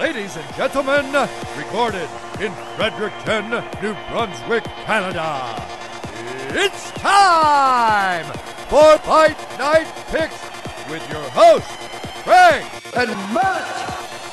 Ladies and gentlemen, recorded in Fredericton, New Brunswick, Canada, it's time for Fight Night Picks with your hosts, Craig and Matt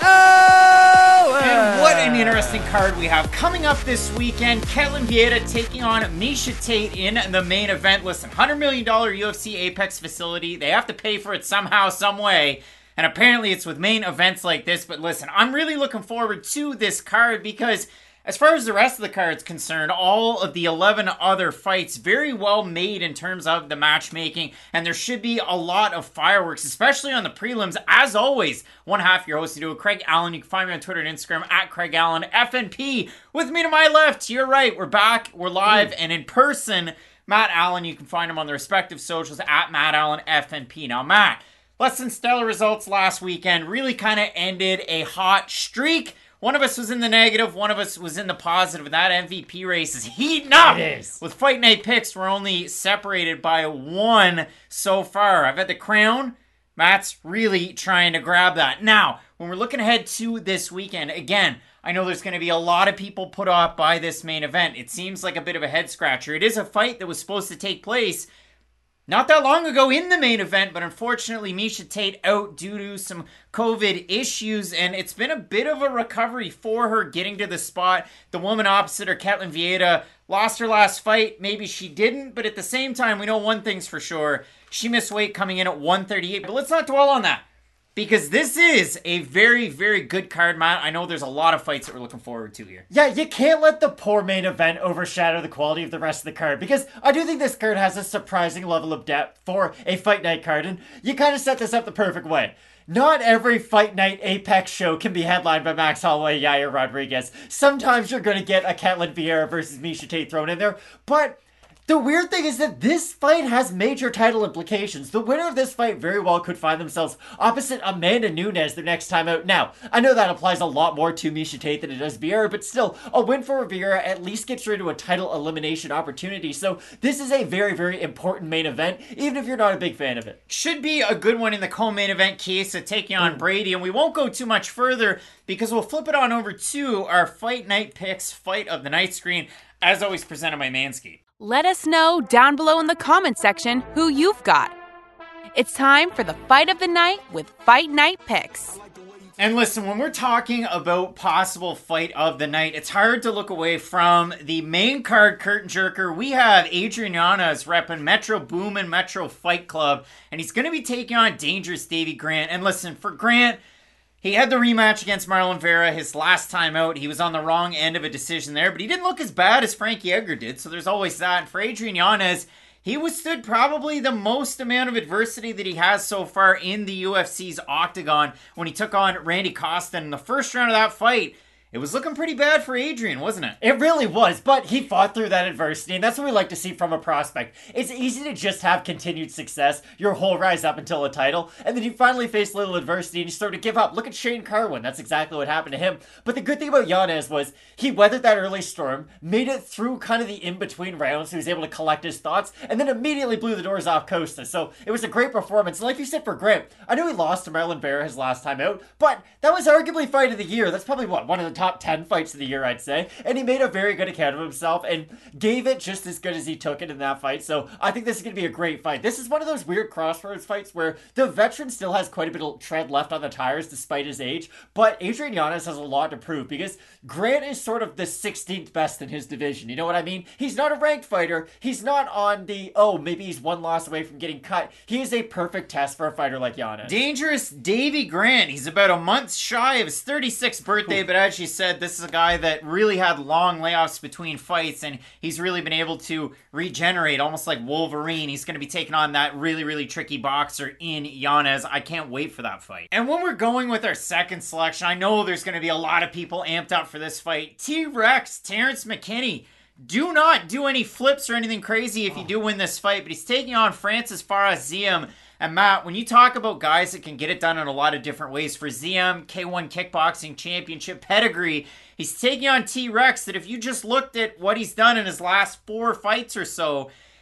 Allen. And what an interesting card we have coming up this weekend. Ketlen Vieira taking on Miesha Tate in the main event. Listen, $100 million UFC Apex facility. They have to pay for it somehow, some way. And apparently it's with main events like this. But listen, I'm really looking forward to this card because as far as the rest of the card's concerned, all of the 11 other fights very well made in terms of the matchmaking. And there should be a lot of fireworks, especially on the prelims. As always, one half your host to do it, Craig Allen. You can find me on Twitter and Instagram at Craig Allen FNP. With me to my left, to your right, we're back, we're live and in person. Matt Allen, you can find him on the respective socials at Matt Allen FNP. Now, Matt, less than stellar results last weekend really kind of ended a hot streak. One of us was in the negative, one of us was in the positive, and that MVP race is heating up. It is. With Fight Night Picks, we're only separated by one so far. I've had the crown. Matt's really trying to grab that. Now, when we're looking ahead to this weekend, again, I know there's going to be a lot of people put off by this main event. It seems like a bit of a head scratcher. It is a fight that was supposed to take place not that long ago in the main event, but unfortunately Miesha Tate out due to some COVID issues, and it's been a bit of a recovery for her getting to the spot. The woman opposite her, Ketlen Vieira, lost her last fight. Maybe she didn't, but at the same time, we know one thing's for sure. She missed weight coming in at 138, but let's not dwell on that, because this is a very, very good card, Matt. I know there's a lot of fights that we're looking forward to here. Yeah, you can't let the poor main event overshadow the quality of the rest of the card, because I do think this card has a surprising level of depth for a Fight Night card, and you kind of set this up the perfect way. Not every Fight Night Apex show can be headlined by Max Holloway, Yair Rodriguez. Sometimes you're going to get a Ketlen Vieira versus Miesha Tate thrown in there, but the weird thing is that this fight has major title implications. The winner of this fight very well could find themselves opposite Amanda Nunes their next time out. Now, I know that applies a lot more to Miesha Tate than it does Vieira, but still, a win for Vieira at least gets her into a title elimination opportunity. So this is a very, very important main event, even if you're not a big fan of it. Should be a good one in the co-main event. Chiesa taking on Brady, and we won't go too much further because we'll flip it on over to our Fight Night Picks Fight of the Night screen, as always presented by Manscaped. Let us know down below in the comment section who you've got. It's time for the Fight of the Night with Fight Night Picks. And listen, when we're talking about possible Fight of the Night, it's hard to look away from the main card curtain jerker. We have Adrian Yanez repping Metro Boomin Metro Fight Club, and he's going to be taking on Dangerous Davy Grant. And listen, for Grant, he had the rematch against Marlon Vera his last time out. He was on the wrong end of a decision there, but he didn't look as bad as Frankie Edgar did, so there's always that. And for Adrian Yanez, he withstood probably the most amount of adversity that he has so far in the UFC's octagon when he took on Randy Costa in the first round of that fight. It was looking pretty bad for Adrian, wasn't it? It really was, but he fought through that adversity, and that's what we like to see from a prospect. It's easy to just have continued success your whole rise up until a title, and then you finally face a little adversity and you start to give up. Look at Shane Carwin. That's exactly what happened to him. But the good thing about Yanez was he weathered that early storm, made it through kind of the in-between rounds, so he was able to collect his thoughts, and then immediately blew the doors off Costa. So it was a great performance. And like you said for Grant, I know he lost to Marlon Vera his last time out, but that was arguably Fight of the Year. That's probably, one of the top 10 fights of the year, I'd say. And he made a very good account of himself and gave it just as good as he took it in that fight. So I think this is going to be a great fight. This is one of those weird crossroads fights where the veteran still has quite a bit of tread left on the tires despite his age, but Adrian Yanez has a lot to prove because Grant is sort of the 16th best in his division. You know what I mean? He's not a ranked fighter. He's not on the, maybe he's one loss away from getting cut. He is a perfect test for a fighter like Yanez. Dangerous Davy Grant. He's about a month shy of his 36th birthday, but as you said, this is a guy that really had long layoffs between fights, and he's really been able to regenerate almost like Wolverine. He's going to be taking on that really, really tricky boxer in Yanez. I can't wait for that fight. And when we're going with our second selection, I know there's going to be a lot of people amped up for this fight. T-Rex, Terrence McKinney. Do not do any flips or anything crazy if you do win this fight, but he's taking on Francis Faraz-Ziam. And Matt, when you talk about guys that can get it done in a lot of different ways, for Ziam, K1 Kickboxing Championship pedigree, he's taking on T-Rex that if you just looked at what he's done in his last 4 fights or so,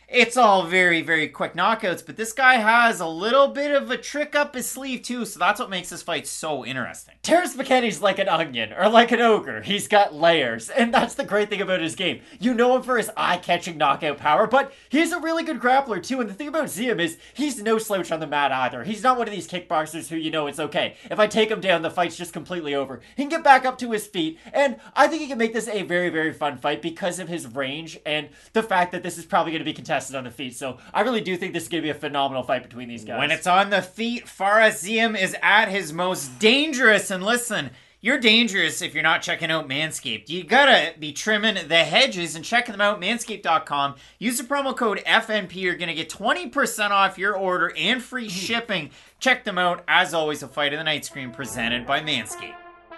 it's all very, very quick knockouts, but this guy has a little bit of a trick up his sleeve too, so that's what makes this fight so interesting. Terrence McKinney's like an onion, or like an ogre. He's got layers, and that's the great thing about his game. You know him for his eye-catching knockout power, but he's a really good grappler too, and the thing about Ziem is he's no slouch on the mat either. He's not one of these kickboxers who, you know, it's okay. If I take him down, the fight's just completely over. He can get back up to his feet, and I think he can make this a very, very fun fight because of his range and the fact that this is probably going to be contested on the feet. So I really do think this is going to be a phenomenal fight between these guys. When it's on the feet, Fares Ziem is at his most dangerous. And listen, you're dangerous if you're not checking out Manscaped. You gotta be trimming the hedges and checking them out. Manscaped.com. Use the promo code FNP. You're gonna get 20% off your order and free shipping. Check them out. As always, a Fight of the Night screen presented by Manscaped.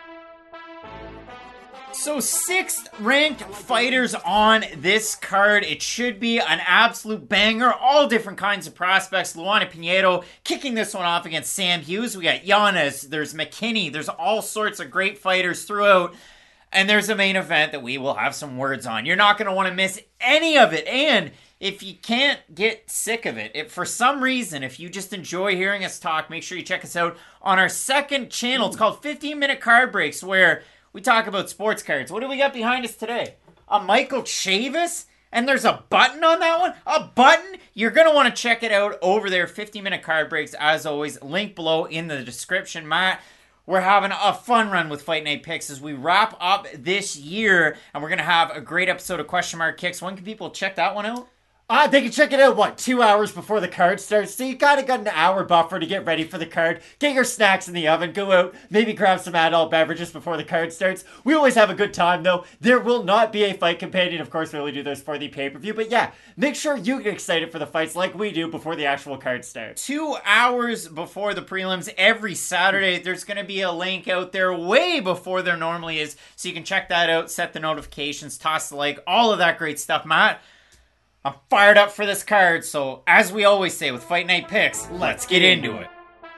So 6th ranked fighters on this card. It should be an absolute banger. All different kinds of prospects. Luana Pinheiro kicking this one off against Sam Hughes. We got Yanez. There's McKinney. There's all sorts of great fighters throughout. And there's a main event that we will have some words on. You're not going to want to miss any of it. And if you can't get sick of it, if for some reason, if you just enjoy hearing us talk, make sure you check us out on our second channel. It's called 15-Minute Card Breaks, where we talk about sports cards. What do we got behind us today? A Michael Chavis? And there's a button on that one? A button? You're going to want to check it out over there. 15-Minute Card Breaks, as always. Link below in the description. Matt, we're having a fun run with Fight Night Picks as we wrap up this year. And we're going to have a great episode of Question Mark Kicks. When can people check that one out? They can check it out, 2 hours before the card starts? So you got an hour buffer to get ready for the card. Get your snacks in the oven, go out, maybe grab some adult beverages before the card starts. We always have a good time, though. There will not be a fight companion. Of course, we only do those for the pay-per-view. But yeah, make sure you get excited for the fights like we do before the actual card starts. 2 hours before the prelims every Saturday. There's going to be a link out there way before there normally is. So you can check that out, set the notifications, toss the like, all of that great stuff. Matt, I'm fired up for this card, so as we always say with Fight Night Picks, let's get into it.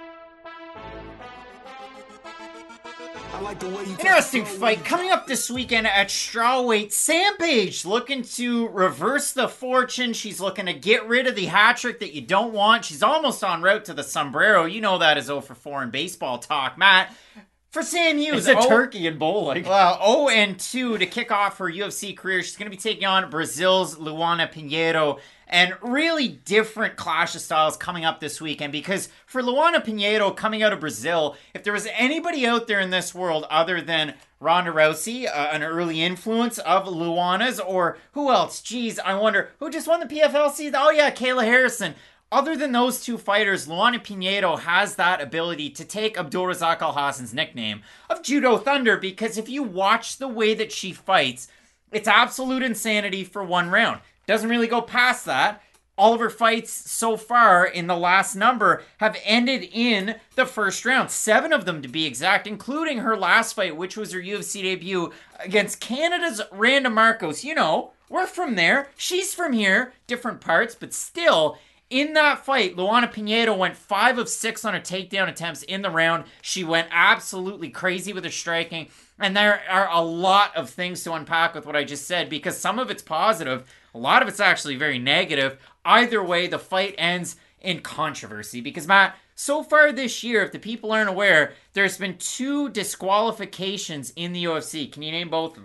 Interesting fight coming up this weekend at strawweight. Sam Page looking to reverse the fortune. She's looking to get rid of the hat trick that you don't want. She's almost en route to the sombrero. You know that is 0-for-4 in baseball talk, Matt. For Sam Hughes, it's a turkey in bowling. 0-2 to kick off her UFC career. She's going to be taking on Brazil's Luana Pinheiro. And really different clash of styles coming up this weekend, because for Luana Pinheiro coming out of Brazil, if there was anybody out there in this world other than Ronda Rousey, an early influence of Luana's, or who else? Geez, I wonder, who just won the PFL? Oh yeah, Kayla Harrison. Other than those two fighters, Luana Pinheiro has that ability to take Abdulrazak Alhassan's nickname of Judo Thunder, because if you watch the way that she fights, it's absolute insanity for one round. Doesn't really go past that. All of her fights so far in the last number have ended in the first round. 7 of them to be exact, including her last fight, which was her UFC debut against Canada's Randa Marcos. You know, we're from there. She's from here. Different parts, but still. In that fight, Luana Pinheiro went 5 of 6 on her takedown attempts in the round. She went absolutely crazy with her striking. And there are a lot of things to unpack with what I just said, because some of it's positive, a lot of it's actually very negative. Either way, the fight ends in controversy. Because, Matt, so far this year, if the people aren't aware, there's been 2 disqualifications in the UFC. Can you name both of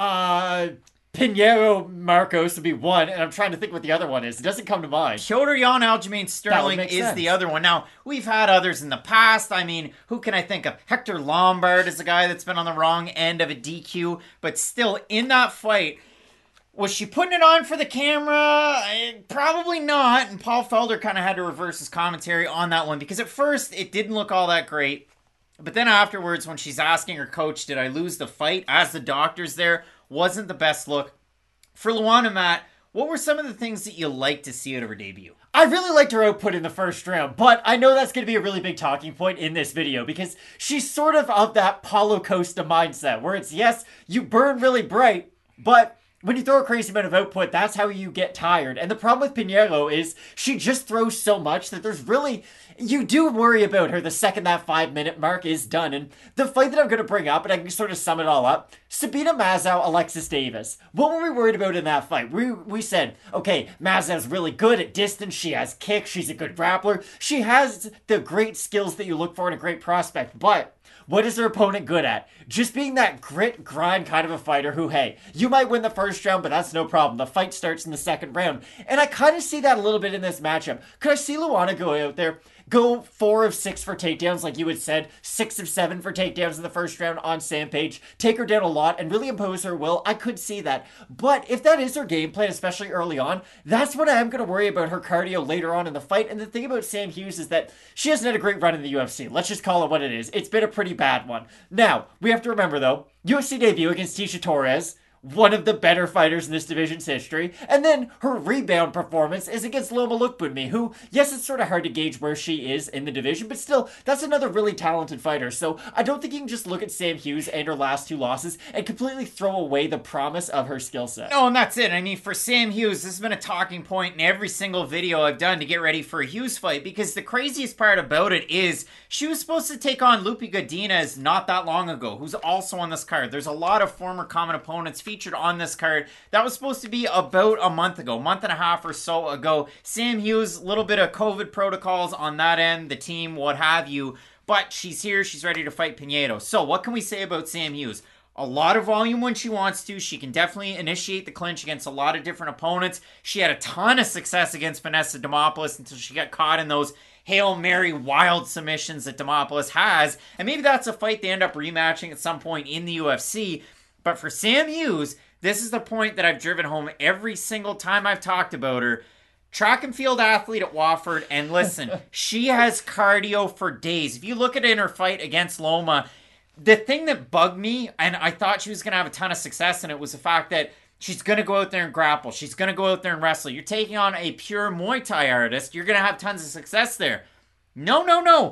them? Pinheiro Marcos would be one, and I'm trying to think what the other one is. It doesn't come to mind. Petr Yan Aljamain Sterling is sense. The other one. Now, we've had others in the past. I mean, who can I think of? Hector Lombard is a guy that's been on the wrong end of a DQ, but still in that fight. Was she putting it on for the camera? Probably not, and Paul Felder kind of had to reverse his commentary on that one, because at first it didn't look all that great, but then afterwards when she's asking her coach, did I lose the fight, as the doctor's there, wasn't the best look. For Luana, Matt, what were some of the things that you liked to see out of her debut? I really liked her output in the first round, but I know that's going to be a really big talking point in this video, because she's sort of that Paulo Costa mindset, where it's, yes, you burn really bright, but when you throw a crazy amount of output, that's how you get tired. And the problem with Pinheiro is she just throws so much that you do worry about her the second that 5-minute mark is done. And the fight that I'm going to bring up, and I can sort of sum it all up, Sabina Mazow, Alexis Davis. What were we worried about in that fight? We said, okay, Mazow's really good at distance. She has kicks. She's a good grappler. She has the great skills that you look for in a great prospect. But what is her opponent good at? Just being that grit, grind kind of a fighter who, hey, you might win the first round, but that's no problem. The fight starts in the second round. And I kind of see that a little bit in this matchup. Could I see Luana go out there, go 4 of 6 for takedowns, like you had said, 6 of 7 for takedowns in the first round on Sam Page, take her down a lot, and really impose her will? I could see that. But if that is her game plan, especially early on, that's when I am going to worry about her cardio later on in the fight. And the thing about Sam Hughes is that she hasn't had a great run in the UFC. Let's just call it what it is. It's been a pretty bad one. Now, we have to remember, though, UFC debut against Tisha Torres, one of the better fighters in this division's history. And then her rebound performance is against Loma Lookboonmee, who, yes, it's sort of hard to gauge where she is in the division, but still, that's another really talented fighter. So I don't think you can just look at Sam Hughes and her last 2 losses and completely throw away the promise of her skill set. No, and that's it. I mean, for Sam Hughes, this has been a talking point in every single video I've done to get ready for a Hughes fight, because the craziest part about it is she was supposed to take on Lupi Godinez not that long ago, who's also on this card. There's a lot of former common opponents featured on this card. That was supposed to be about a month ago, month and a half or so ago. Sam Hughes, a little bit of COVID protocols on that end, the team, what have you, but she's here, she's ready to fight Pinheiro. So what can we say about Sam Hughes? A lot of volume when she wants to. She can definitely initiate the clinch against a lot of different opponents. She had a ton of success against Vanessa Demopoulos until she got caught in those Hail Mary wild submissions that Demopoulos has. And maybe that's a fight they end up rematching at some point in the UFC. But for Sam Hughes, this is the point that I've driven home every single time I've talked about her. Track and field athlete at Wofford, and listen, she has cardio for days. If you look at it in her fight against Loma, the thing that bugged me, and I thought she was going to have a ton of success in it, was the fact that she's going to go out there and grapple. She's going to go out there and wrestle. You're taking on a pure Muay Thai artist. You're going to have tons of success there. No.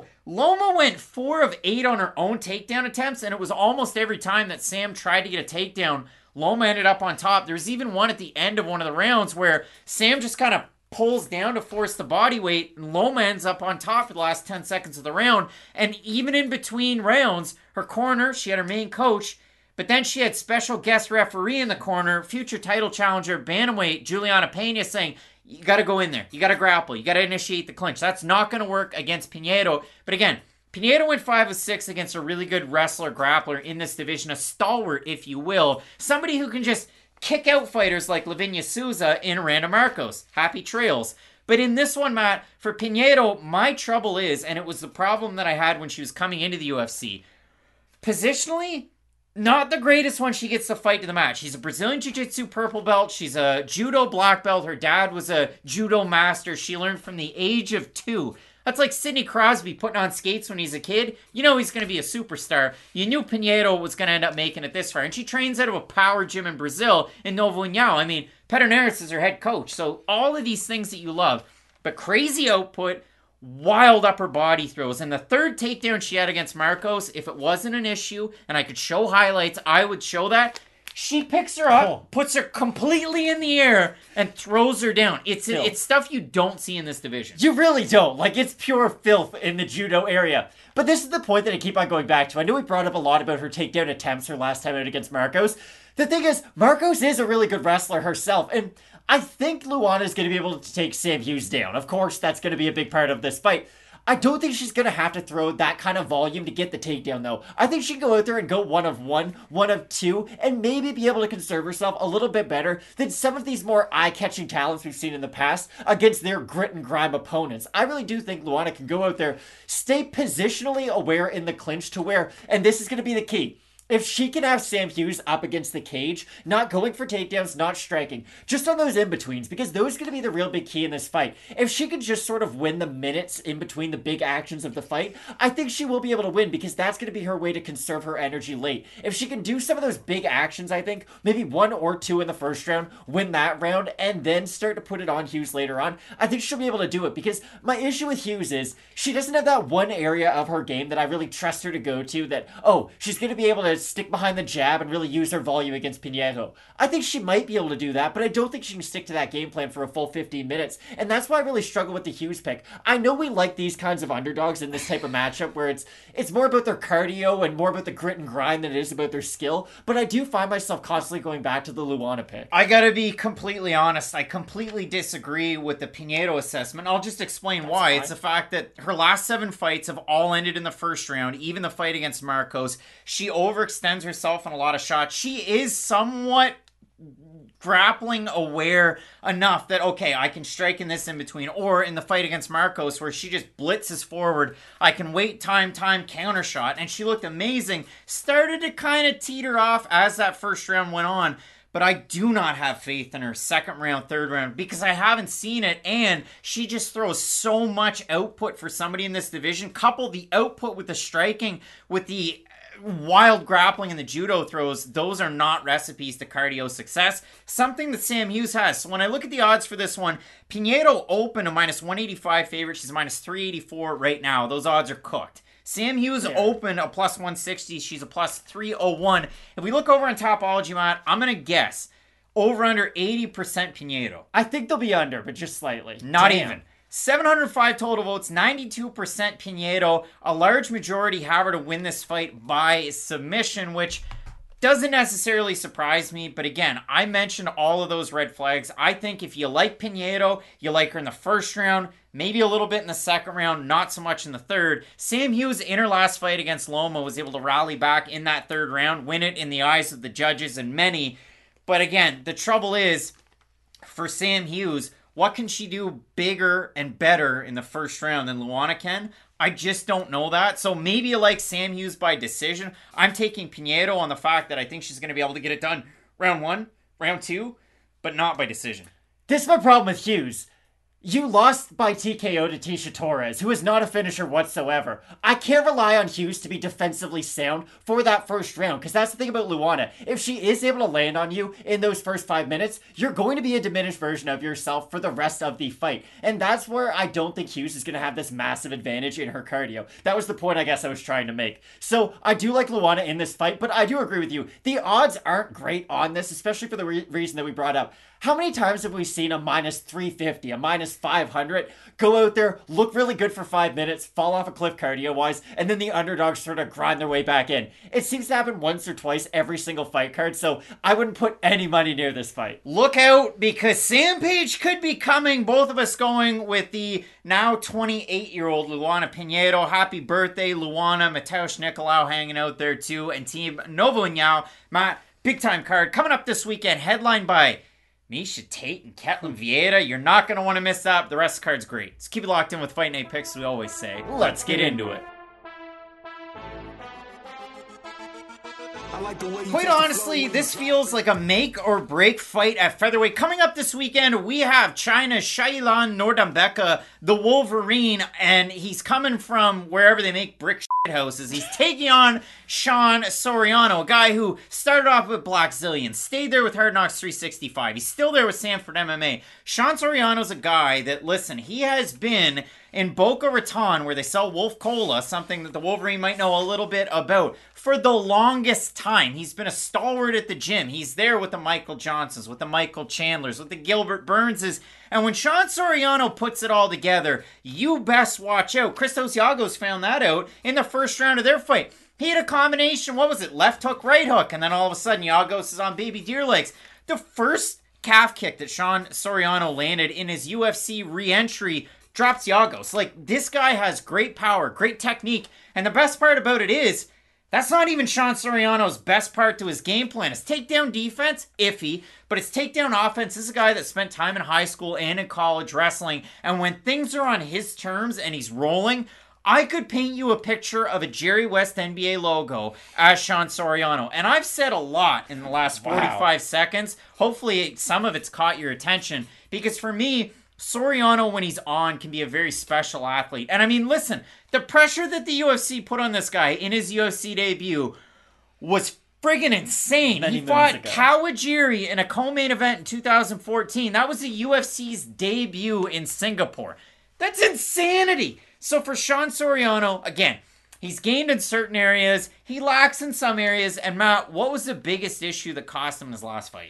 Loma went 4 of 8 on her own takedown attempts, and it was almost every time that Sam tried to get a takedown, Loma ended up on top. There's even one at the end of one of the rounds where Sam just kind of pulls down to force the body weight, and Loma ends up on top for the last 10 seconds of the round. And even in between rounds, her corner, she had her main coach, but then she had special guest referee in the corner, future title challenger, bantamweight, Juliana Pena, saying, you got to go in there. You got to grapple. You got to initiate the clinch. That's not going to work against Pinheiro. But again, Pinheiro went 5 of 6 against a really good wrestler, grappler in this division, a stalwart, if you will. Somebody who can just kick out fighters like Lavinia Souza in Randa Marcos. Happy trails. But in this one, Matt, for Pinheiro, my trouble is, and it was the problem that I had when she was coming into the UFC, positionally, not the greatest when she gets the fight to the match. She's a Brazilian Jiu-Jitsu purple belt. She's a judo black belt. Her dad was a judo master. She learned from the age of 2. That's like Sidney Crosby putting on skates when he's a kid. You know he's going to be a superstar. You knew Pinheiro was going to end up making it this far. And she trains out of a power gym in Brazil, in Novo União. I mean, Pederneiras is her head coach. So all of these things that you love. But crazy output, wild upper body throws. And the third takedown she had against Marcos, if it wasn't an issue and I could show highlights, I would show that. She picks her up, puts her completely in the air, and throws her down. It's stuff you don't see in this division. You really don't. Like, it's pure filth in the judo area. But this is the point that I keep on going back to. I know we brought up a lot about her takedown attempts her last time out against Marcos. The thing is, Marcos is a really good wrestler herself, and I think Luana is going to be able to take Sam Hughes down. Of course, that's going to be a big part of this fight. I don't think she's going to have to throw that kind of volume to get the takedown, though. I think she can go out there and go 1 of 1, 1 of 2, and maybe be able to conserve herself a little bit better than some of these more eye-catching talents we've seen in the past against their grit and grime opponents. I really do think Luana can go out there, stay positionally aware in the clinch to where, and this is going to be the key, if she can have Sam Hughes up against the cage, not going for takedowns, not striking, just on those in-betweens, because those are going to be the real big key in this fight. If she can just sort of win the minutes in between the big actions of the fight, I think she will be able to win, because that's going to be her way to conserve her energy late. If she can do some of those big actions, I think, maybe 1 or 2 in the first round, win that round, and then start to put it on Hughes later on, I think she'll be able to do it, because my issue with Hughes is she doesn't have that one area of her game that I really trust her to go to that, oh, she's going to be able to stick behind the jab and really use her volume against Pinheiro. I think she might be able to do that, but I don't think she can stick to that game plan for a full 15 minutes. And that's why I really struggle with the Hughes pick. I know we like these kinds of underdogs in this type of matchup where it's more about their cardio and more about the grit and grind than it is about their skill, but I do find myself constantly going back to the Luana pick. I gotta be completely honest. I completely disagree with the Pinheiro assessment. I'll just explain why. It's the fact that her last 7 fights have all ended in the first round, even the fight against Marcos. She overextends herself in a lot of shots. She is somewhat grappling aware enough that, okay, I can strike in this in between, or in the fight against Marcos where she just blitzes forward, I can wait time, counter shot, and she looked amazing. Started to kind of teeter off as that first round went on, but I do not have faith in her second round, third round, because I haven't seen it, and she just throws so much output for somebody in this division. Couple the output with the striking, with the wild grappling and the judo throws, those are not recipes to cardio success. Something that Sam Hughes has. So when I look at the odds for this one, Pinheiro open a minus 185 favorite. She's minus 384 right now. Those odds are cooked. Sam Hughes open a plus 160. She's a plus 301. If we look over on Topology, Matt, I'm going to guess over under 80% Pinheiro. I think they'll be under, but just slightly. Not even. 705 total votes, 92% Pinheiro. A large majority have her to win this fight by submission, which doesn't necessarily surprise me. But again, I mentioned all of those red flags. I think if you like Pinheiro, you like her in the first round, maybe a little bit in the second round, not so much in the third. Sam Hughes, in her last fight against Loma, was able to rally back in that third round, win it in the eyes of the judges and many. But again, the trouble is, for Sam Hughes, what can she do bigger and better in the first round than Luana can? I just don't know that. So maybe you like Sam Hughes by decision. I'm taking Pinheiro on the fact that I think she's going to be able to get it done round 1, round 2, but not by decision. This is my problem with Hughes. You lost by TKO to Tisha Torres, who is not a finisher whatsoever. I can't rely on Hughes to be defensively sound for that first round, because that's the thing about Luana. If she is able to land on you in those first 5 minutes, you're going to be a diminished version of yourself for the rest of the fight. And that's where I don't think Hughes is going to have this massive advantage in her cardio. That was the point I guess I was trying to make. So I do like Luana in this fight, but I do agree with you. The odds aren't great on this, especially for the reason that we brought up. How many times have we seen a minus 350, a minus 500, go out there, look really good for 5 minutes, fall off a cliff cardio-wise, and then the underdogs sort of grind their way back in? It seems to happen once or twice every single fight card, so I wouldn't put any money near this fight. Look out, because Sam Page could be coming. Both of us going with the now 28-year-old Luana Pinheiro. Happy birthday, Luana. Mateusz Nicolau hanging out there too, and Team Novo Nhau. Matt, big-time card coming up this weekend, headlined by Miesha Tate and Ketlen Vieira. You're not going to want to miss that. The rest of the card's great. So keep it locked in with Fight Night Picks, we always say. Let's get into it. Quite honestly, this feels like a make or break fight at featherweight. Coming up this weekend, we have China's Shailan Nordambeka, the Wolverine, and he's coming from wherever they make brick shit houses. He's taking on Sean Soriano, a guy who started off with Black Zillion, stayed there with Hard Knocks 365. He's still there with Sanford MMA. Sean Soriano's a guy that, listen, he has been in Boca Raton, where they sell Wolf Cola, something that the Wolverine might know a little bit about, for the longest time. He's been a stalwart at the gym. He's there with the Michael Johnsons, with the Michael Chandlers, with the Gilbert Burnses. And when Sean Soriano puts it all together, you best watch out. Christos Giagos found that out in the first round of their fight. He had a combination, what was it, left hook, right hook, and then all of a sudden Giagos is on baby deer legs. The first calf kick that Sean Soriano landed in his UFC re-entry drops Giagos. Like, this guy has great power, great technique, and the best part about it is, that's not even Sean Soriano's best part to his game plan. His takedown defense, iffy, but his takedown offense, this is a guy that spent time in high school and in college wrestling, and when things are on his terms and he's rolling, I could paint you a picture of a Jerry West NBA logo as Sean Soriano. And I've said a lot in the last 45 seconds. Hopefully some of it's caught your attention, because for me, Soriano, when he's on, can be a very special athlete. And I mean, listen, the pressure that the UFC put on this guy in his UFC debut was friggin' insane. He fought Kawajiri in a co-main event in 2014. That was the UFC's debut in Singapore. That's insanity. So for Sean Soriano, again, He's gained in certain areas. He lacks in some areas. And Matt, what was the biggest issue that cost him his last fight?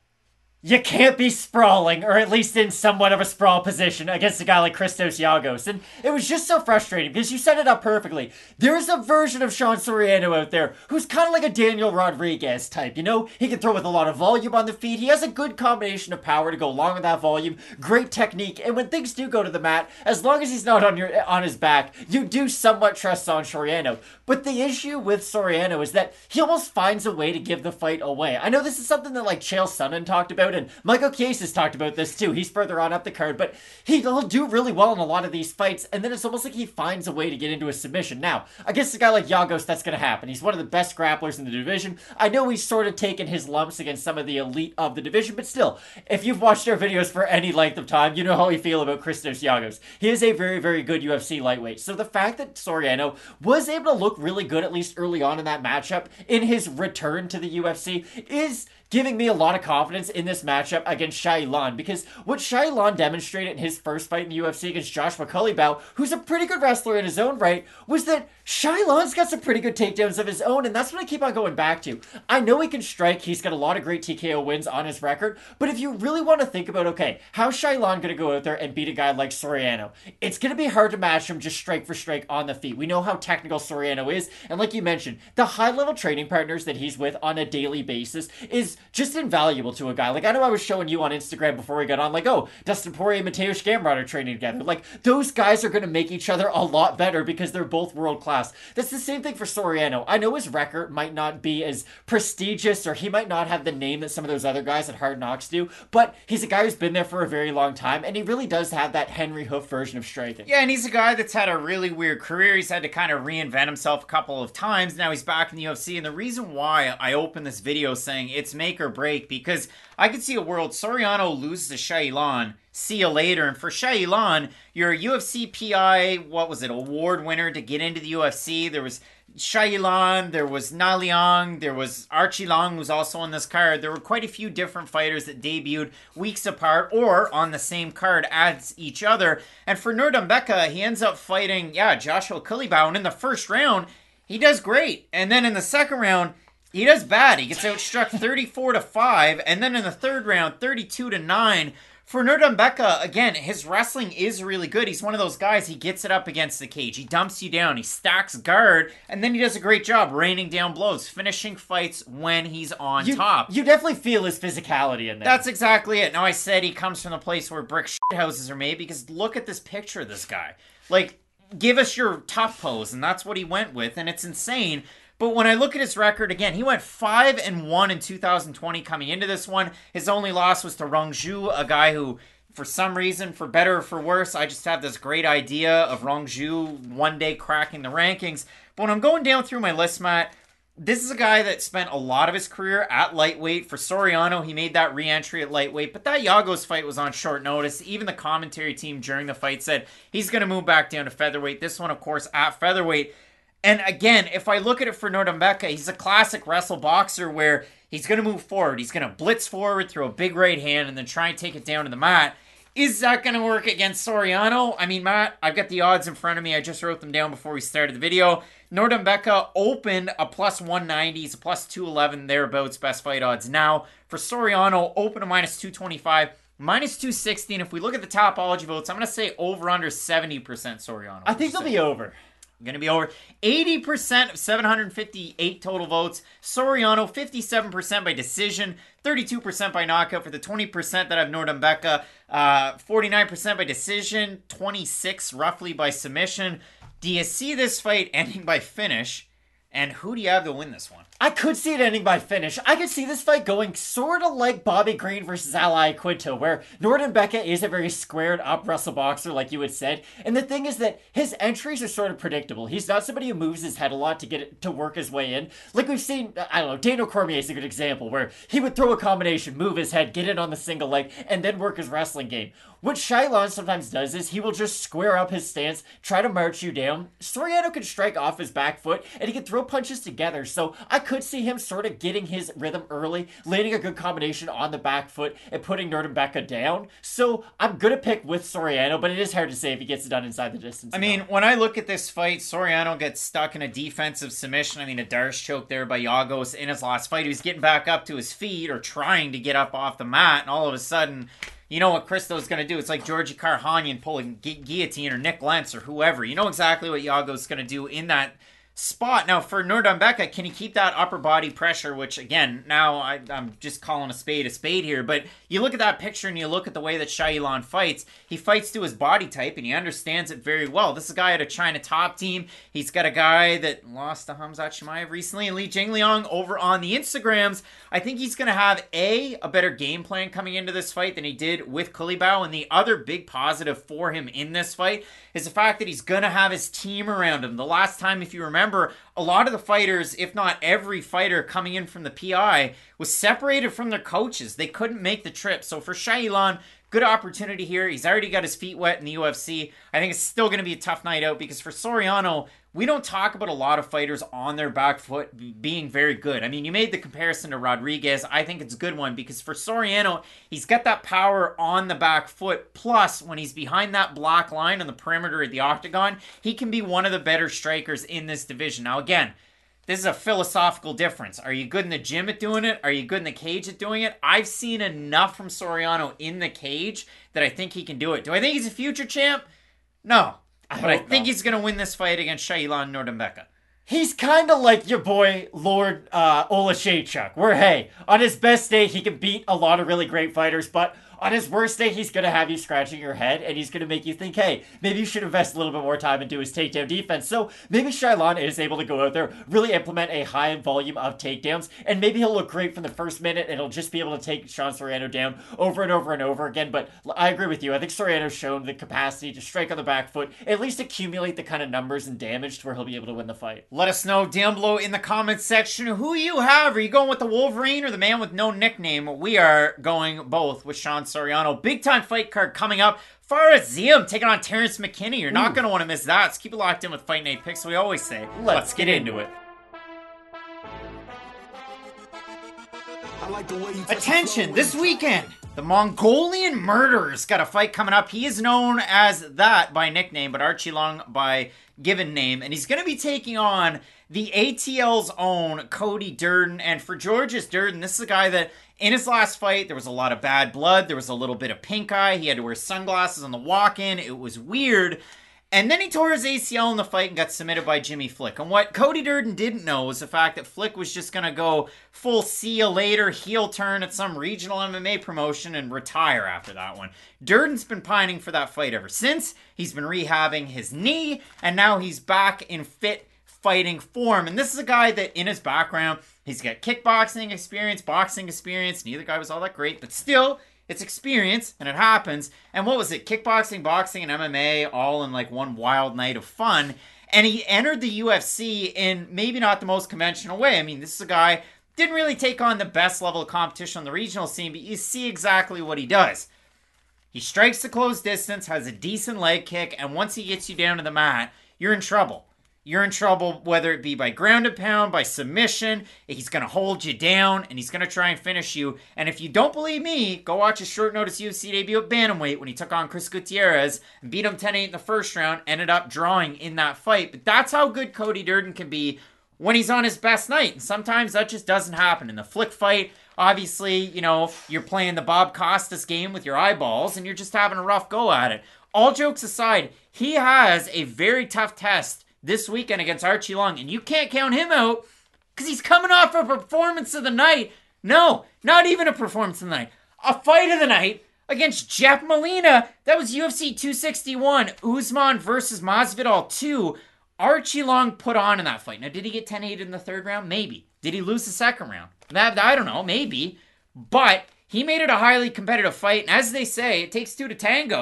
You can't be sprawling, or at least in somewhat of a sprawl position, against a guy like Christos Giagos. And it was just so frustrating, because you set it up perfectly. There's a version of Sean Soriano out there who's kind of like a Daniel Rodriguez type, you know? He can throw with a lot of volume on the feet. He has a good combination of power to go along with that volume. Great technique. And when things do go to the mat, as long as he's not on his back, you do somewhat trust Sean Soriano. But the issue with Soriano is that he almost finds a way to give the fight away. I know this is something that like Chael Sonnen talked about, and Michael Chiesa has talked about this too. He's further on up the card, but he'll do really well in a lot of these fights, and then it's almost like he finds a way to get into a submission. Now, against a guy like Giagos, that's going to happen. He's one of the best grapplers in the division. I know he's sort of taken his lumps against some of the elite of the division, but still, if you've watched our videos for any length of time, you know how we feel about Christos Giagos. He is a very, very good UFC lightweight. So the fact that Soriano was able to look really good, at least early on in that matchup, in his return to the UFC, is giving me a lot of confidence in this matchup against Shai Lan, because what Shai Lan demonstrated in his first fight in the UFC against Joshua Culibao, who's a pretty good wrestler in his own right, was that Shai Lan's got some pretty good takedowns of his own, and that's what I keep on going back to. I know he can strike, he's got a lot of great TKO wins on his record, but if you really want to think about, okay, how's Shai Lan going to go out there and beat a guy like Soriano? It's going to be hard to match him just strike for strike on the feet. We know how technical Soriano is, and like you mentioned, the high-level training partners that he's with on a daily basis is just invaluable to a guy. Like, I know I was showing you on Instagram before we got on, like, oh, Dustin Poirier and Mateusz Gamrot are training together. Like, those guys are going to make each other a lot better because they're both world-class. That's the same thing for Soriano. I know his record might not be as prestigious, or he might not have the name that some of those other guys at Hard Knocks do, but he's a guy who's been there for a very long time, and he really does have that Henry Hoof version of striking. Yeah, and he's a guy that's had a really weird career. He's had to kind of reinvent himself a couple of times. Now he's back in the UFC, and the reason why I opened this video saying it's make or break, because I could see a world Soriano loses to Shai Lan, see you later, and for Shai Lan, you're a UFC PI, what was it, award winner to get into the UFC. There was Shai Lan, there was Na Liang, there was Archie Long, who's also on this card. There were quite a few different fighters that debuted weeks apart or on the same card as each other. And for Nurdanbeka, he ends up fighting, Joshua Culibao, and in the first round, he does great. And then in the second round, he does bad. He gets outstruck 34-5, and then in the third round, 32-9. For Nurdanbeka, again, his wrestling is really good. He's one of those guys, he gets it up against the cage. He dumps you down. He stacks guard, and then he does a great job raining down blows, finishing fights when he's on top. You definitely feel his physicality in there. That's exactly it. Now, I said he comes from the place where brick houses are made, because look at this picture of this guy. Like, give us your tough pose, and that's what he went with, and it's insane. But when I look at his record, again, he went 5-1 in 2020 coming into this one. His only loss was to Rong Zhu, a guy who, for some reason, for better or for worse, I just have this great idea of Rong Zhu one day cracking the rankings. But when I'm going down through my list, Matt, this is a guy that spent a lot of his career at lightweight. For Soriano, he made that re-entry at lightweight, but that Giagos fight was on short notice. Even the commentary team during the fight said he's going to move back down to featherweight. This one, of course, at featherweight. And again, if I look at it for Nurdanbeka, he's a classic wrestle boxer where he's going to move forward. He's going to blitz forward, throw a big right hand, and then try and take it down to the mat. Is that going to work against Soriano? I mean, Matt, I've got the odds in front of me. I just wrote them down before we started the video. Nurdanbeka opened a plus 190. He's a plus 211 thereabouts, best fight odds now. For Soriano, open a minus 225. Minus 260. And if we look at the Topology votes, I'm going to say over under 70% Soriano. I think they'll be over. Going to be over 80% of 758 total votes. Soriano, 57% by decision, 32% by knockout for the 20% that have Nurdanbeka, 49% by decision, 26 roughly by submission. Do you see this fight ending by finish? And who do you have to win this one? I could see it ending by finish. I could see this fight going sort of like Bobby Green versus Al Iaquinta, where Nurdanbeka is a very squared up wrestle boxer, like you had said. And the thing is that his entries are sort of predictable. He's not somebody who moves his head a lot to get it to work his way in. Like we've seen, I don't know, Daniel Cormier is a good example, where he would throw a combination, move his head, get in on the single leg, and then work his wrestling game. what Shailon sometimes does is he will just square up his stance, try to march you down. Soriano can strike off his back foot, and he can throw punches together. So I could see him sort of getting his rhythm early, landing a good combination on the back foot, and putting Nurdenbecka down. So I'm going to pick with Soriano, but it is hard to say if he gets it done inside the distance. I mean, when I look at this fight, Soriano gets stuck in a defensive submission. I mean, a Darce choke there by Giagos in his last fight. He was getting back up to his feet or trying to get up off the mat, and all of a sudden, you know what Christo's going to do. It's like Georgi Karhanyan pulling guillotine or Nick Lentz or whoever. You know exactly what Giagos going to do in that spot. Now, for Nurdenbecka, can he keep that upper body pressure, which, again, now I'm just calling a spade here, but you look at that picture and you look at the way that Shailon fights, he fights to his body type, and he understands it very well. This is a guy at a China top team. He's got a guy that lost to Khamzat Chimaev recently, and Li Jingliang over on the Instagrams. I think he's going to have, a better game plan coming into this fight than he did with Culibao, and the other big positive for him in this fight is the fact that he's going to have his team around him. The last time, if you remember, a lot of the fighters, if not every fighter coming in from the PI, was separated from their coaches. They couldn't make the trip. So for Shailon, good opportunity here. He's already got his feet wet in the UFC. I think it's still going to be a tough night out because for Soriano, we don't talk about a lot of fighters on their back foot being very good. I mean, you made the comparison to Rodriguez. I think it's a good one because for Soriano, he's got that power on the back foot. Plus, when he's behind that block line on the perimeter of the octagon, he can be one of the better strikers in this division. Now, again, this is a philosophical difference. Are you good in the gym at doing it? Are you good in the cage at doing it? I've seen enough from Soriano in the cage that I think he can do it. Do I think he's a future champ? No. But I think he's going to win this fight against Shailon Nurdenbecka. He's kind of like your boy, Lord Olashaychuk, where, hey, on his best day, he can beat a lot of really great fighters, but on his worst day, he's going to have you scratching your head, and he's going to make you think, hey, maybe you should invest a little bit more time into his takedown defense. So maybe Shailon is able to go out there, really implement a high volume of takedowns, and maybe he'll look great from the first minute, and he'll just be able to take Sean Soriano down over and over and over again. But I agree with you. I think Soriano's shown the capacity to strike on the back foot, at least accumulate the kind of numbers and damage to where he'll be able to win the fight. Let us know down below in the comments section who you have. Are you going with the Wolverine or the man with no nickname? We are going both with Sean Soriano. Big time fight card coming up. Fares Ziam taking on Terrence McKinney. You're not going to want to miss that. So keep it locked in with Fight Night Picks. We always say, let's get into it. Attention, this weekend, the Mongolian Murderer's got a fight coming up. He is known as that by nickname, but Archie Long by given name. And he's going to be taking on the ATL's own Cody Durden. And for Georges Durden, this is a guy that in his last fight, there was a lot of bad blood. There was a little bit of pink eye. He had to wear sunglasses on the walk-in. It was weird. And then he tore his ACL in the fight and got submitted by Jimmy Flick. And what Cody Durden didn't know was the fact that Flick was just going to go full see you later, heel turn at some regional MMA promotion and retire after that one. Durden's been pining for that fight ever since. He's been rehabbing his knee, and now he's back in fit fighting form. And this is a guy that in his background, he's got kickboxing experience, boxing experience. Neither guy was all that great, but still, it's experience, and it happens. And what was it? Kickboxing, boxing, and MMA all in like one wild night of fun. And he entered the UFC in maybe not the most conventional way. I mean, this is a guy, didn't really take on the best level of competition on the regional scene, but you see exactly what he does. He strikes the close distance, has a decent leg kick, and once he gets you down to the mat, you're in trouble. You're in trouble, whether it be by ground and pound, by submission. He's going to hold you down, and he's going to try and finish you. And if you don't believe me, go watch his short notice UFC debut at Bantamweight when he took on Chris Gutierrez and beat him 10-8 in the first round, ended up drawing in that fight. But that's how good Cody Durden can be when he's on his best night. And sometimes that just doesn't happen. In the Flick fight, obviously, you know, you're playing the Bob Costas game with your eyeballs, and you're just having a rough go at it. All jokes aside, he has a very tough test this weekend against Archie Long, and you can't count him out because he's coming off a performance of the night. No, not even a performance of the night. A fight of the night against Jeff Molina. That was UFC 261, Usman versus Masvidal 2. Archie Long put on in that fight. Now, did he get 10-8 in the third round? Maybe. Did he lose the second round? I don't know, maybe. But he made it a highly competitive fight, and as they say, it takes two to tango.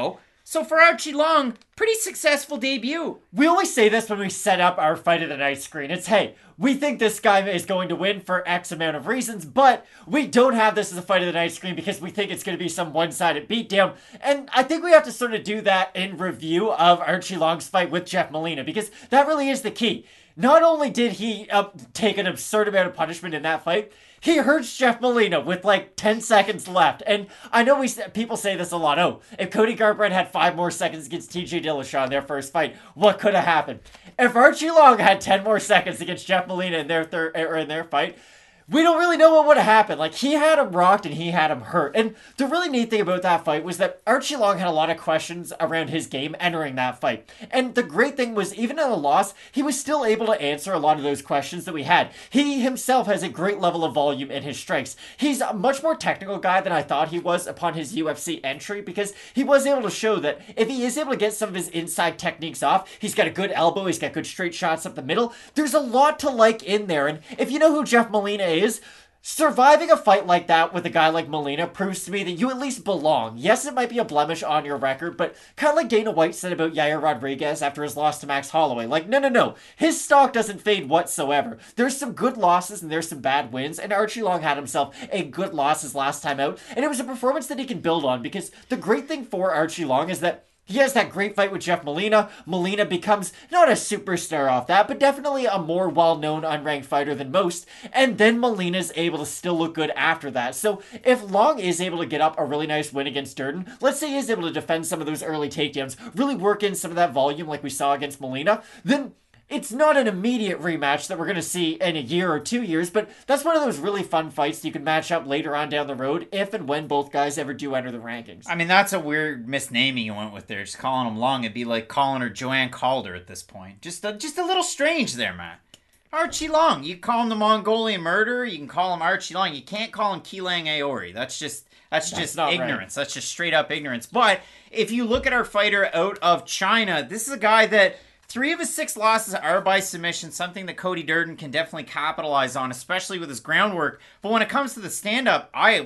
So for Archie Long, pretty successful debut. We always say this when we set up our Fight of the Night screen. It's, hey, we think this guy is going to win for X amount of reasons, but we don't have this as a Fight of the Night screen because we think it's going to be some one-sided beatdown. And I think we have to sort of do that in review of Archie Long's fight with Jeff Molina, because that really is the key. Not only did he take an absurd amount of punishment in that fight, he hurts Jeff Molina with like 10 seconds left. And I know people say this a lot. Oh, if Cody Garbrandt had 5 more seconds against TJ Dillashaw in their first fight, what could have happened? If Archie Long had 10 more seconds against Jeff Molina in their fight, we don't really know what would have happened. Like, he had him rocked and he had him hurt. And the really neat thing about that fight was that Archie Long had a lot of questions around his game entering that fight. And the great thing was, even in a loss, he was still able to answer a lot of those questions that we had. He himself has a great level of volume in his strikes. He's a much more technical guy than I thought he was upon his UFC entry, because he was able to show that if he is able to get some of his inside techniques off, he's got a good elbow, he's got good straight shots up the middle. There's a lot to like in there. And if you know who Jeff Molina is, surviving a fight like that with a guy like Molina proves to me that you at least belong. Yes, it might be a blemish on your record, but kind of like Dana White said about Yair Rodriguez after his loss to Max Holloway. Like, no. His stock doesn't fade whatsoever. There's some good losses and there's some bad wins, and Archie Long had himself a good loss his last time out, and it was a performance that he can build on, because the great thing for Archie Long is that he has that great fight with Jeff Molina. Molina becomes not a superstar off that, but definitely a more well-known unranked fighter than most. And then Molina's able to still look good after that. So if Long is able to get up a really nice win against Durden, let's say he is able to defend some of those early takedowns, really work in some of that volume like we saw against Molina, then it's not an immediate rematch that we're going to see in a year or 2 years, but that's one of those really fun fights you can match up later on down the road if and when both guys ever do enter the rankings. I mean, that's a weird misnaming you went with there, just calling him Long. It'd be like calling her Joanne Calder at this point. Just a little strange there, Matt. Archie Long. You call him the Mongolian Murderer, you can call him Archie Long. You can't call him Keelang Aori. That's just ignorance. Right. That's just straight up ignorance. But if you look at our fighter out of China, this is a guy that 3 of his 6 losses are by submission, something that Cody Durden can definitely capitalize on, especially with his groundwork. But when it comes to the stand-up, I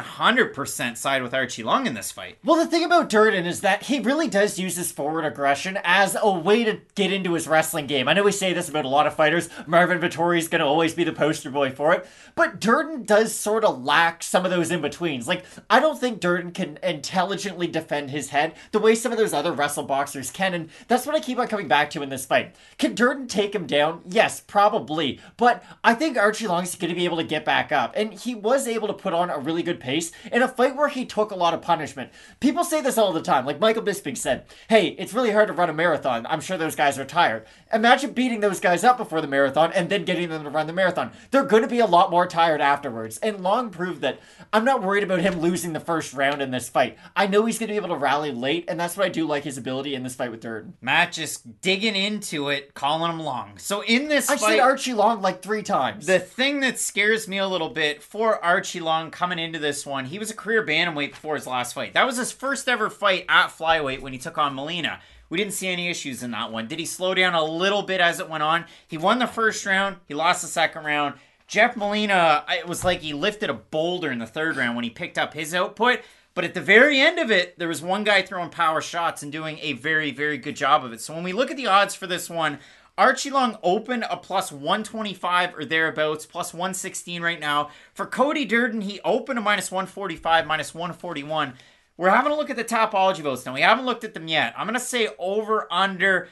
100% side with Archie Long in this fight. Well, the thing about Durden is that he really does use his forward aggression as a way to get into his wrestling game. I know we say this about a lot of fighters. Marvin Vettori's going to always be the poster boy for it. But Durden does sort of lack some of those in-betweens. Like, I don't think Durden can intelligently defend his head the way some of those other wrestle boxers can, and that's what I keep on coming back to in this fight. Can Durden take him down? Yes, probably. But I think Archie Long's going to be able to get back up. And he was able to put on a really good pace in a fight where he took a lot of punishment. People say this all the time. Like Michael Bisping said, hey, it's really hard to run a marathon. I'm sure those guys are tired. Imagine beating those guys up before the marathon and then getting them to run the marathon. They're going to be a lot more tired afterwards. And Long proved that I'm not worried about him losing the first round in this fight. I know he's going to be able to rally late, and that's what I do like his ability in this fight with Durden. Matt just digging into it, calling him Long. So in this fight, I said Archie Long like 3 times. The thing that scares me a little bit for Archie Long coming into this one, he was a career bantamweight before his last fight. That was his first ever fight at flyweight when he took on Molina. We didn't see any issues in that one. Did he slow down a little bit as it went on? He won the first round. He lost the second round. Jeff Molina, it was like he lifted a boulder in the third round when he picked up his output. But at the very end of it, there was one guy throwing power shots and doing a very, very good job of it. So when we look at the odds for this one, Archie Long opened a plus 125 or thereabouts, plus 116 right now. For Cody Durden, he opened a minus 145, minus 141. We're having a look at the Topology votes now. We haven't looked at them yet. I'm going to say over under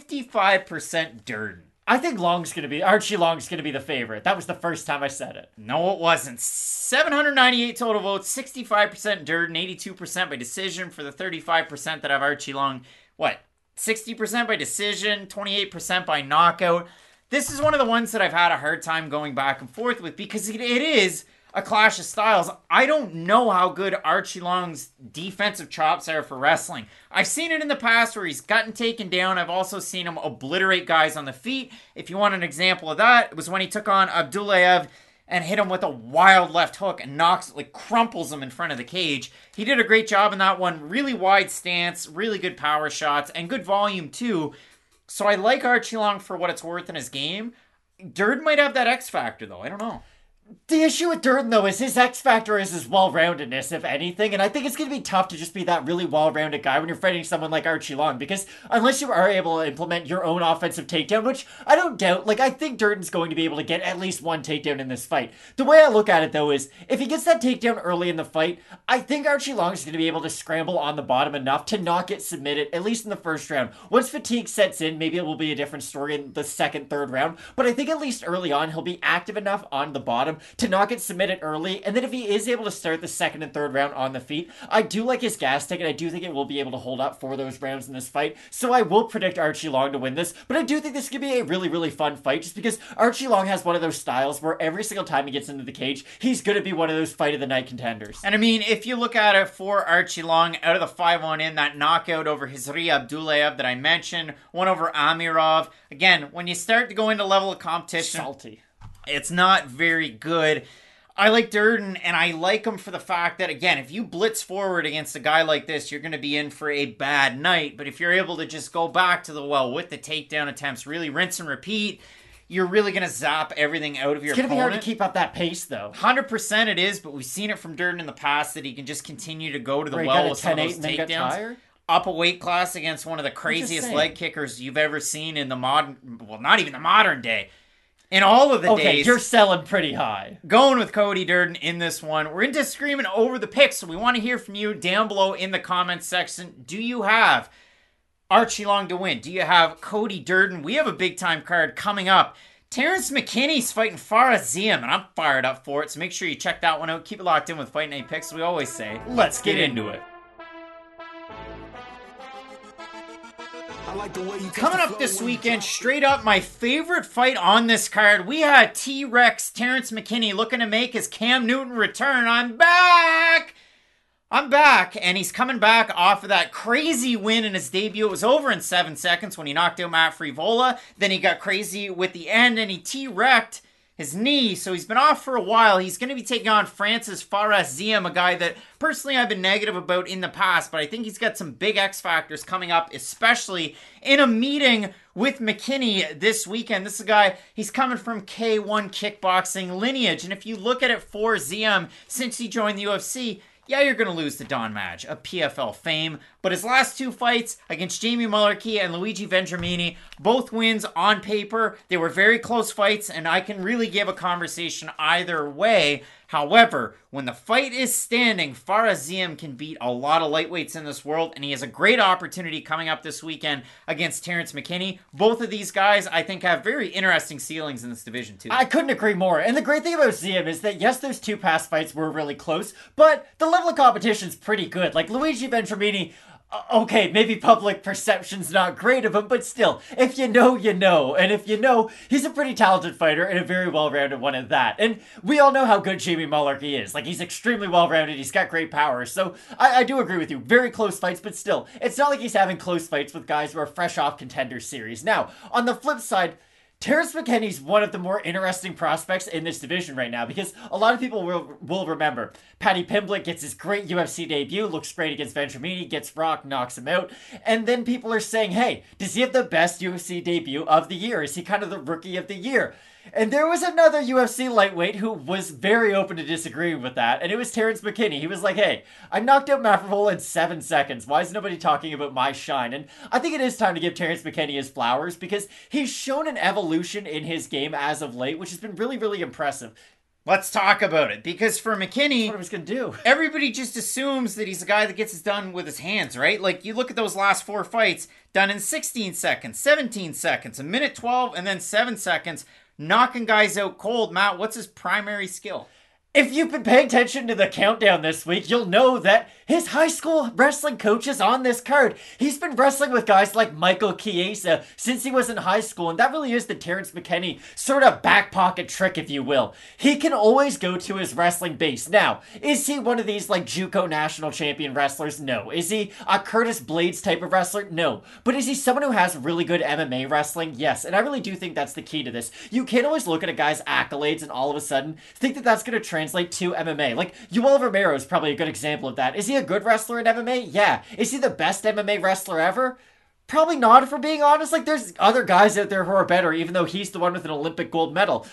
55% Durden. I think Archie Long's going to be the favorite. That was the first time I said it. No, it wasn't. 798 total votes, 65% Durden, 82% by decision for the 35% that have Archie Long. 60% by decision, 28% by knockout. This is one of the ones that I've had a hard time going back and forth with because it is a clash of styles. I don't know how good Archie Long's defensive chops are for wrestling. I've seen it in the past where he's gotten taken down. I've also seen him obliterate guys on the feet. If you want an example of that, it was when he took on Abdulaev and hit him with a wild left hook and crumples him in front of the cage. He did a great job in that one. Really wide stance, really good power shots, and good volume too. So I like Archie Long for what it's worth in his game. Durden might have that X factor though. I don't know. The issue with Durden, though, is his X factor is his well-roundedness, if anything, and I think it's going to be tough to just be that really well-rounded guy when you're fighting someone like Archie Long, because unless you are able to implement your own offensive takedown, which I don't doubt, like, I think Durden's going to be able to get at least one takedown in this fight. The way I look at it, though, is if he gets that takedown early in the fight, I think Archie Long is going to be able to scramble on the bottom enough to not get submitted, at least in the first round. Once fatigue sets in, maybe it will be a different story in the second, third round, but I think at least early on, he'll be active enough on the bottom to not get submitted early, and then if he is able to start the second and third round on the feet, I do like his gas tank, and I do think it will be able to hold up for those rounds in this fight, so I will predict Archie Long to win this, but I do think this could be a really, really fun fight, just because Archie Long has one of those styles where every single time he gets into the cage, he's going to be one of those fight of the night contenders. And I mean, if you look at it for Archie Long, out of the 5-1 in, that knockout over Hizri Abdullayev that I mentioned, one over Amirov, again, when you start to go into level of competition, Salty. It's not very good. I like Durden, and I like him for the fact that, again, if you blitz forward against a guy like this, you're going to be in for a bad night. But if you're able to just go back to the well with the takedown attempts, really rinse and repeat, you're really going to zap everything out of your opponent. It's going to be hard to keep up that pace, though. 100% it is, but we've seen it from Durden in the past that he can just continue to go to the well with some of those takedowns. Up a weight class against one of the craziest leg kickers you've ever seen in the modern, well, not even the modern day. In all of the days. Okay, you're selling pretty high. Going with Cody Durden in this one. We're into screaming over the picks, so we want to hear from you down below in the comments section. Do you have Archie Long to win? Do you have Cody Durden? We have a big-time card coming up. Terrence McKinney's fighting Fares Ziam, and I'm fired up for it, so make sure you check that one out. Keep it locked in with Fight Night Picks. We always say, let's get into it. Coming up this weekend, straight up my favorite fight on this card, we had T-Rex Terrence McKinney looking to make his Cam Newton return. I'm back, and he's coming back off of that crazy win in his debut. It was over in 7 seconds when he knocked out Matt Frevola. Then he got crazy with the end, and he T-Wrecked his knee, so he's been off for a while. He's going to be taking on Francis Fares Ziam, a guy that personally I've been negative about in the past, but I think he's got some big X factors coming up, especially in a meeting with McKinney this weekend. This is a guy, he's coming from K1 kickboxing lineage, and if you look at it for Ziam, since he joined the UFC, yeah, you're going to lose to Don Madge, a PFL fame, but his last 2 fights against Jamie Mullarkey and Luigi Vendramini, both wins on paper. They were very close fights, and I can really give a conversation either way. However, when the fight is standing, Fares Ziam can beat a lot of lightweights in this world, and he has a great opportunity coming up this weekend against Terrence McKinney. Both of these guys, I think, have very interesting ceilings in this division, too. I couldn't agree more. And the great thing about Ziam is that, yes, those 2 past fights were really close, but the level of competition's pretty good. Like, Luigi Vendramini, okay, maybe public perception's not great of him, but still, if you know, you know. And if you know, he's a pretty talented fighter and a very well-rounded one at that. And we all know how good Jamie Mullarkey is. Like, he's extremely well-rounded, he's got great power. So, I do agree with you. Very close fights, but still, it's not like he's having close fights with guys who are fresh off Contender Series. Now, on the flip side, Terrence McKinney's one of the more interesting prospects in this division right now, because a lot of people will remember Paddy Pimblett gets his great UFC debut, looks great against Vendramini, gets rocked, knocks him out, and then people are saying, hey, does he have the best UFC debut of the year? Is he kind of the rookie of the year? And there was another UFC lightweight who was very open to disagreeing with that, and it was Terrence McKinney. He was like, hey, I knocked out Matt Frevola in 7 seconds. Why is nobody talking about my shine? And I think it is time to give Terrence McKinney his flowers, because he's shown an evolution in his game as of late, which has been really, really impressive. Let's talk about it, because for McKinney, what I was going to do. Everybody just assumes that he's a guy that gets it done with his hands, right? Like, you look at those last 4 fights, done in 16 seconds, 17 seconds, a minute 12, and then 7 seconds, knocking guys out cold. Matt, what's his primary skill? If you've been paying attention to the countdown this week, you'll know that his high school wrestling coach is on this card. He's been wrestling with guys like Michael Chiesa since he was in high school, and that really is the Terrence McKinney sort of back pocket trick, if you will. He can always go to his wrestling base. Now, is he one of these like JUCO national champion wrestlers? No. Is he a Curtis Blades type of wrestler? No. But is he someone who has really good MMA wrestling? Yes, and I really do think that's the key to this. You can't always look at a guy's accolades and all of a sudden think that that's going to translate to MMA. Like, Yoel Romero is probably a good example of that. Is he a good wrestler in MMA? Yeah. Is he the best MMA wrestler ever? Probably not, if we're being honest. Like, there's other guys out there who are better, even though he's the one with an Olympic gold medal.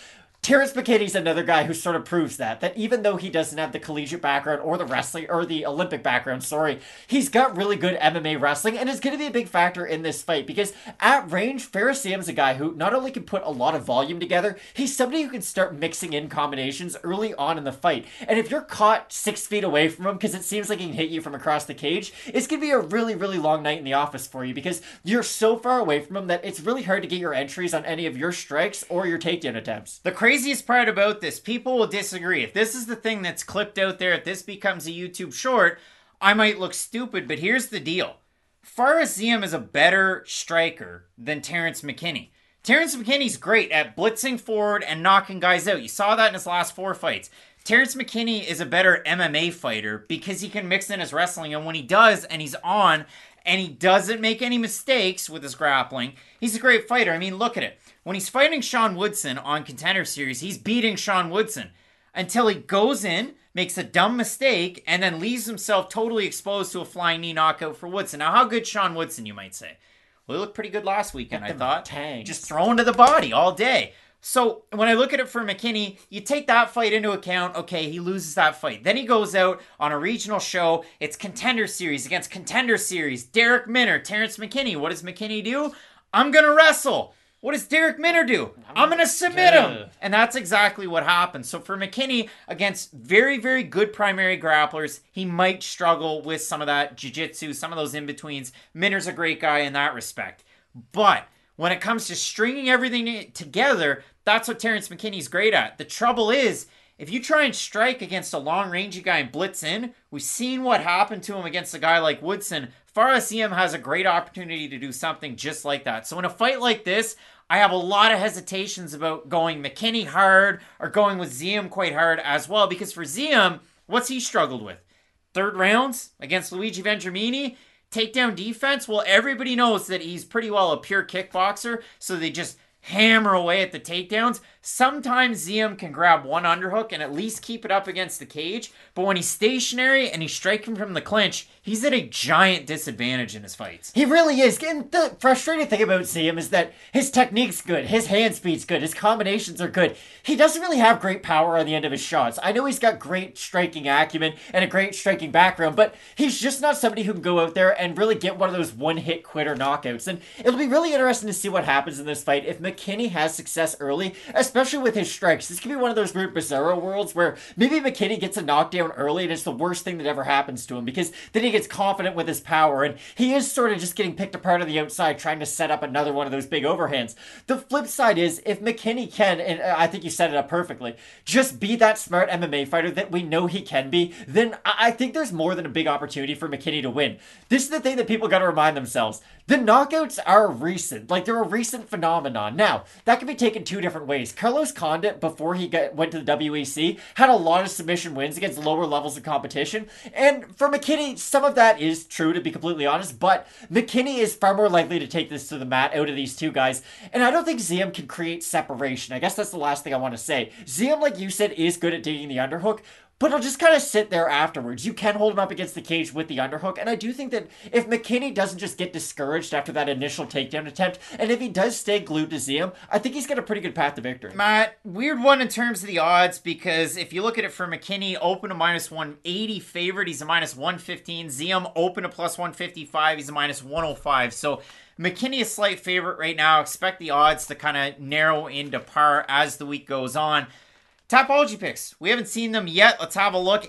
Terrence McKinney's another guy who sort of proves that even though he doesn't have the collegiate background or the wrestling or the Olympic background, he's got really good MMA wrestling and is going to be a big factor in this fight because at range, Fares Ziam's a guy who not only can put a lot of volume together, he's somebody who can start mixing in combinations early on in the fight. And if you're caught 6 feet away from him because it seems like he can hit you from across the cage, it's going to be a really, really long night in the office for you because you're so far away from him that it's really hard to get your entries on any of your strikes or your takedown attempts. The craziest part about this, people will disagree. If this is the thing that's clipped out there, if this becomes a YouTube short, I might look stupid, but here's the deal. Fares Ziam is a better striker than Terrence McKinney. Terrence McKinney's great at blitzing forward and knocking guys out. You saw that in his last 4 fights. Terrence McKinney is a better MMA fighter because he can mix in his wrestling, and when he does, and he's on, and he doesn't make any mistakes with his grappling, he's a great fighter. I mean, look at it. When he's fighting Sean Woodson on Contender Series, he's beating Sean Woodson until he goes in, makes a dumb mistake, and then leaves himself totally exposed to a flying knee knockout for Woodson. Now, how good Sean Woodson, you might say? Well, he looked pretty good last weekend, I thought. Tanks. Just thrown to the body all day. So, when I look at it for McKinney, you take that fight into account. Okay, he loses that fight. Then he goes out on a regional show. It's Contender Series against Contender Series. Derek Minner, Terrence McKinney. What does McKinney do? I'm going to wrestle. What does Derek Minner do? I'm going to submit him. And that's exactly what happened. So for McKinney, against very, very good primary grapplers, he might struggle with some of that jiu-jitsu, some of those in-betweens. Minner's a great guy in that respect. But when it comes to stringing everything together, that's what Terrence McKinney's great at. The trouble is, if you try and strike against a long-rangey guy and blitz in, we've seen what happened to him against a guy like Woodson. Fares Ziam has a great opportunity to do something just like that. So in a fight like this, I have a lot of hesitations about going McKinney hard or going with Ziam quite hard as well. Because for Ziam, what's he struggled with? 3rd rounds against Luigi Vendramini? Takedown defense? Well, everybody knows that he's pretty well a pure kickboxer, so they just hammer away at the takedowns. Sometimes Ziam can grab one underhook and at least keep it up against the cage, but when he's stationary and he's striking from the clinch, he's at a giant disadvantage in his fights. He really is. And the frustrating thing about Ziam is that his technique's good, his hand speed's good, his combinations are good. He doesn't really have great power on the end of his shots. I know he's got great striking acumen and a great striking background, but he's just not somebody who can go out there and really get one of those one-hit quitter knockouts. And it'll be really interesting to see what happens in this fight if McKinney has success early, especially with his strikes. This could be one of those weird Bizarro worlds where maybe McKinney gets a knockdown early and it's the worst thing that ever happens to him because then he gets confident with his power and he is sort of just getting picked apart on the outside trying to set up another one of those big overhands. The flip side is if McKinney can, and I think you set it up perfectly, just be that smart MMA fighter that we know he can be, then I think there's more than a big opportunity for McKinney to win. This is the thing that people got to remind themselves. The knockouts are recent. Like, they're a recent phenomenon. Now, that can be taken 2 different ways. Carlos Condit, before he went to the WEC, had a lot of submission wins against lower levels of competition. And for McKinney, some of that is true, to be completely honest, but McKinney is far more likely to take this to the mat out of these 2 guys. And I don't think Ziam can create separation. I guess that's the last thing I want to say. Ziam, like you said, is good at digging the underhook, but he'll just kind of sit there afterwards. You can hold him up against the cage with the underhook, and I do think that if McKinney doesn't just get discouraged after that initial takedown attempt, and if he does stay glued to Ziam, I think he's got a pretty good path to victory. Matt, weird one in terms of the odds, because if you look at it for McKinney, open to minus 180 favorite, he's a minus 115. Ziam open to plus 155, he's a minus 105. So McKinney a slight favorite right now. Expect the odds to kind of narrow into par as the week goes on. Tapology picks. We haven't seen them yet. Let's have a look.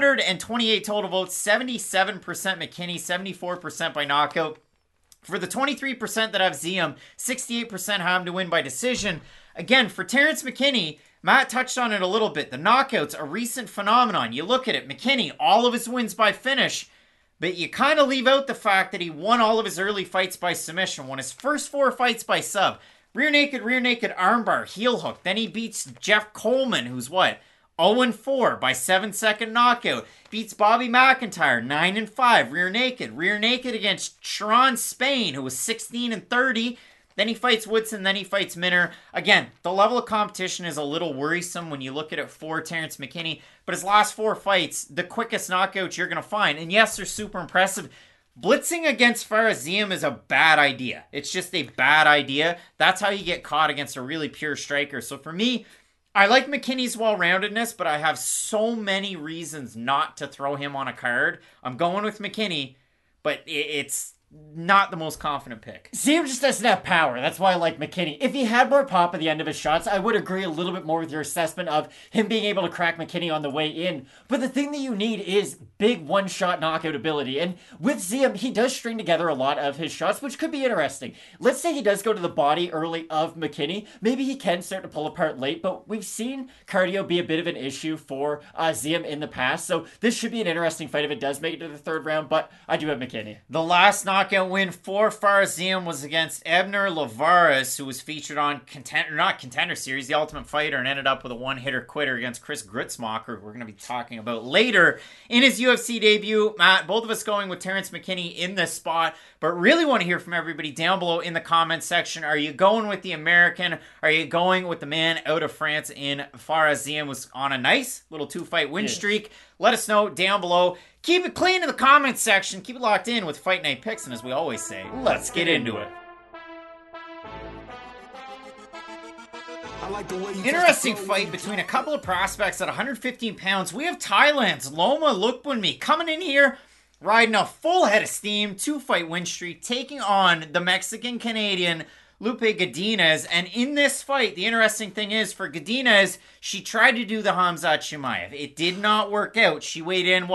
828 total votes. 77% McKinney. 74% by knockout. For the 23% that have Ziam, 68% have him to win by decision. Again, for Terrence McKinney, Matt touched on it a little bit. The knockouts, a recent phenomenon. You look at it. McKinney, all of his wins by finish. But you kind of leave out the fact that he won all of his early fights by submission. Won his first 4 fights by sub. Rear naked armbar, heel hook. Then he beats Jeff Coleman, who's what? 0-4 by 7-second knockout. Beats Bobby McIntyre, 9-5, rear naked against Sharon Spain, who was 16-30. Then he fights Woodson, then he fights Minner. Again, the level of competition is a little worrisome when you look at it for Terrence McKinney, but his last 4 fights, the quickest knockouts you're going to find. And yes, they're super impressive. Blitzing against Fares Ziam is a bad idea. It's just a bad idea. That's how you get caught against a really pure striker. So for me, I like McKinney's well-roundedness, but I have so many reasons not to throw him on a card. I'm going with McKinney, but it's not the most confident pick. Ziem just doesn't have power. That's why I like McKinney. If he had more pop at the end of his shots, I would agree a little bit more with your assessment of him being able to crack McKinney on the way in. But the thing that you need is big one-shot knockout ability. And with Ziem, he does string together a lot of his shots, which could be interesting. Let's say he does go to the body early of McKinney. Maybe he can start to pull apart late, but we've seen cardio be a bit of an issue for Ziem in the past. So this should be an interesting fight if it does make it to the third round, but I do have McKinney. The last knockout win for Fares Ziem was against Ebner Lavares, who was featured on Contender Series, The Ultimate Fighter, and ended up with a one-hitter quitter against Chris Grutzmacher, who we're going to be talking about later in his UFC debut. Matt, both of us going with Terrence McKinney in this spot, but really want to hear from everybody down below in the comments section. Are you going with the American? Are you going with the man out of France in Fares Ziem, was on a nice little 2-fight win streak? Let us know down below. Keep it clean in the comments section. Keep it locked in with Fight Night Picks, and as we always say, let's get into it. Interesting fight between a couple of prospects at 115 pounds. We have Thailand's Loma Lookboonmee coming in here, riding a full head of steam, 2-fight win streak, taking on the Mexican-Canadian Lupe Godinez. And in this fight, the interesting thing is, for Godinez, she tried to do the Khamzat Chimaev. It did not work out. She weighed in,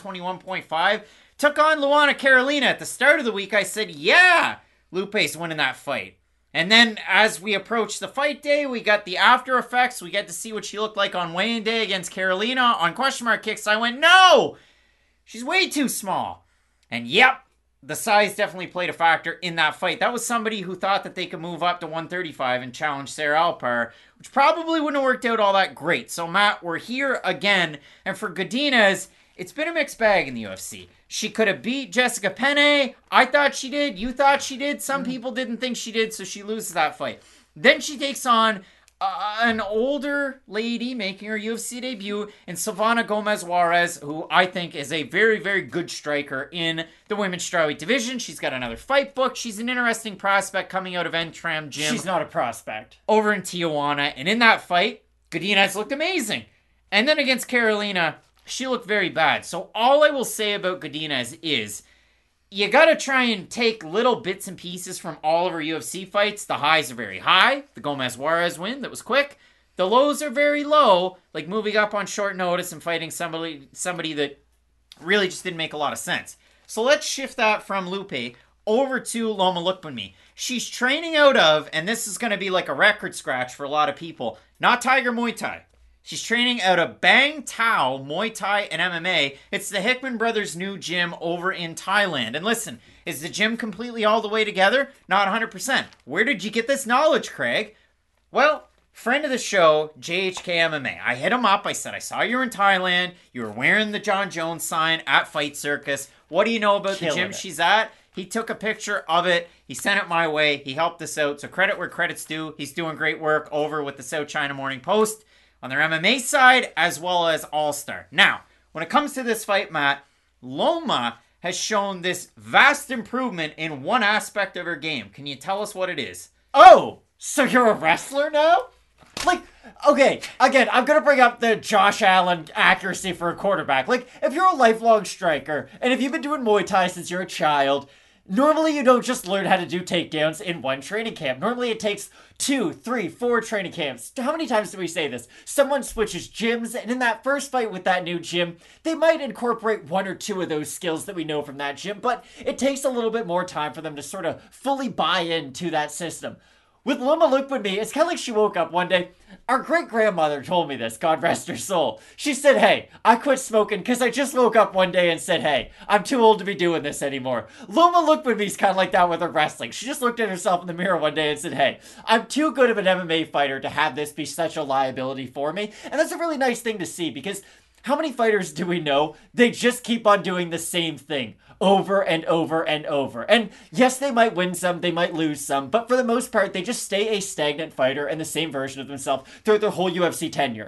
121.5? Took on Luana Carolina. At the start of the week, I said, yeah, Lupe's winning that fight. And then as we approach the fight day, we got the after effects. We get to see what she looked like on weigh-in day against Carolina. On question mark kicks, I went, no! She's way too small. And yep, the size definitely played a factor in that fight. That was somebody who thought that they could move up to 135 and challenge Sarah Alpar, which probably wouldn't have worked out all that great. So Matt, we're here again. And for Godinez, it's been a mixed bag in the UFC. She could have beat Jessica Penne. I thought she did. You thought she did. Some people didn't think she did, so she loses that fight. Then she takes on an older lady making her UFC debut in Silvana Gomez Juarez, who I think is a very, very good striker in the women's strawweight division. She's got another fight book. She's an interesting prospect coming out of Entram Gym. She's not a prospect. Over in Tijuana. And in that fight, Godinez looked amazing. And then against Carolina, she looked very bad. So all I will say about Godinez is, you gotta try and take little bits and pieces from all of her UFC fights. The highs are very high. The Gomez Juarez win, that was quick. The lows are very low, like moving up on short notice and fighting somebody that really just didn't make a lot of sense. So let's shift that from Lupe over to Loma Lookboonmee. She's training out of, and this is going to be like a record scratch for a lot of people, not Tiger Muay Thai. She's training out of Bang Tao Muay Thai and MMA. It's the Hickman Brothers' new gym over in Thailand. And listen, is the gym completely all the way together? Not 100%. Where did you get this knowledge, Craig? Well, friend of the show, JHK MMA. I hit him up. I said, I saw you were in Thailand. You were wearing the John Jones sign at Fight Circus. What do you know about the gym she's at? He took a picture of it. He sent it my way. He helped us out. So credit where credit's due. He's doing great work over with the South China Morning Post on their MMA side, as well as All-Star. Now, when it comes to this fight, Matt, Loma has shown this vast improvement in one aspect of her game. Can you tell us what it is? Oh, so you're a wrestler now? Like, okay, again, I'm going to bring up the Josh Allen accuracy for a quarterback. Like, if you're a lifelong striker, and if you've been doing Muay Thai since you're a child, normally you don't just learn how to do takedowns in one training camp. Normally it takes 2, 3, 4 training camps. How many times do we say this? Someone switches gyms, and in that first fight with that new gym, they might incorporate 1 or 2 of those skills that we know from that gym, but it takes a little bit more time for them to sort of fully buy into that system. With Loma Lookboonmee, it's kind of like she woke up one day. Our great-grandmother told me this, God rest her soul. She said, hey, I quit smoking because I just woke up one day and said, hey, I'm too old to be doing this anymore. Loma Lookboonmee's kind of like that with her wrestling. She just looked at herself in the mirror one day and said, hey, I'm too good of an MMA fighter to have this be such a liability for me. And that's a really nice thing to see, because how many fighters do we know? They just keep on doing the same thing over and over and over. And yes, they might win some, they might lose some, but for the most part, they just stay a stagnant fighter and the same version of themselves throughout their whole UFC tenure.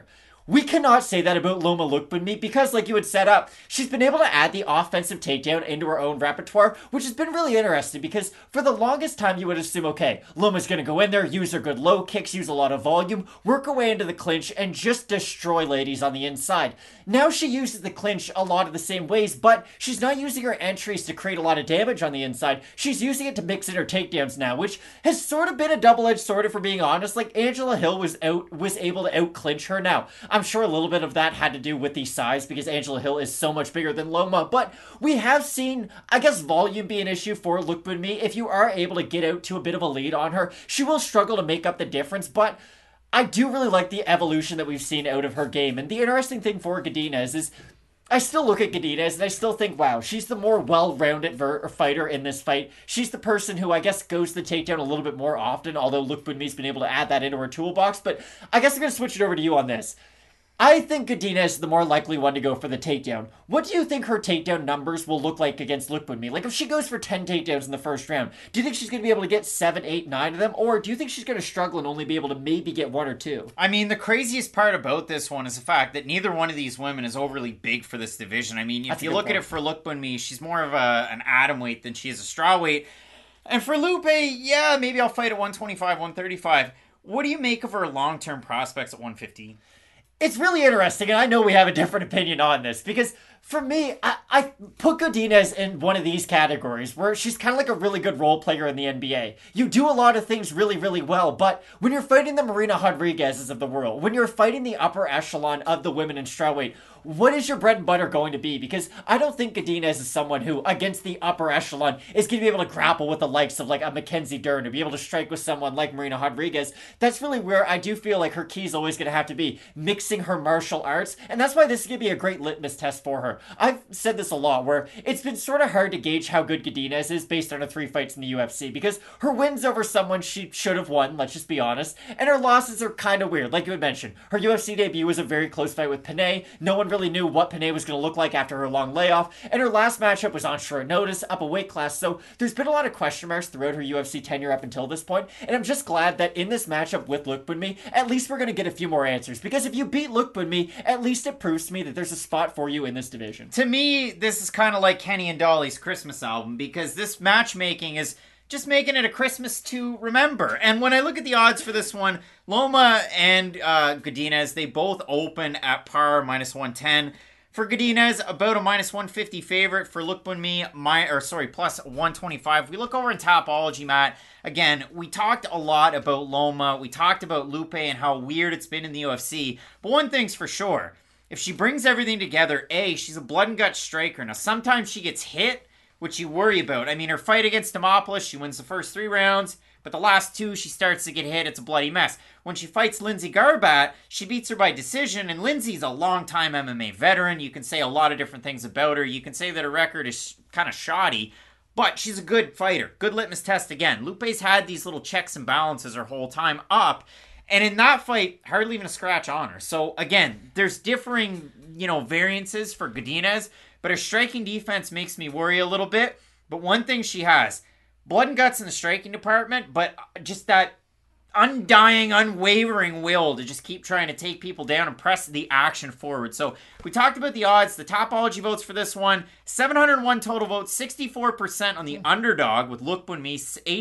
We cannot say that about Loma Lookboonmee because, like you had set up, she's been able to add the offensive takedown into her own repertoire, which has been really interesting because for the longest time you would assume, okay, Loma's going to go in there, use her good low kicks, use a lot of volume, work her way into the clinch, and just destroy ladies on the inside. Now she uses the clinch a lot of the same ways, but she's not using her entries to create a lot of damage on the inside. She's using it to mix in her takedowns now, which has sort of been a double-edged sword, if we're being honest. Like, Angela Hill was able to out-clinch her now. I'm sure a little bit of that had to do with the size because Angela Hill is so much bigger than Loma, but we have seen, I guess, volume be an issue for Lookboonmee. If you are able to get out to a bit of a lead on her, she will struggle to make up the difference, but I do really like the evolution that we've seen out of her game. And the interesting thing for Godinez is I still look at Godinez and I still think, wow, she's the more well-rounded fighter in this fight. She's the person who I guess goes to the takedown a little bit more often, although Lookboonmee's been able to add that into her toolbox. But I guess I'm going to switch it over to you on this. I think Godinez is the more likely one to go for the takedown. What do you think her takedown numbers will look like against Lookboonmee? Like, if she goes for 10 takedowns in the first round, do you think she's going to be able to get 7, 8, 9 of them? Or do you think she's going to struggle and only be able to maybe get 1 or 2? I mean, the craziest part about this one is the fact that neither one of these women is overly big for this division. I mean, if you look at it for Lookboonmee, she's more of an atom weight than she is a straw weight. And for Lupe, yeah, maybe I'll fight at 125, 135. What do you make of her long-term prospects at 115? It's really interesting, and I know we have a different opinion on this, because for me, I put Godinez in one of these categories, where she's kind of like a really good role player in the NBA. You do a lot of things really, really well, but when you're fighting the Marina Rodriguez's of the world, when you're fighting the upper echelon of the women in strawweight, what is your bread and butter going to be? Because I don't think Godinez is someone who, against the upper echelon, is going to be able to grapple with the likes of like a Mackenzie Dern, to be able to strike with someone like Marina Rodriguez. That's really where I do feel like her key is always going to have to be mixing her martial arts, and that's why this is going to be a great litmus test for her. I've said this a lot, where it's been sort of hard to gauge how good Godinez is based on her 3 fights in the UFC, because her wins over someone she should have won, let's just be honest, and her losses are kind of weird. Like you had mentioned, her UFC debut was a very close fight with Panay. No one really knew what Panay was going to look like after her long layoff, and her last matchup was on short notice, up a weight class, so there's been a lot of question marks throughout her UFC tenure up until this point, and I'm just glad that in this matchup with Lookboonmee, at least we're going to get a few more answers, because if you beat Lookboonmee, at least it proves to me that there's a spot for you in this division. To me, this is kind of like Kenny and Dolly's Christmas album, because this matchmaking is just making it a Christmas to remember. And when I look at the odds for this one, Loma and Godinez, they both open at par, minus 110. For Godinez, about a minus 150 favorite. For Lookboonmee, plus 125. We look over in Tapology, Matt. Again, we talked a lot about Loma. We talked about Lupe and how weird it's been in the UFC. But one thing's for sure. If she brings everything together, she's a blood and gut striker. Now, sometimes she gets hit, which you worry about. I mean, her fight against Demopoulos, she wins the first 3 rounds, but the last 2, she starts to get hit. It's a bloody mess. When she fights Lindsay Garbat, she beats her by decision, and Lindsay's a long-time MMA veteran. You can say a lot of different things about her. You can say that her record is kind of shoddy, but she's a good fighter. Good litmus test again. Lupe's had these little checks and balances her whole time up, and in that fight, hardly even a scratch on her. So, again, there's differing, variances for Godinez, but her striking defense makes me worry a little bit. But one thing she has, blood and guts in the striking department, but just that undying, unwavering will to just keep trying to take people down and press the action forward. So we talked about the odds. The Tapology votes for this one, 701 total votes, 64% on the underdog with Lookboonmee,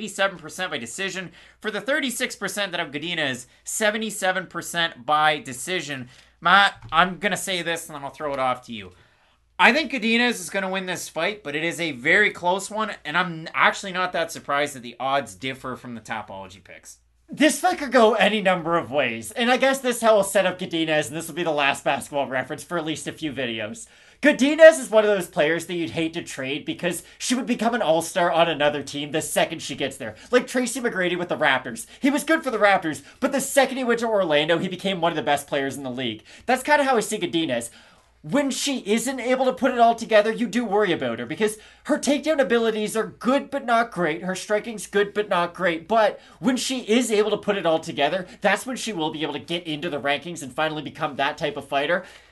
87% by decision. For the 36% that have Godinez, 77% by decision. Matt, I'm going to say this and then I'll throw it off to you. I think Godinez is going to win this fight, but it is a very close one, and I'm actually not that surprised that the odds differ from the Tapology picks. This fight could go any number of ways, and I guess this will set up Godinez, and this will be the last basketball reference for at least a few videos. Godinez is one of those players that you'd hate to trade because she would become an all-star on another team the second she gets there. Like Tracy McGrady with the Raptors. He was good for the Raptors, but the second he went to Orlando, he became one of the best players in the league. That's kind of how I see Godinez. When she isn't able to put it all together, you do worry about her because her takedown abilities are good but not great. Her striking's good but not great. But when she is able to put it all together, that's when she will be able to get into the rankings and finally become that type of fighter.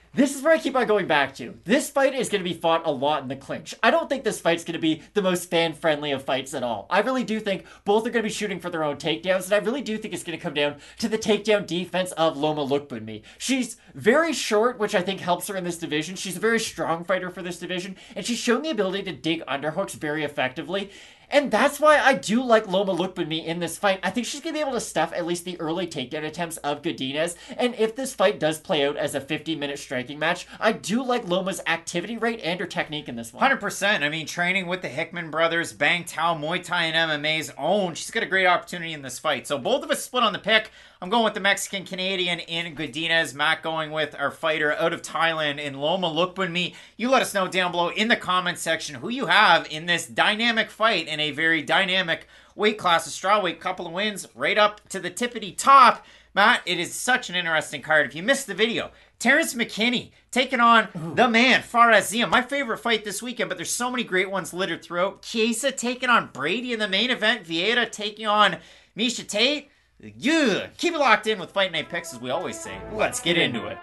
This is where I keep on going back to. This fight is going to be fought a lot in the clinch. I don't think this fight's going to be the most fan-friendly of fights at all. I really do think both are going to be shooting for their own takedowns, and I really do think it's going to come down to the takedown defense of Loma Lookboonmee. She's very short, which I think helps her in this division. She's a very strong fighter for this division, and she's shown the ability to dig underhooks very effectively. And that's why I do like Loma Lookboonmee in this fight. I think she's going to be able to stuff at least the early takedown attempts of Godinez. And if this fight does play out as a 50-minute striking match, I do like Loma's activity rate and her technique in this one. 100%. I mean, training with the Hickman brothers, Bang Tao, Muay Thai, and MMA's own. She's got a great opportunity in this fight. So both of us split on the pick. I'm going with the Mexican-Canadian in Godinez. Matt going with our fighter out of Thailand in Loma Lookboonmee. You let us know down below in the comments section who you have in this dynamic fight in a very dynamic weight class of strawweight. Couple of wins right up to the tippity top. Matt, it is such an interesting card. If you missed the video, Terrence McKinney taking on the man, Fares Ziam. My favorite fight this weekend, but there's so many great ones littered throughout. Chiesa taking on Brady in the main event. Vieira taking on Miesha Tate. Yeah, keep it locked in with Fight Night Picks, as we always say. Let's get into it.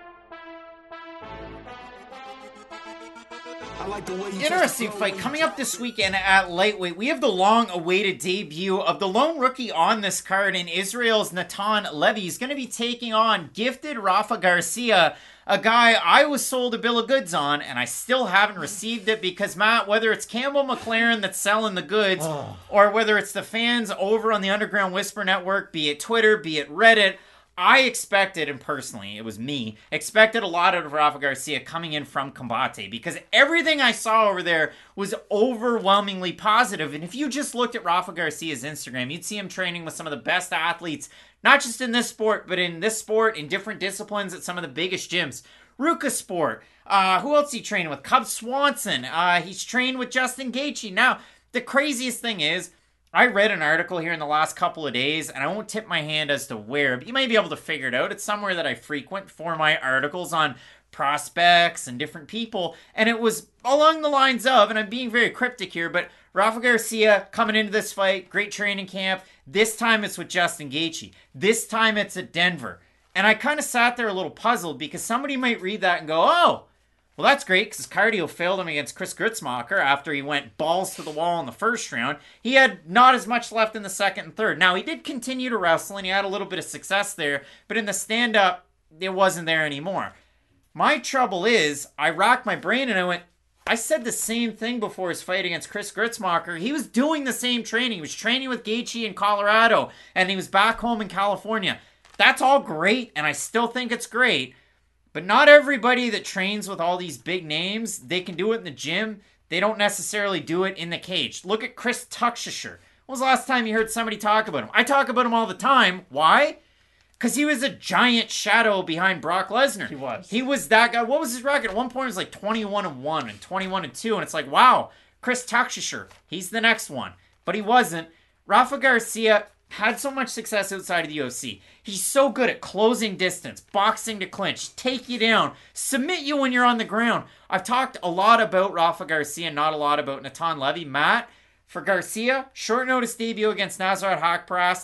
Interesting fight coming up this weekend at lightweight. We have the long-awaited debut of the lone rookie on this card in Israel's Natan Levy. He's going to be taking on gifted Rafa Garcia, a guy I was sold a bill of goods on, and I still haven't received it because, Matt, whether it's Campbell McLaren that's selling the goods, or whether it's the fans over on the Underground Whisper Network, be it Twitter, be it Reddit, I expected, and personally, it was me, expected a lot out of Rafa Garcia coming in from Combate because everything I saw over there was overwhelmingly positive. And if you just looked at Rafa Garcia's Instagram, you'd see him training with some of the best athletes, not just in this sport, but in this sport, in different disciplines at some of the biggest gyms. Ruka Sport. Who else is he training with? Cub Swanson. He's trained with Justin Gaethje. Now, the craziest thing is, I read an article here in the last couple of days, and I won't tip my hand as to where, but you might be able to figure it out. It's somewhere that I frequent for my articles on prospects and different people, and it was along the lines of, and I'm being very cryptic here, but Rafa Garcia coming into this fight, great training camp. This time it's with Justin Gaethje. This time it's at Denver. And I kind of sat there a little puzzled because somebody might read that and go, oh, well, that's great because his cardio failed him against Chris Gruetzemacher after he went balls to the wall in the first round. He had not as much left in the second and third. Now, he did continue to wrestle and he had a little bit of success there, but in the stand-up, it wasn't there anymore. My trouble is, I racked my brain and I went, I said the same thing before his fight against Chris Gruetzemacher. He was doing the same training. He was training with Gaethje in Colorado and he was back home in California. That's all great and I still think it's great. But not everybody that trains with all these big names, they can do it in the gym. They don't necessarily do it in the cage. Look at Chris Tuxisher. When was the last time you heard somebody talk about him? I talk about him all the time. Why? Because he was a giant shadow behind Brock Lesnar. He was. He was that guy. What was his record? At one point it was like 21-1 and 21-2. And it's like, wow, Chris Tuxisher, he's the next one. But he wasn't. Rafa Garcia had so much success outside of the UFC. He's so good at closing distance, boxing to clinch, take you down, submit you when you're on the ground. I've talked a lot about Rafa Garcia, not a lot about Natan Levy. Matt, for Garcia, short notice debut against Nasrat Haqparast.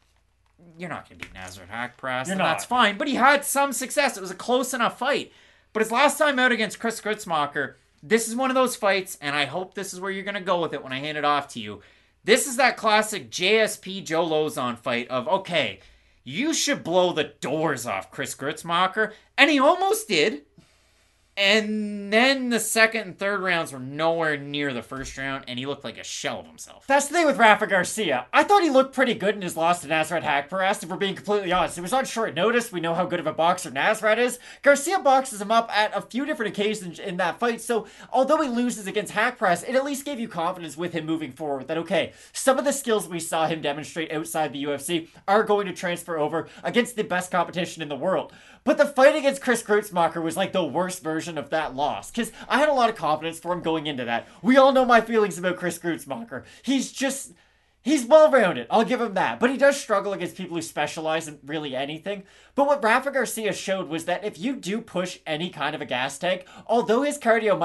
You're not going to beat Nasrat Haqparast, and that's fine. But he had some success. It was a close enough fight. But his last time out against Chris Gruetzemacher, this is one of those fights, and I hope this is where you're going to go with it when I hand it off to you. This is that classic JSP Joe Lozon fight of, okay, you should blow the doors off Chris Gruetzemacher. And he almost did. And then the second and third rounds were nowhere near the first round, and he looked like a shell of himself. That's the thing with Rafa Garcia. I thought he looked pretty good in his loss to Nasrat Haqparast, if we're being completely honest. It was on short notice. We know how good of a boxer Nasrat is. Garcia boxes him up at a few different occasions in that fight, so although he loses against Haqparast, it at least gave you confidence with him moving forward that, okay, some of the skills we saw him demonstrate outside the UFC are going to transfer over against the best competition in the world. But the fight against Chris Gruetzemacher was like the worst version of that loss, because I had a lot of confidence for him going into that. We all know my feelings about Chris Gruetzemacher. He's well-rounded, I'll give him that. But he does struggle against people who specialize in really anything. But what Rafa Garcia showed was that if you do push any kind of a gas tank, although his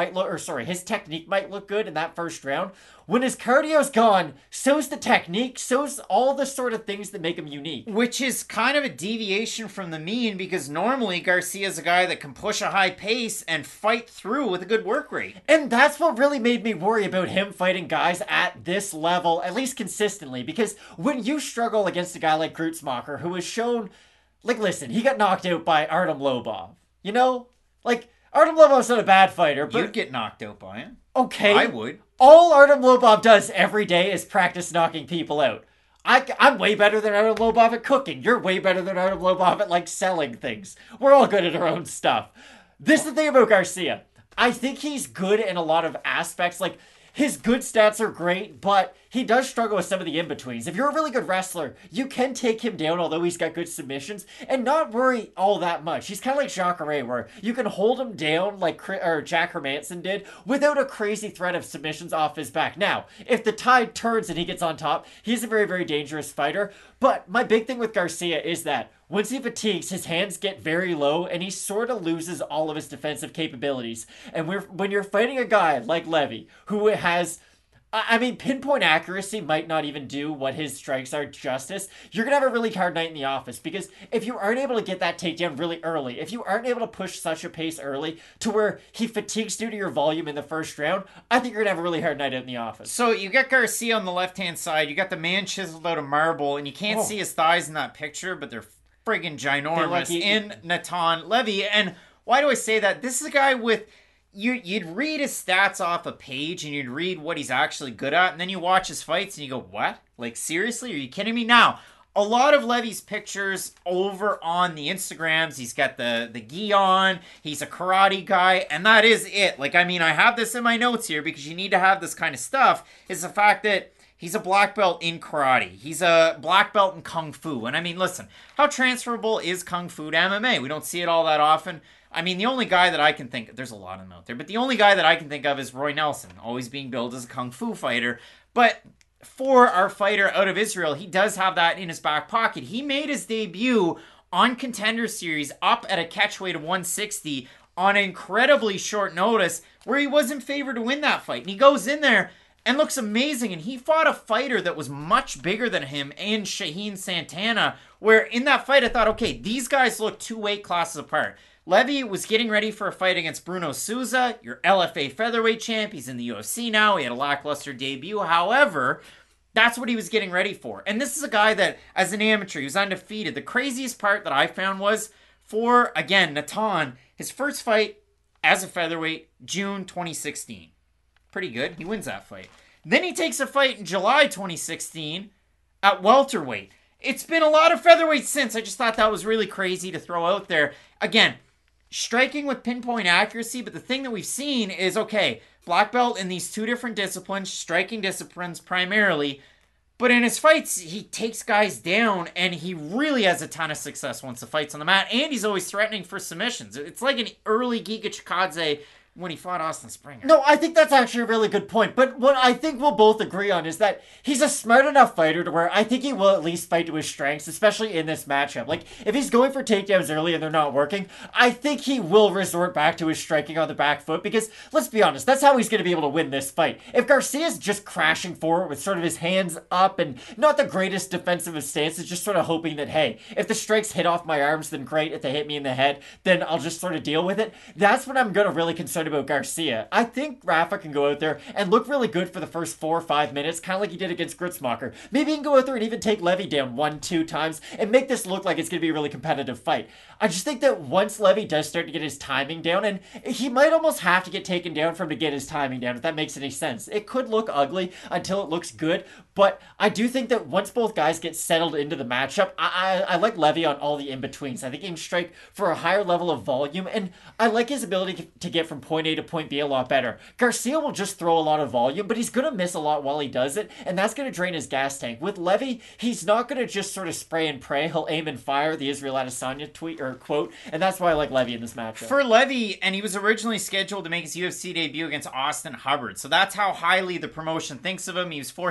his technique might look good in that first round, when his cardio's gone, so's the technique, so's all the sort of things that make him unique. Which is kind of a deviation from the mean, because normally Garcia's a guy that can push a high pace and fight through with a good work rate. And that's what really made me worry about him fighting guys at this level, at least consistently, because when you struggle against a guy like Grutzmacher, who has shown, like, listen, he got knocked out by Artem Lobov, you know? Like, Artem Lobov's not a bad fighter, but... You'd get knocked out by him. Okay. I would. All Artem Lobov does every day is practice knocking people out. I'm way better than Artem Lobov at cooking. You're way better than Artem Lobov at, like, selling things. We're all good at our own stuff. This is the thing about Garcia. I think he's good in a lot of aspects. Like, his good stats are great, but he does struggle with some of the in-betweens. If you're a really good wrestler, you can take him down, although he's got good submissions, and not worry all that much. He's kind of like Jacare, where you can hold him down like Jack Hermanson did without a crazy threat of submissions off his back. Now, if the tide turns and he gets on top, he's a very, very dangerous fighter. But my big thing with Garcia is that once he fatigues, his hands get very low, and he sort of loses all of his defensive capabilities. And when you're fighting a guy like Levy, who has... I mean, pinpoint accuracy might not even do what his strikes are justice. You're going to have a really hard night in the office, because if you aren't able to get that takedown really early, if you aren't able to push such a pace early to where he fatigues due to your volume in the first round, I think you're going to have a really hard night out in the office. So you got Garcia on the left-hand side, you got the man chiseled out of marble, and you can't see his thighs in that picture, but they're friggin' ginormous in Natan Levy. And why do I say that? This is a guy with... You'd read his stats off a page, and you'd read what he's actually good at, and then you watch his fights, and you go, what? Like, seriously? Are you kidding me? Now, a lot of Levy's pictures over on the Instagrams, he's got the gi on, he's a karate guy, and that is it. Like, I mean, I have this in my notes here, because you need to have this kind of stuff, is the fact that he's a black belt in karate. He's a black belt in kung fu. And I mean, listen, how transferable is kung fu to MMA? We don't see it all that often. I mean, the only guy that I can think of, there's a lot of them out there, but the only guy that I can think of is Roy Nelson, always being billed as a kung fu fighter. But for our fighter out of Israel, he does have that in his back pocket. He made his debut on Contender Series up at a catchweight of 160 on incredibly short notice, where he wasn't favored to win that fight. And he goes in there and looks amazing, and he fought a fighter that was much bigger than him in Shaheen Santana, where in that fight I thought, okay, these guys look 2 weight classes apart. Levy was getting ready for a fight against Bruno Souza, your LFA featherweight champ. He's in the UFC now. He had a lackluster debut. However, that's what he was getting ready for. And this is a guy that, as an amateur, he was undefeated. The craziest part that I found was, for, again, Natan, his first fight as a featherweight, June 2016. Pretty good. He wins that fight. Then he takes a fight in July 2016 at welterweight. It's been a lot of featherweights since. I just thought that was really crazy to throw out there. Again, striking with pinpoint accuracy, but the thing that we've seen is, okay, black belt in these 2 different disciplines, striking disciplines primarily, but in his fights, he takes guys down, and he really has a ton of success once the fight's on the mat, and he's always threatening for submissions. It's like an early Giga Chikadze when he fought Austin Springer. No, I think that's actually a really good point. But what I think we'll both agree on is that he's a smart enough fighter to where I think he will at least fight to his strengths, especially in this matchup. Like, if he's going for takedowns early and they're not working, I think he will resort back to his striking on the back foot, because, let's be honest, that's how he's going to be able to win this fight. If Garcia's just crashing forward with sort of his hands up and not the greatest defensive stances, just sort of hoping that, hey, if the strikes hit off my arms, then great. If they hit me in the head, then I'll just sort of deal with it. That's what I'm going to really concern about Garcia. I think Rafa can go out there and look really good for the first 4 or 5 minutes, kind of like he did against Grutzmacher. Maybe he can go out there and even take Levy down 1-2 times and make this look like it's going to be a really competitive fight. I just think that once Levy does start to get his timing down, and he might almost have to get taken down for him to get his timing down, if that makes any sense. It could look ugly until it looks good, but I do think that once both guys get settled into the matchup, I like Levy on all the in-betweens. I think he can strike for a higher level of volume, and I like his ability to get from point A to point B a lot better. Garcia will just throw a lot of volume, but he's going to miss a lot while he does it, and that's going to drain his gas tank. With Levy, he's not going to just sort of spray and pray. He'll aim and fire, the Israel Adesanya tweet or quote, and that's why I like Levy in this matchup. For Levy, and he was originally scheduled to make his UFC debut against Austin Hubbard, so that's how highly the promotion thinks of him. He was forced out of that one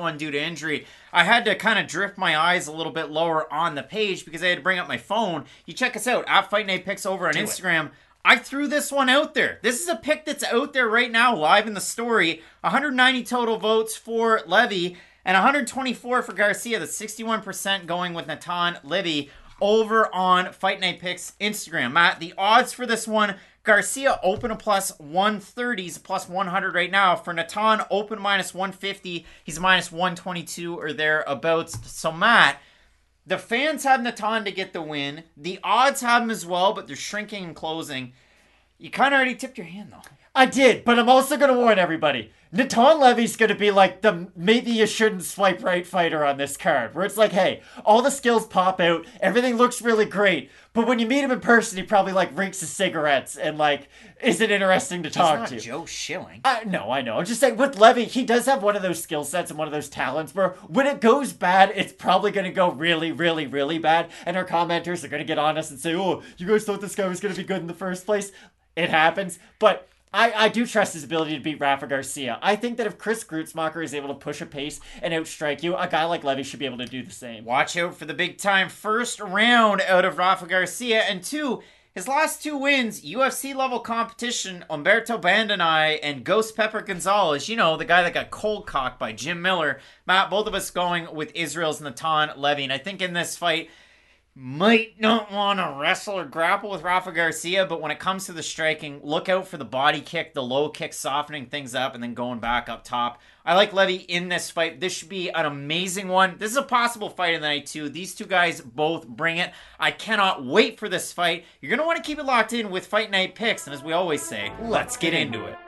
one due to injury. I had to kind of drift my eyes a little bit lower on the page because I had to bring up my phone. You check us out at Fight Night Picks over on Instagram. I threw this one out there. This is a pick that's out there right now, live in the story. 190 total votes for Levy and 124 for Garcia. That's 61% going with Natan Levy over on Fight Night Picks Instagram. Matt, the odds for this one, Garcia open a plus 130. He's a plus 100 right now. For Natan, open minus 150. He's minus 122 or thereabouts. So, Matt, the fans have Natan to get the win. The odds have him as well, but they're shrinking and closing. You kind of already tipped your hand, though. I did, but I'm also going to warn everybody. Natan Levy's going to be like the maybe you shouldn't swipe right fighter on this card. Where it's like, hey, all the skills pop out. Everything looks really great. But when you meet him in person, he probably like reeks his cigarettes and like isn't interesting to talk to. He's not Joe Schilling. No, I know. I'm just saying with Levy, he does have one of those skill sets and one of those talents where when it goes bad, it's probably going to go really, really, really bad. And our commenters are going to get on us and say, oh, you guys thought this guy was going to be good in the first place? It happens. But I do trust his ability to beat Rafa Garcia. I think that if Chris Grutzmacher is able to push a pace and outstrike you, a guy like Levy should be able to do the same. Watch out for the big time first round out of Rafa Garcia. And two, his last two wins, UFC level competition, Humberto Bandenay and Ghost Pepper Gonzalez. You know, the guy that got cold cocked by Jim Miller. Matt, both of us going with Israel's Natan Levy. And I think in this fight, might not want to wrestle or grapple with Rafa Garcia, but when it comes to the striking, look out for the body kick, the low kick, softening things up, and then going back up top. I like Levy in this fight. This should be an amazing one. This is a possible fight of the night, too. These two guys both bring it. I cannot wait for this fight. You're going to want to keep it locked in with Fight Night Picks, and as we always say, let's get into it.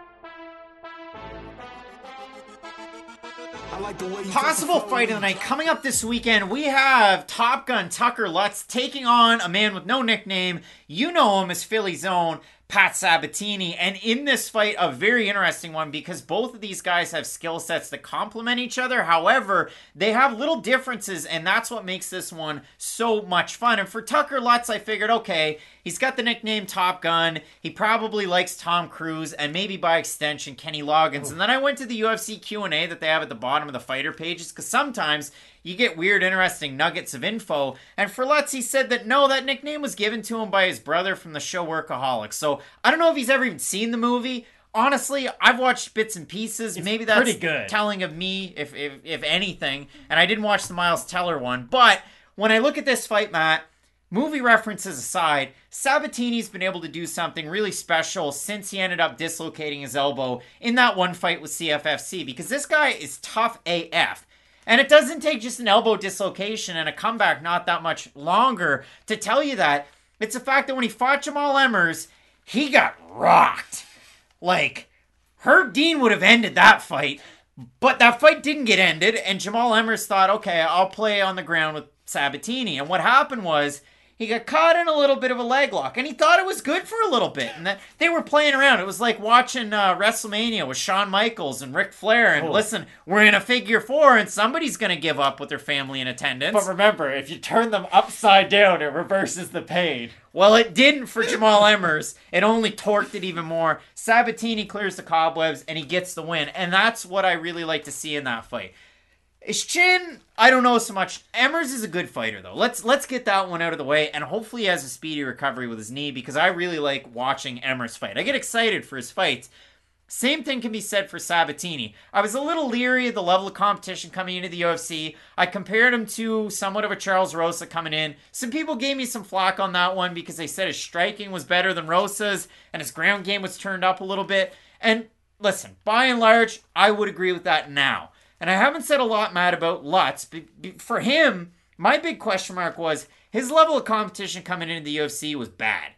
Possible fight of the night coming up this weekend. We have Top Gun Tucker Lutz taking on a man with no nickname. You know him as Philly's own Pat Sabatini. And in this fight, a very interesting one because both of these guys have skill sets that complement each other. However, they have little differences, and that's what makes this one so much fun. And for Tucker Lutz, I figured, okay, he's got the nickname Top Gun. He probably likes Tom Cruise and maybe by extension Kenny Loggins. And then I went to the UFC Q&A that they have at the bottom of the fighter pages because sometimes you get weird, interesting nuggets of info. And for Lutz, he said that no, that nickname was given to him by his brother from the show Workaholics. So I don't know if he's ever even seen the movie. Honestly, I've watched bits and pieces. Maybe that's pretty good. Telling of me, if anything. And I didn't watch the Miles Teller one. But when I look at this fight, Matt, movie references aside, Sabatini's been able to do something really special since he ended up dislocating his elbow in that one fight with CFFC. Because this guy is tough AF. And it doesn't take just an elbow dislocation and a comeback not that much longer to tell you that. It's the fact that when he fought Jamal Emmers, he got rocked. Like, Herb Dean would have ended that fight, but that fight didn't get ended, and Jamal Emmers thought, okay, I'll play on the ground with Sabatini. And what happened was, he got caught in a little bit of a leg lock, and he thought it was good for a little bit. And that they were playing around. It was like watching WrestleMania with Shawn Michaels and Ric Flair. And listen, we're in a figure four, and somebody's going to give up with their family in attendance. But remember, if you turn them upside down, it reverses the pain. Well, it didn't for Jamal Emmers. It only torqued it even more. Sabatini clears the cobwebs, and he gets the win. And that's what I really like to see in that fight. His chin, I don't know so much. Emmers is a good fighter, though. Let's get that one out of the way, and hopefully he has a speedy recovery with his knee, because I really like watching Emmers fight. I get excited for his fights. Same thing can be said for Sabatini. I was a little leery of the level of competition coming into the UFC. I compared him to somewhat of a Charles Rosa coming in. Some people gave me some flack on that one because they said his striking was better than Rosa's, and his ground game was turned up a little bit. And listen, by and large, I would agree with that now. And I haven't said a lot, Matt, about Lutz. But for him, my big question mark was his level of competition coming into the UFC was bad.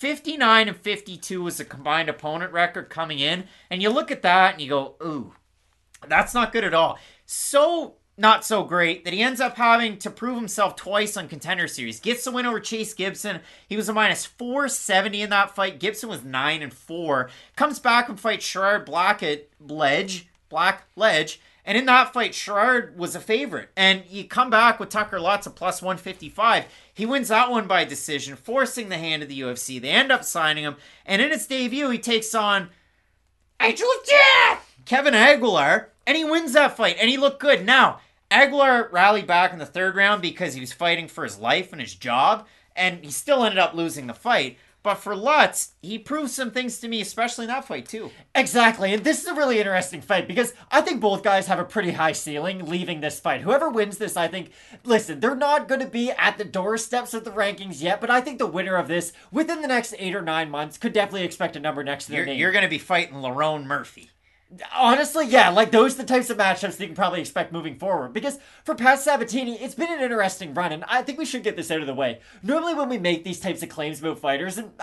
59 and 52 was the combined opponent record coming in. And you look at that and you go, ooh, that's not good at all. So not so great that he ends up having to prove himself twice on Contender Series. Gets the win over Chase Gibson. He was a minus 470 in that fight. Gibson was 9 and 4. Comes back and fights Sherrard Blackledge. And in that fight, Sherrard was a favorite. And you come back with Tucker Lutz at plus 155. He wins that one by decision, forcing the hand of the UFC. They end up signing him. And in its debut, he takes on Angel of Death! Kevin Aguilar. And he wins that fight, and he looked good. Now, Aguilar rallied back in the third round because he was fighting for his life and his job, and he still ended up losing the fight. But for Lutz, he proved some things to me, especially in that fight, too. Exactly, and this is a really interesting fight because I think both guys have a pretty high ceiling leaving this fight. Whoever wins this, I think, listen, they're not going to be at the doorsteps of the rankings yet, but I think the winner of this, within the next 8 or 9 months, could definitely expect a number next to their name. You're going to be fighting Lerone Murphy. Honestly, yeah, like those are the types of matchups that you can probably expect moving forward. Because for Pat Sabatini, it's been an interesting run, and I think we should get this out of the way. Normally when we make these types of claims about fighters, and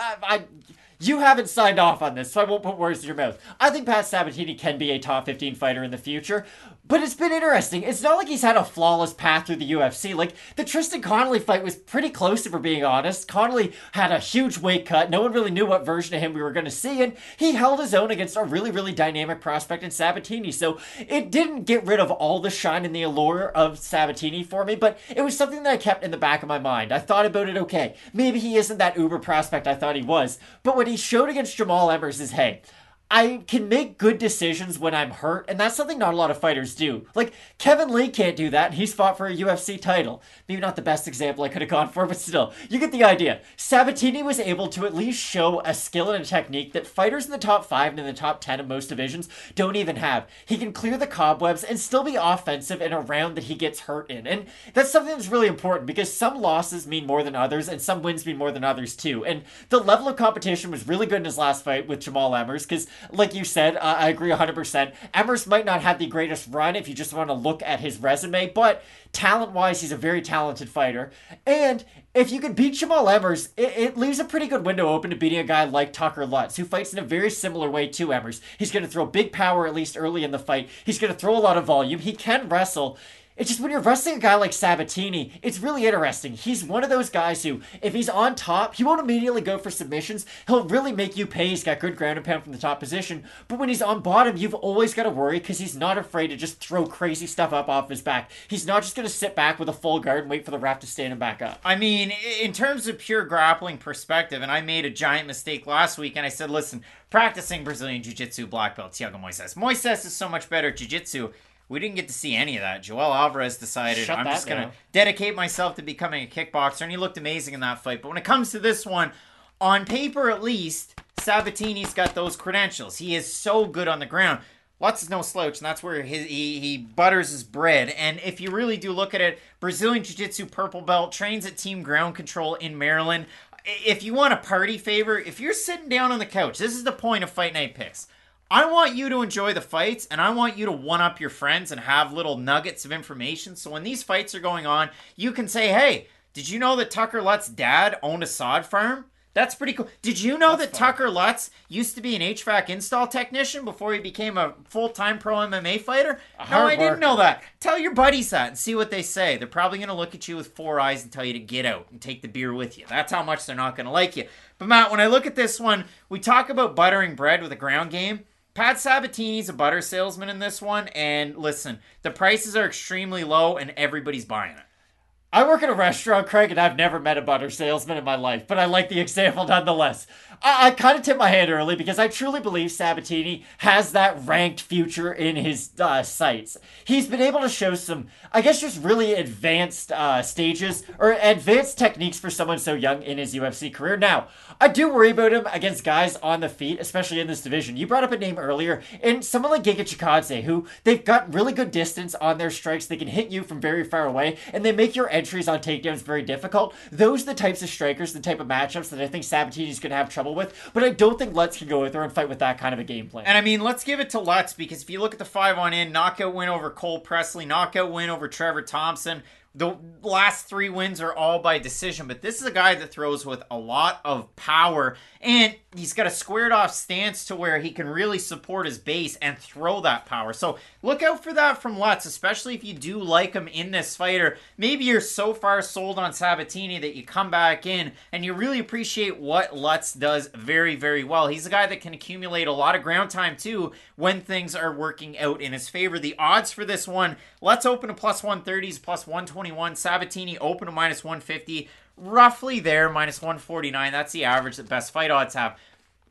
you haven't signed off on this, so I won't put words in your mouth. I think Pat Sabatini can be a top 15 fighter in the future, but it's been interesting. It's not like he's had a flawless path through the UFC. Like, the Tristan Connolly fight was pretty close, if we're being honest. Connolly had a huge weight cut. No one really knew what version of him we were going to see, and he held his own against a really, really dynamic prospect in Sabatini. So it didn't get rid of all the shine and the allure of Sabatini for me, but it was something that I kept in the back of my mind. I thought about it, okay, maybe he isn't that uber prospect I thought he was, but what he showed against Jamal Emmers is, hey, I can make good decisions when I'm hurt, and that's something not a lot of fighters do. Like, Kevin Lee can't do that, and he's fought for a UFC title. Maybe not the best example I could have gone for, but still, you get the idea. Sabatini was able to at least show a skill and a technique that fighters in the top 5 and in the top 10 of most divisions don't even have. He can clear the cobwebs and still be offensive in a round that he gets hurt in, and that's something that's really important because some losses mean more than others, and some wins mean more than others too. And the level of competition was really good in his last fight with Jamal Emmers, because like you said, I agree 100%. Emmers might not have the greatest run if you just want to look at his resume, but talent-wise, he's a very talented fighter. And if you could beat Jamal Emmers, it leaves a pretty good window open to beating a guy like Tucker Lutz, who fights in a very similar way to Emmers. He's going to throw big power, at least early in the fight. He's going to throw a lot of volume. He can wrestle. It's just when you're wrestling a guy like Sabatini, it's really interesting. He's one of those guys who, if he's on top, he won't immediately go for submissions. He'll really make you pay. He's got good ground and pound from the top position. But when he's on bottom, you've always got to worry because he's not afraid to just throw crazy stuff up off his back. He's not just going to sit back with a full guard and wait for the ref to stand him back up. I mean, in terms of pure grappling perspective, and I made a giant mistake last week, and I said, listen, practicing Brazilian Jiu-Jitsu black belt, Thiago Moises. Moises is so much better at Jiu-Jitsu. We didn't get to see any of that. Joel Alvarez decided, I'm just going to dedicate myself to becoming a kickboxer, and he looked amazing in that fight. But when it comes to this one, on paper at least, Sabatini's got those credentials. He is so good on the ground. Lutz is no slouch, and that's where he butters his bread. And if you really do look at it, Brazilian Jiu-Jitsu purple belt, trains at Team Ground Control in Maryland. If you want a party favor, if you're sitting down on the couch, this is the point of Fight Night Picks. I want you to enjoy the fights, and I want you to one-up your friends and have little nuggets of information. So when these fights are going on, you can say, hey, did you know that Tucker Lutz's dad owned a sod farm? That's pretty cool. Did you know that Tucker Lutz used to be an HVAC install technician before he became a full-time pro MMA fighter? No, I didn't know that. Tell your buddies that and see what they say. They're probably going to look at you with 4 eyes and tell you to get out and take the beer with you. That's how much they're not going to like you. But Matt, when I look at this one, we talk about buttering bread with a ground game. Pat Sabatini's a butter salesman in this one, and listen, the prices are extremely low and everybody's buying it. I work at a restaurant, Craig, and I've never met a butter salesman in my life, but I like the example nonetheless. I kind of tipped my hand early because I truly believe Sabatini has that ranked future in his sights. He's been able to show some, I guess, just really advanced stages or advanced techniques for someone so young in his UFC career. Now, I do worry about him against guys on the feet, especially in this division. You brought up a name earlier, and someone like Giga Chikadze, who they've got really good distance on their strikes. They can hit you from very far away, and they make your entries on takedowns very difficult. Those are the types of strikers, the type of matchups that I think Sabatini's going to have trouble with, but I don't think Lutz can go out there and fight with that kind of a game plan. And I mean, let's give it to Lutz, because if you look at the 5-on-in, knockout win over Cole Presley, knockout win over Trevor Thompson, the last 3 wins are all by decision, but this is a guy that throws with a lot of power, and he's got a squared off stance to where he can really support his base and throw that power. So look out for that from Lutz, especially if you do like him in this fighter. Maybe you're so far sold on Sabatini that you come back in and you really appreciate what Lutz does very, very well. He's a guy that can accumulate a lot of ground time too when things are working out in his favor. The odds for this one, Lutz open to plus 130s, plus 121. Sabatini open to minus 150. Roughly there, minus 149. That's the average that Best Fight Odds have.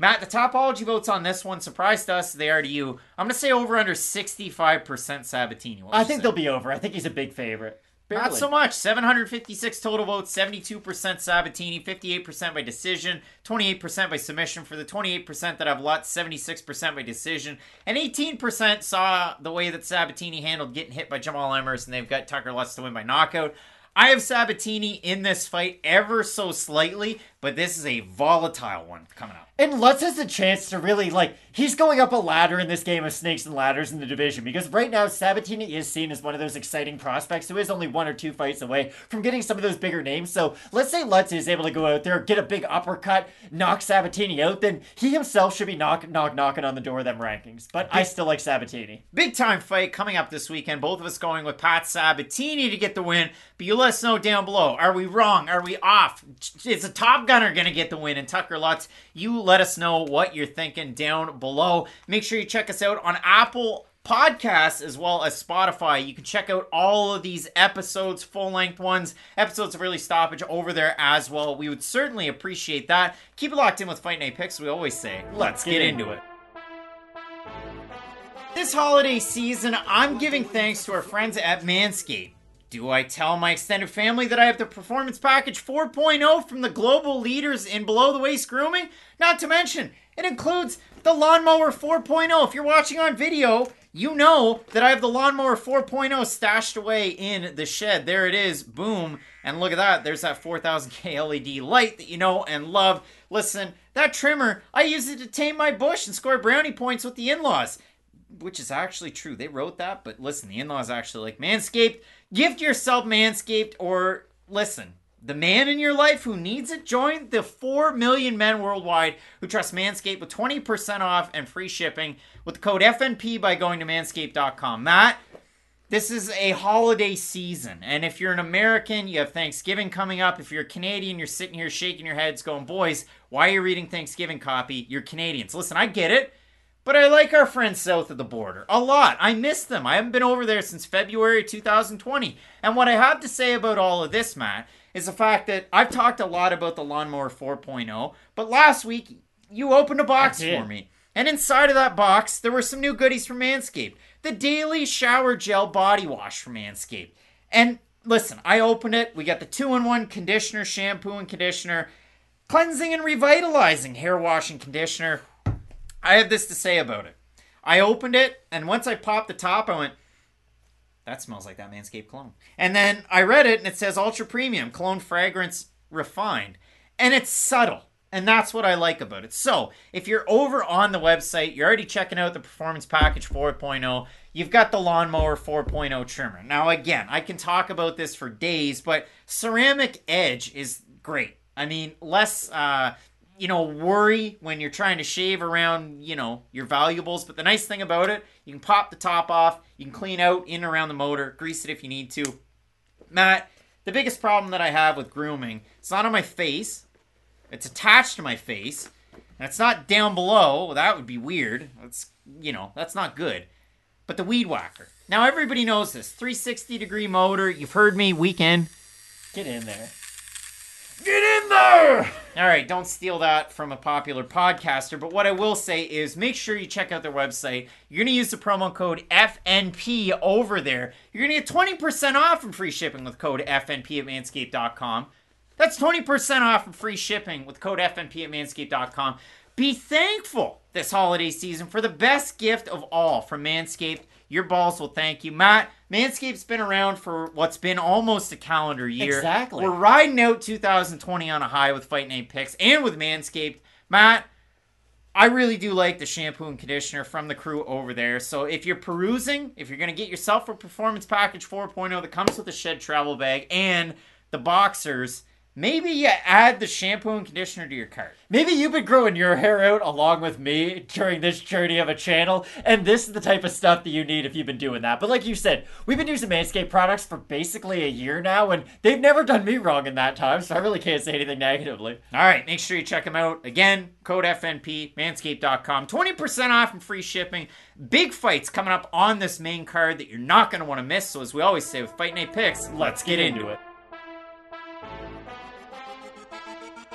Matt, the Topology votes on this one surprised us. They are to you. I'm going to say over under 65% Sabatini. I think they'll be over. I think he's a big favorite. Barely. Not so much. 756 total votes, 72% Sabatini, 58% by decision, 28% by submission. For the 28% that have Lutz, 76% by decision, and 18% saw the way that Sabatini handled getting hit by Jamal Emmers, and they've got Tucker Lutz to win by knockout. I have Sabatini in this fight ever so slightly, but this is a volatile one coming up. And Lutz has a chance to really, he's going up a ladder in this game of snakes and ladders in the division, because right now Sabatini is seen as one of those exciting prospects who is only 1 or 2 fights away from getting some of those bigger names. So let's say Lutz is able to go out there, get a big uppercut, knock Sabatini out, then he himself should be knocking on the door of them rankings. But I still like Sabatini. Big time fight coming up this weekend. Both of us going with Pat Sabatini to get the win, but you let us know down below. Are we wrong? Are we off? Is a Top Gunner going to get the win? And Tucker Lutz, you let us know what you're thinking down below. Make sure you check us out on Apple Podcasts as well as Spotify. You can check out all of these episodes, full-length ones, episodes of Early Stoppage over there as well. We would certainly appreciate that. Keep it locked in with Fight Night Picks. We always say, let's get into it. This holiday season, I'm giving thanks to our friends at Manscaped. Do I tell my extended family that I have the Performance Package 4.0 from the global leaders in below-the-waist grooming? Not to mention, it includes the Lawnmower 4.0. If you're watching on video, you know that I have the Lawnmower 4.0 stashed away in the shed. There it is. Boom. And look at that. There's that 4000K LED light that you know and love. Listen, that trimmer, I use it to tame my bush and score brownie points with the in-laws. Which is actually true. They wrote that, but listen, the in-laws actually like Manscaped. Gift yourself Manscaped, or listen, the man in your life who needs it, join the 4 million men worldwide who trust Manscaped with 20% off and free shipping with the code FNP by going to manscaped.com. Matt, this is a holiday season, and if you're an American, you have Thanksgiving coming up. If you're a Canadian, you're sitting here shaking your heads going, boys, why are you reading Thanksgiving copy? You're Canadians. Listen, I get it. But I like our friends south of the border a lot. I miss them. I haven't been over there since February 2020. And what I have to say about all of this, Matt, is the fact that I've talked a lot about the Lawnmower 4.0, but last week you opened a box for me. And inside of that box, there were some new goodies from Manscaped. The Daily Shower Gel Body Wash from Manscaped. And listen, I opened it. We got the 2-in-1 conditioner, shampoo and conditioner, cleansing and revitalizing hair wash and conditioner. I have this to say about it. I opened it, and once I popped the top, I went, that smells like that Manscaped cologne. And then I read it, and it says Ultra Premium, Cologne Fragrance Refined. And it's subtle, and that's what I like about it. So, if you're over on the website, you're already checking out the Performance Package 4.0, you've got the Lawnmower 4.0 trimmer. Now, again, I can talk about this for days, but Ceramic Edge is great. I mean, less... worry when you're trying to shave around, your valuables. But the nice thing about it, you can pop the top off, you can clean out in and around the motor, grease it if you need to. Matt, the biggest problem that I have with grooming, it's not on my face, it's attached to my face, and it's not down below. Well, that would be weird. That's not good. But the Weed Whacker. Now, everybody knows this. 360-degree motor. You've heard me weekend. Get in there. Get in there! All right, don't steal that from a popular podcaster, but what I will say is make sure you check out their website. You're going to use the promo code FNP over there. You're going to get 20% off and free shipping with code FNP at manscaped.com. That's 20% off and free shipping with code FNP at manscaped.com. Be thankful this holiday season for the best gift of all from Manscaped. Your balls will thank you. Matt, Manscaped's been around for what's been almost a calendar year. Exactly. We're riding out 2020 on a high with Fight Night Picks and with Manscaped. Matt, I really do like the shampoo and conditioner from the crew over there. So if you're perusing, if you're going to get yourself a Performance Package 4.0 that comes with a shed travel bag and the boxers, maybe you add the shampoo and conditioner to your cart. Maybe you've been growing your hair out along with me during this journey of a channel, and this is the type of stuff that you need if you've been doing that. But like you said, we've been using Manscaped products for basically a year now, and they've never done me wrong in that time, so I really can't say anything negatively. All right, make sure you check them out. Again, code FNP, manscaped.com. 20% off and free shipping. Big fights coming up on this main card that you're not going to want to miss. So as we always say with Fight Night Picks, let's get into it.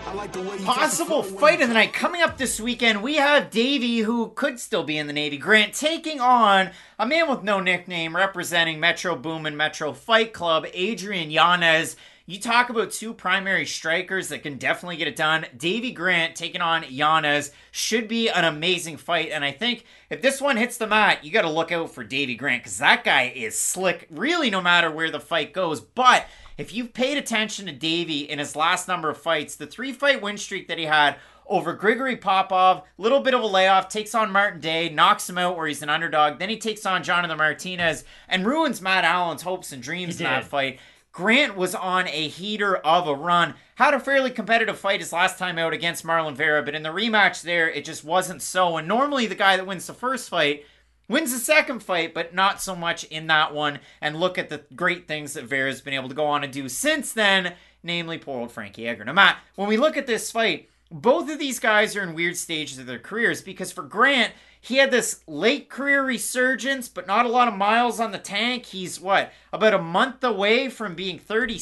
Possible fight of the night coming up this weekend. We have Davey, who could still be in the Navy, Grant, taking on a man with no nickname, representing Metro Boomin Metro Fight Club, Adrian Yanez. You talk about two primary strikers that can definitely get it done. Davey Grant taking on Yanez should be an amazing fight. And I think if this one hits the mat, you got to look out for Davey Grant because that guy is slick, really, no matter where the fight goes. But if you've paid attention to Davey in his last number of fights, the 3-fight win streak that he had over Grigory Popov, little bit of a layoff, takes on Martin Day, knocks him out where he's an underdog. Then he takes on Jonathan Martinez and ruins Matt Allen's hopes and dreams in that fight. Grant was on a heater of a run. Had a fairly competitive fight his last time out against Marlon Vera, but in the rematch there, it just wasn't so. And normally the guy that wins the first fight wins the second fight, but not so much in that one. And look at the great things that Vera's been able to go on and do since then, namely poor old Frankie Edgar. Now, Matt, when we look at this fight, both of these guys are in weird stages of their careers because for Grant, he had this late career resurgence, but not a lot of miles on the tank. He's, about a month away from being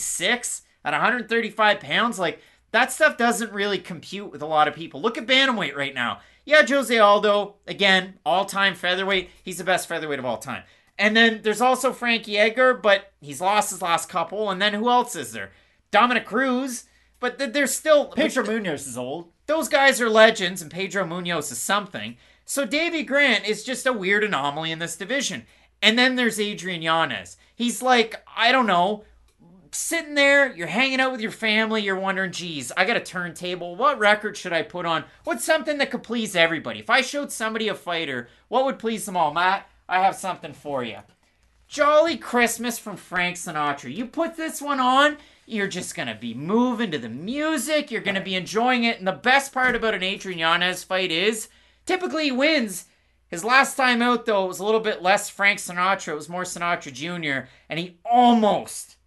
36 at 135 pounds? Like, that stuff doesn't really compute with a lot of people. Look at bantamweight right now. Yeah, Jose Aldo, again, all-time featherweight. He's the best featherweight of all time. And then there's also Frankie Edgar, but he's lost his last couple. And then who else is there? Dominic Cruz, but there's still... Pedro Munoz is old. Those guys are legends, and Pedro Munoz is something. So Davey Grant is just a weird anomaly in this division. And then there's Adrian Yanez. He's like, I don't know, sitting there, you're hanging out with your family, you're wondering, geez, I got a turntable. What record should I put on? What's something that could please everybody? If I showed somebody a fighter, what would please them all? Matt, I have something for you. Jolly Christmas from Frank Sinatra. You put this one on, you're just going to be moving to the music, you're going to be enjoying it. And the best part about an Adrian Yanez fight is, typically he wins. His last time out, though, it was a little bit less Frank Sinatra. It was more Sinatra Jr. And he almost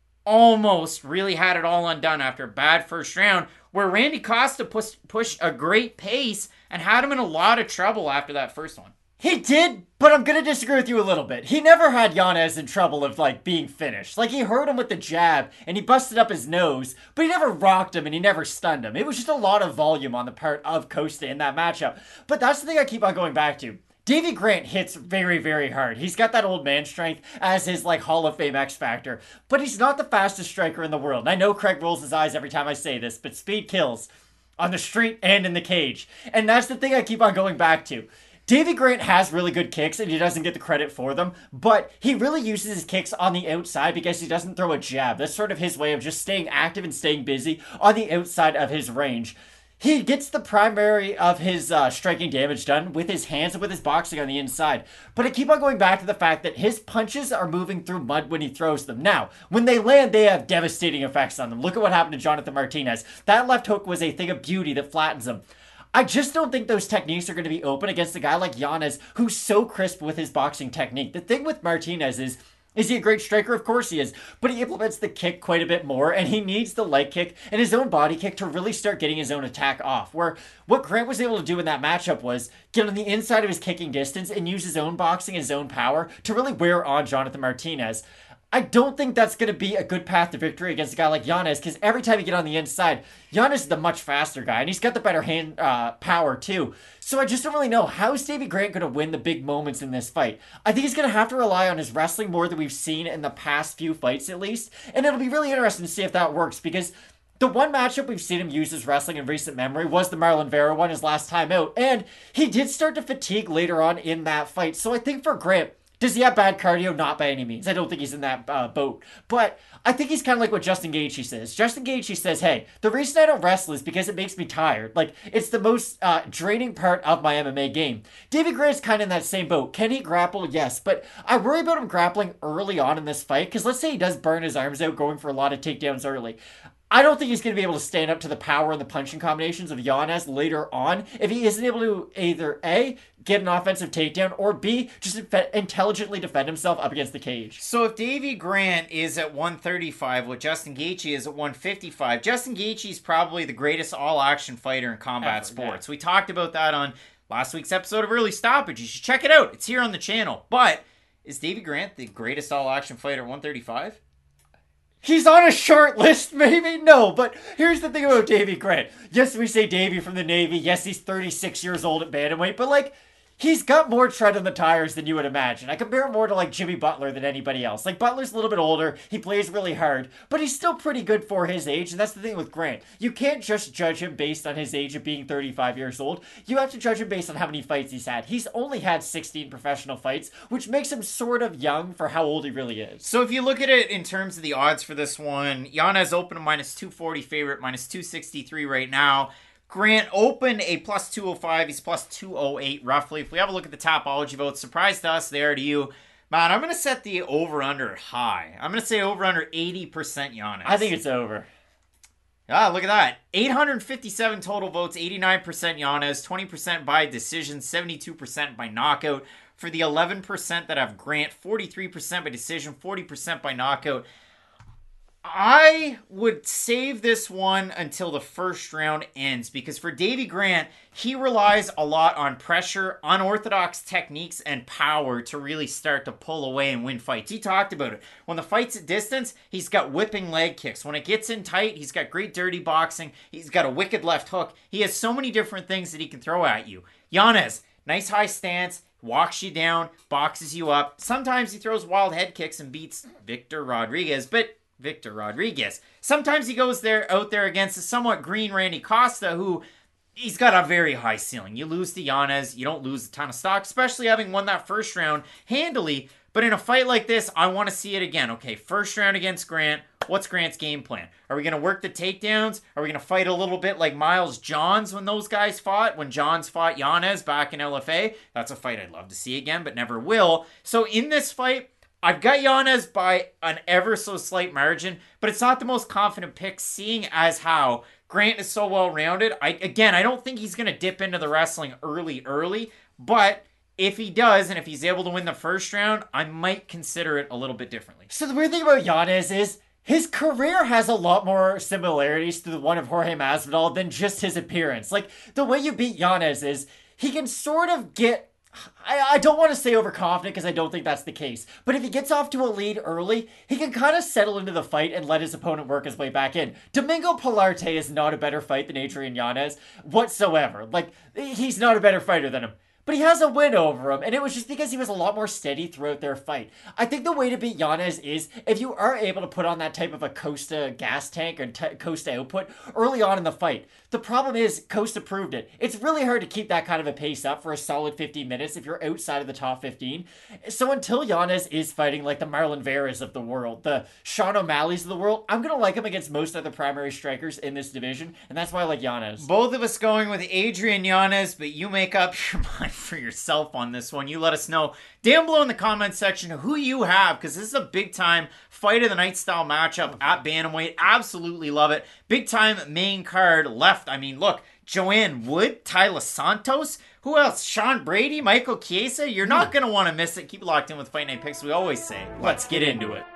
really had it all undone after a bad first round, where Randy Costa pushed a great pace and had him in a lot of trouble after that first one. He did, but I'm going to disagree with you a little bit. He never had Yanez in trouble of, being finished. He hurt him with the jab, and he busted up his nose, but he never rocked him, and he never stunned him. It was just a lot of volume on the part of Costa in that matchup. But that's the thing I keep on going back to. Davey Grant hits very, very hard. He's got that old man strength as his, Hall of Fame X Factor. But he's not the fastest striker in the world. And I know Craig rolls his eyes every time I say this, but speed kills on the street and in the cage. And that's the thing I keep on going back to. Davey Grant has really good kicks, and he doesn't get the credit for them, but he really uses his kicks on the outside because he doesn't throw a jab. That's sort of his way of just staying active and staying busy on the outside of his range. He gets the primary of his striking damage done with his hands and with his boxing on the inside. But I keep on going back to the fact that his punches are moving through mud when he throws them. Now, when they land, they have devastating effects on them. Look at what happened to Jonathan Martinez. That left hook was a thing of beauty that flattens him. I just don't think those techniques are going to be open against a guy like Yanez, who's so crisp with his boxing technique. The thing with Martinez is he a great striker? Of course he is. But he implements the kick quite a bit more, and he needs the leg kick and his own body kick to really start getting his own attack off. Where what Grant was able to do in that matchup was get on the inside of his kicking distance and use his own boxing, his own power to really wear on Jonathan Martinez. I don't think that's going to be a good path to victory against a guy like Yanez, because every time you get on the inside, Yanez is the much faster guy, and he's got the better hand power too. So I just don't really know. How is Davey Grant going to win the big moments in this fight? I think he's going to have to rely on his wrestling more than we've seen in the past few fights at least, and it'll be really interesting to see if that works, because the one matchup we've seen him use his wrestling in recent memory was the Marlon Vera one his last time out, and he did start to fatigue later on in that fight. So I think for Grant, does he have bad cardio? Not by any means. I don't think he's in that boat. But I think he's kind of like what Justin Gaethje says. Justin Gaethje says, hey, the reason I don't wrestle is because it makes me tired. It's the most draining part of my MMA game. Davey Grant's kind of in that same boat. Can he grapple? Yes. But I worry about him grappling early on in this fight, because let's say he does burn his arms out going for a lot of takedowns early. I don't think he's going to be able to stand up to the power and the punching combinations of Yanez later on if he isn't able to either A, get an offensive takedown, or B, just intelligently defend himself up against the cage. So if Davey Grant is at 135, what Justin Gaethje is at 155, Justin Gaethje is probably the greatest all-action fighter in combat sports. Yeah. We talked about that on last week's episode of Early Stoppage. You should check it out. It's here on the channel. But is Davey Grant the greatest all-action fighter at 135? He's on a short list, maybe? No, but here's the thing about Davy Grant. Yes, we say Davy from the Navy. Yes, he's 36 years old at bantamweight, but like, he's got more tread on the tires than you would imagine. I compare him more to like Jimmy Butler than anybody else. Like Butler's a little bit older, he plays really hard, but he's still pretty good for his age, and that's the thing with Grant. You can't just judge him based on his age of being 35 years old. You have to judge him based on how many fights he's had. He's only had 16 professional fights, which makes him sort of young for how old he really is. So if you look at it in terms of the odds for this one, Yanez open a -240 favorite, -263 right now. Grant open a +205. He's +208 roughly. If we have a look at the Tapology votes, surprise to us, they are to you. Man, I'm going to set the over-under high. I'm going to say over-under 80% Yanez. I think it's over. Ah, look at that. 857 total votes, 89% Yanez, 20% by decision, 72% by knockout. For the 11% that have Grant, 43% by decision, 40% by knockout. I would save this one until the first round ends because for Davy Grant, he relies a lot on pressure, unorthodox techniques, and power to really start to pull away and win fights. He talked about it. When the fight's at distance, he's got whipping leg kicks. When it gets in tight, he's got great dirty boxing. He's got a wicked left hook. He has so many different things that he can throw at you. Yanez, nice high stance, walks you down, boxes you up. Sometimes he throws wild head kicks and beats Victor Rodriguez, Sometimes he goes out there against a somewhat green Randy Costa, who he's got a very high ceiling. You lose to Yanez, you don't lose a ton of stock, especially having won that first round handily. But in a fight like this, I want to see it again. Okay, first round against Grant. What's Grant's game plan? Are we going to work the takedowns? Are we going to fight a little bit like Miles Johns when those guys fought? When Johns fought Yanez back in LFA? That's a fight I'd love to see again, but never will. So in this fight, I've got Yanez by an ever so slight margin, but it's not the most confident pick, seeing as how Grant is so well-rounded. I don't think he's going to dip into the wrestling early, but if he does, and if he's able to win the first round, I might consider it a little bit differently. So the weird thing about Yanez is his career has a lot more similarities to the one of Jorge Masvidal than just his appearance. Like, the way you beat Yanez is he can sort of get... I don't want to say overconfident because I don't think that's the case. But if he gets off to a lead early, he can kind of settle into the fight and let his opponent work his way back in. Domingo Pilarte is not a better fight than Adrian Yanez whatsoever. Like, he's not a better fighter than him. But he has a win over him, and it was just because he was a lot more steady throughout their fight. I think the way to beat Yanez is if you are able to put on that type of a Costa gas tank or Costa output early on in the fight. The problem is Costa proved it. It's really hard to keep that kind of a pace up for a solid 15 minutes if you're outside of the top 15. So until Yanez is fighting like the Marlon Veras of the world, the Sean O'Malley's of the world, I'm going to like him against most other primary strikers in this division, and that's why I like Yanez. Both of us going with Adrian Yanez, but you make up your mind for yourself on this one. You let us know down below in the comments section who you have, because this is a big time fight of the night style matchup at bantamweight. Absolutely love it. Big time main card left. I mean, look, Joanne Wood, Tyler Santos, who else? Sean Brady, Michael Chiesa. You're not going to want to miss it. Keep locked in with Fight Night Picks. We always say, let's get into it.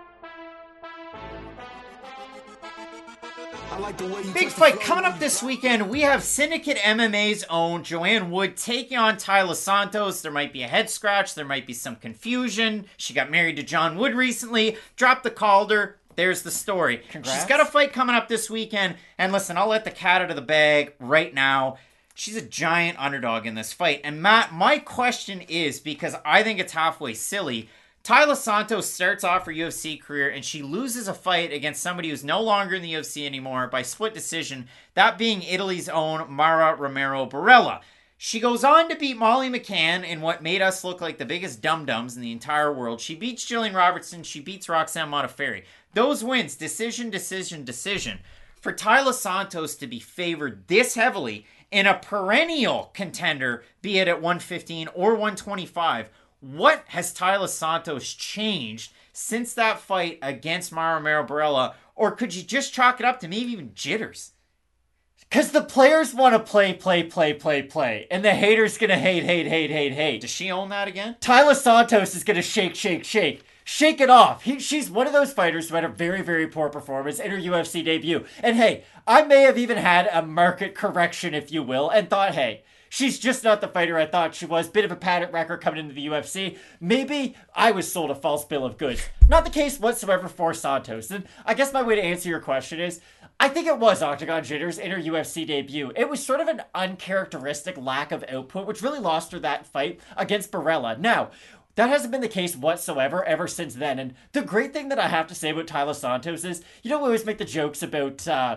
Big fight coming up this weekend. We have Syndicate MMA's own Joanne Wood taking on Tyler Santos. There might be a head scratch. There might be some confusion. She got married to John Wood recently. Dropped the Calder. There's the story. Congrats. She's got a fight coming up this weekend. And listen, I'll let the cat out of the bag right now. She's a giant underdog in this fight. And Matt, my question is, because I think it's halfway silly, Tyler Santos starts off her UFC career and she loses a fight against somebody who's no longer in the UFC anymore by split decision, that being Italy's own Mara Romero Barella. She goes on to beat Molly McCann in what made us look like the biggest dum-dums in the entire world. She beats Jillian Robertson. She beats Roxanne Modafferi. Those wins, decision. For Tyler Santos to be favored this heavily in a perennial contender, be it at 115 or 125, what has Tyler Santos changed since that fight against Mara Romero Barella? Or could you just chalk it up to maybe even jitters? Because the players want to play. And the haters going to hate. Does she own that again? Tyler Santos is going to shake. Shake it off. She's one of those fighters who had a very, very poor performance in her UFC debut. And hey, I may have even had a market correction, if you will, and thought, hey, She's just not the fighter I thought she was. Bit of a patent record coming into the UFC. Maybe I was sold a false bill of goods. Not the case whatsoever for Santos. And I guess my way to answer your question is, I think it was Octagon jitters in her UFC debut. It was sort of an uncharacteristic lack of output, which really lost her that fight against Barella. Now, that hasn't been the case whatsoever ever since then. And the great thing that I have to say about Taila Santos is, we always make the jokes about,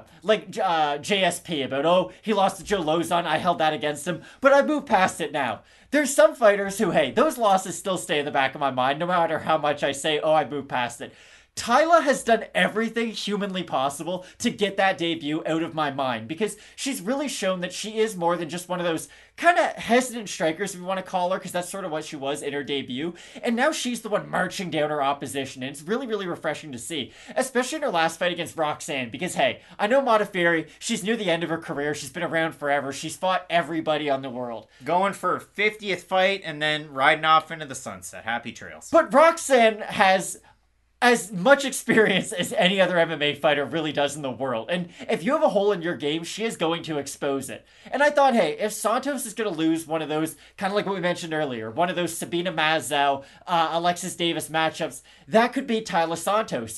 JSP, about, oh, he lost to Joe Lozon, I held that against him, but I moved past it now. There's some fighters who, hey, those losses still stay in the back of my mind, no matter how much I say, oh, I moved past it. Taila has done everything humanly possible to get that debut out of my mind, because she's really shown that she is more than just one of those kind of hesitant strikers, if you want to call her, because that's sort of what she was in her debut. And now she's the one marching down her opposition, and it's really, really refreshing to see, especially in her last fight against Roxanne, because, hey, I know Modafferi, she's near the end of her career, she's been around forever, she's fought everybody on the world. Going for her 50th fight and then riding off into the sunset. Happy trails. But Roxanne has as much experience as any other MMA fighter really does in the world. And if you have a hole in your game, she is going to expose it. And I thought, hey, if Santos is going to lose one of those, kind of like what we mentioned earlier, one of those Sabina Mazow, Alexis Davis matchups, that could be Taila Santos.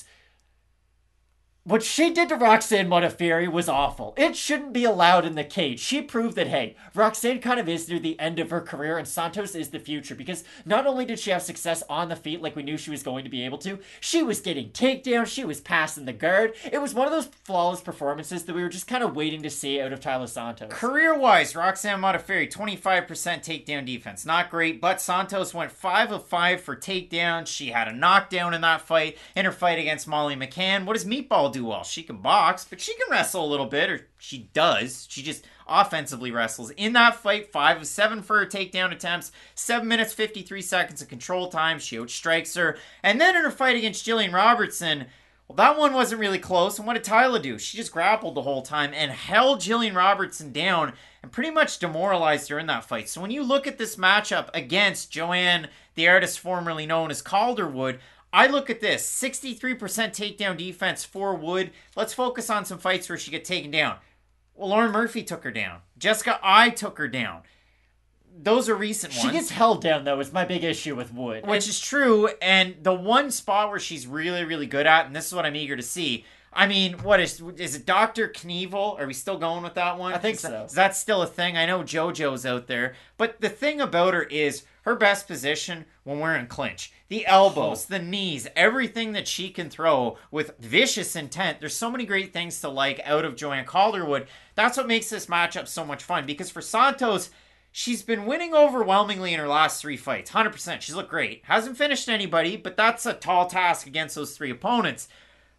What she did to Roxanne Modafferi was awful. It shouldn't be allowed in the cage. She proved that, hey, Roxanne kind of is near the end of her career and Santos is the future, because not only did she have success on the feet like we knew she was going to be able to, she was getting takedowns, she was passing the guard. It was one of those flawless performances that we were just kind of waiting to see out of Taila Santos. Career-wise, Roxanne Modafferi, 25% takedown defense. Not great, but Santos went 5 of 5 for takedowns. She had a knockdown in that fight, in her fight against Molly McCann. What does Meatball do well? She can box, but she can wrestle a little bit, or she does. She just offensively wrestles. In that fight, 5 of 7 for her takedown attempts, 7 minutes, 53 seconds of control time. She outstrikes her. And then in her fight against Jillian Robertson, well, that one wasn't really close. And what did Taila do? She just grappled the whole time and held Jillian Robertson down and pretty much demoralized her in that fight. So when you look at this matchup against Joanne, the artist formerly known as Calderwood, I look at this, 63% takedown defense for Wood. Let's focus on some fights where she got taken down. Well, Lauren Murphy took her down. Jessica Eye took her down. Those are recent ones. She gets held down, though, is my big issue with Wood. Which is true, and the one spot where she's really, really good at, and this is what I'm eager to see, I mean, what is it Dr. Knievel? Are we still going with that one? I think so. Is that still a thing? I know JoJo's out there. But the thing about her is her best position when we're in clinch. The elbows, the knees, everything that she can throw with vicious intent. There's so many great things to like out of Joanne Calderwood. That's what makes this matchup so much fun. Because for Santos, she's been winning overwhelmingly in her last 3 fights. 100%. She's looked great. Hasn't finished anybody, but that's a tall task against those 3 opponents.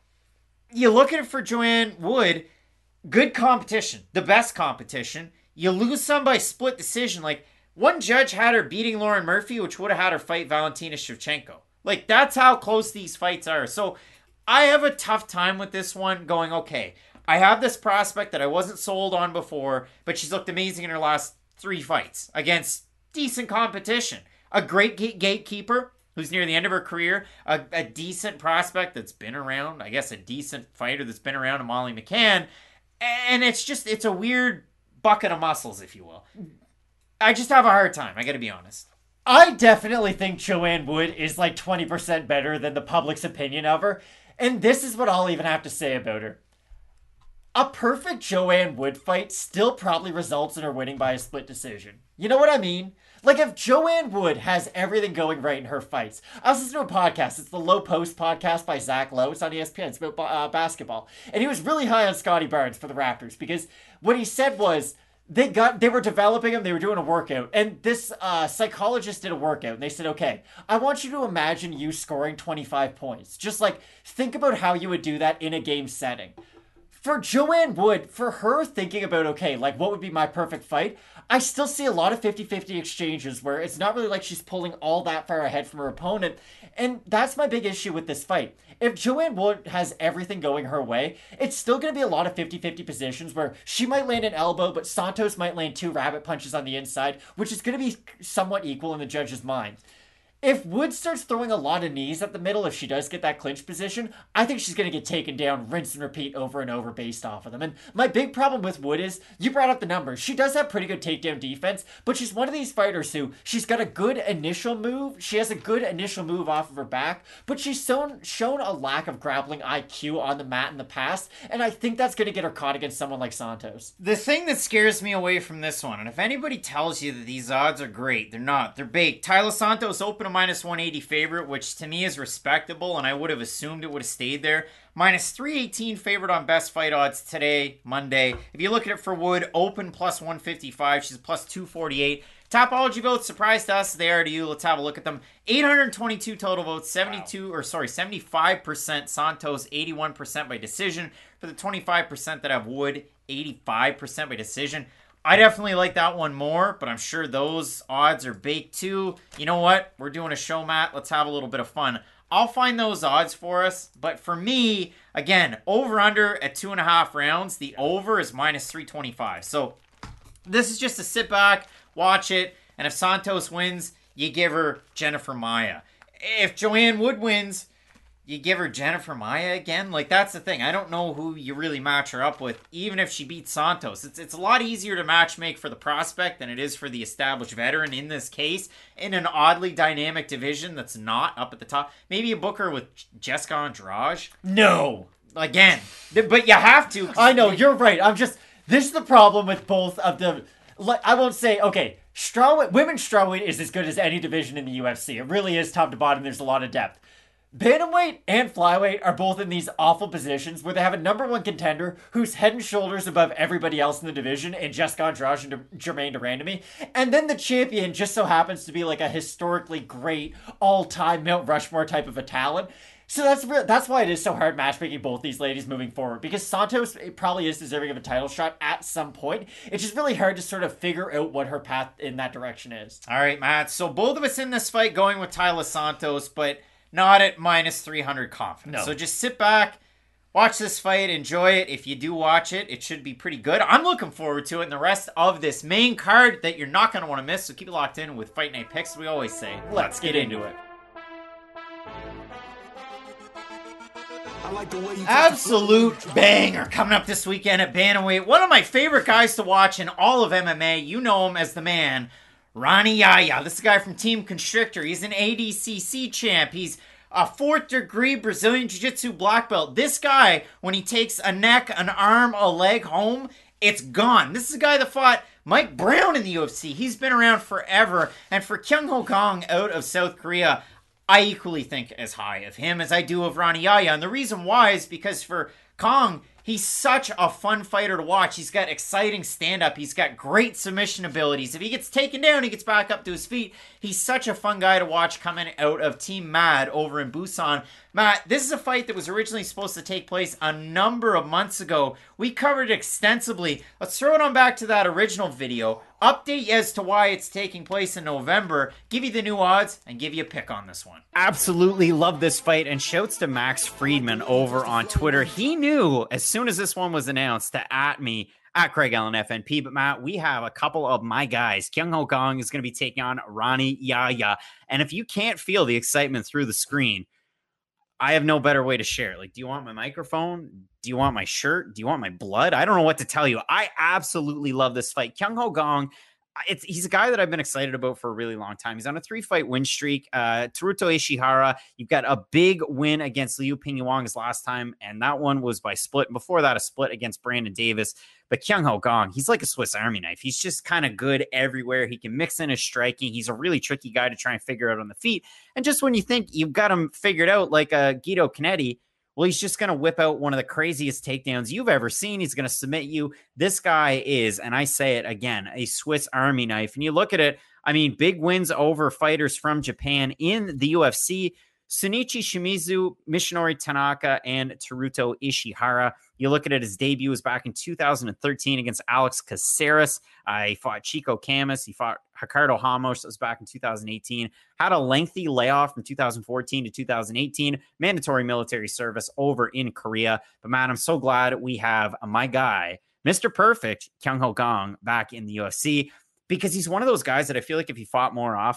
You look at it for Joanne Wood, good competition, the best competition. You lose some by split decision. Like, one judge had her beating Lauren Murphy, which would have had her fight Valentina Shevchenko. Like, that's how close these fights are. So, I have a tough time with this one going, okay, I have this prospect that I wasn't sold on before, but she's looked amazing in her last 3 fights against decent competition. A great gatekeeper who's near the end of her career, a decent prospect that's been around, I guess a decent fighter that's been around, Molly McCann, and it's a weird bucket of muscles, if you will. I just have a hard time, I gotta be honest. I definitely think Joanne Wood is like 20% better than the public's opinion of her, and this is what I'll even have to say about her. A perfect Joanne Wood fight still probably results in her winning by a split decision. You know what I mean? Like, if Joanne Wood has everything going right in her fights. I was listening to a podcast. It's the Low Post podcast by Zach Lowe. It's on ESPN. It's about basketball. And he was really high on Scotty Barnes for the Raptors, because what he said was they were developing him. They were doing a workout. And this psychologist did a workout. And they said, okay, I want you to imagine you scoring 25 points. Just like, think about how you would do that in a game setting. For Joanne Wood, for her thinking about, okay, like, what would be my perfect fight? I still see a lot of 50-50 exchanges where it's not really like she's pulling all that far ahead from her opponent. And that's my big issue with this fight. If Joanne Wood has everything going her way, it's still going to be a lot of 50-50 positions where she might land an elbow, but Santos might land 2 rabbit punches on the inside, which is going to be somewhat equal in the judge's mind. If Wood starts throwing a lot of knees at the middle, if she does get that clinch position, I think she's going to get taken down, rinse and repeat over and over based off of them. And my big problem with Wood is, you brought up the numbers. She does have pretty good takedown defense, but she's one of these fighters who, she's got a good initial move. She has a good initial move off of her back, but she's shown a lack of grappling IQ on the mat in the past, and I think that's going to get her caught against someone like Santos. The thing that scares me away from this one, and if anybody tells you that these odds are great, they're not. They're baked. Taila Santos open a minus 180 favorite, which to me is respectable, and I would have assumed it would have stayed there. Minus 318 favorite on best fight odds today, Monday. If you look at it for Wood, open plus 155. She's plus 248. Topology votes surprised us. They are to you. Let's have a look at them. 822 total votes, 75% Santos, 81% by decision. For the 25% that have Wood, 85% by decision. I definitely like that one more, but I'm sure those odds are baked too. You know what? We're doing a show, Matt. Let's have a little bit of fun. I'll find those odds for us, but for me, again, over-under at 2.5 rounds. The over is minus 325. So this is just a sit back, watch it, and if Santos wins, you give her Jennifer Maia. If Joanne Wood wins, you give her Jennifer Maia again. Like, that's the thing. I don't know who you really match her up with, even if she beats Santos. It's a lot easier to matchmake for the prospect than it is for the established veteran in this case, in an oddly dynamic division that's not up at the top. Maybe a booker with Jessica Andrade. No! Again. But you have to. I know, you're right. This is the problem with both of the... I won't say, okay, women's strawweight is as good as any division in the UFC. It really is top to bottom. There's a lot of depth. Bantamweight and flyweight are both in these awful positions where they have a number one contender who's head and shoulders above everybody else in the division, and Jessica Andrade and Germaine de Randamie. And then the champion just so happens to be like a historically great, all-time Mount Rushmore type of a talent. So that's why it is so hard matchmaking both these ladies moving forward, because Santos probably is deserving of a title shot at some point. It's just really hard to sort of figure out what her path in that direction is. All right, Matt. So both of us in this fight going with Taila Santos, but not at minus 300 confidence. No. So just sit back, watch this fight, enjoy it. If you do watch it, it should be pretty good. I'm looking forward to it, and the rest of this main card that you're not going to want to miss. So keep it locked in with Fight Night Picks. We always say, let's get into it. Absolute banger coming up this weekend at Bantamweight. One of my favorite guys to watch in all of MMA. You know him as the man, Rani Yahya. This is a guy from Team Constrictor. He's an ADCC champ. He's a 4th degree Brazilian Jiu-Jitsu black belt. This guy, when he takes a neck, an arm, a leg home, it's gone. This is a guy that fought Mike Brown in the UFC. He's been around forever. And for Kyung Ho Kong out of South Korea, I equally think as high of him as I do of Rani Yahya. And the reason why is because for Kong, he's such a fun fighter to watch. He's got exciting stand-up. He's got great submission abilities. If he gets taken down, he gets back up to his feet. He's such a fun guy to watch coming out of Team Mad over in Busan. Matt, this is a fight that was originally supposed to take place a number of months ago. We covered it extensively. Let's throw it on back to that original video. Update as to why it's taking place in November. Give you the new odds and give you a pick on this one. Absolutely love this fight, and shouts to Max Friedman over on Twitter. He knew as soon as this one was announced to at me at Craig Allen FNP. But Matt, we have a couple of my guys. Kyung Ho Kong is going to be taking on Rani Yahya. And if you can't feel the excitement through the screen, I have no better way to share it. Like, do you want my microphone? Do you want my shirt? Do you want my blood? I don't know what to tell you. I absolutely love this fight. Kyung Ho Kong, he's a guy that I've been excited about for a really long time. He's on a 3-fight win streak. Teruto Ishihara, you've got a big win against Liu Pingyuan his last time, and that one was by split. Before that, a split against Brandon Davis. But Kyung Ho Kong, he's like a Swiss Army knife. He's just kind of good everywhere. He can mix in his striking. He's a really tricky guy to try and figure out on the feet. And just when you think you've got him figured out, like Guido Canetti, well, he's just going to whip out one of the craziest takedowns you've ever seen. He's going to submit you. This guy is, and I say it again, a Swiss Army knife. And you look at it, I mean, big wins over fighters from Japan in the UFC. Sunichi Shimizu, Mishinori Tanaka, and Teruto Ishihara. You look at it, his debut was back in 2013 against Alex Caceres. He fought Chico Camus. He fought Ricardo Ramos. That was back in 2018. Had a lengthy layoff from 2014 to 2018. Mandatory military service over in Korea. But man, I'm so glad we have my guy, Mr. Perfect, Kyung Ho Kong, back in the UFC, because he's one of those guys that I feel like if he fought more often,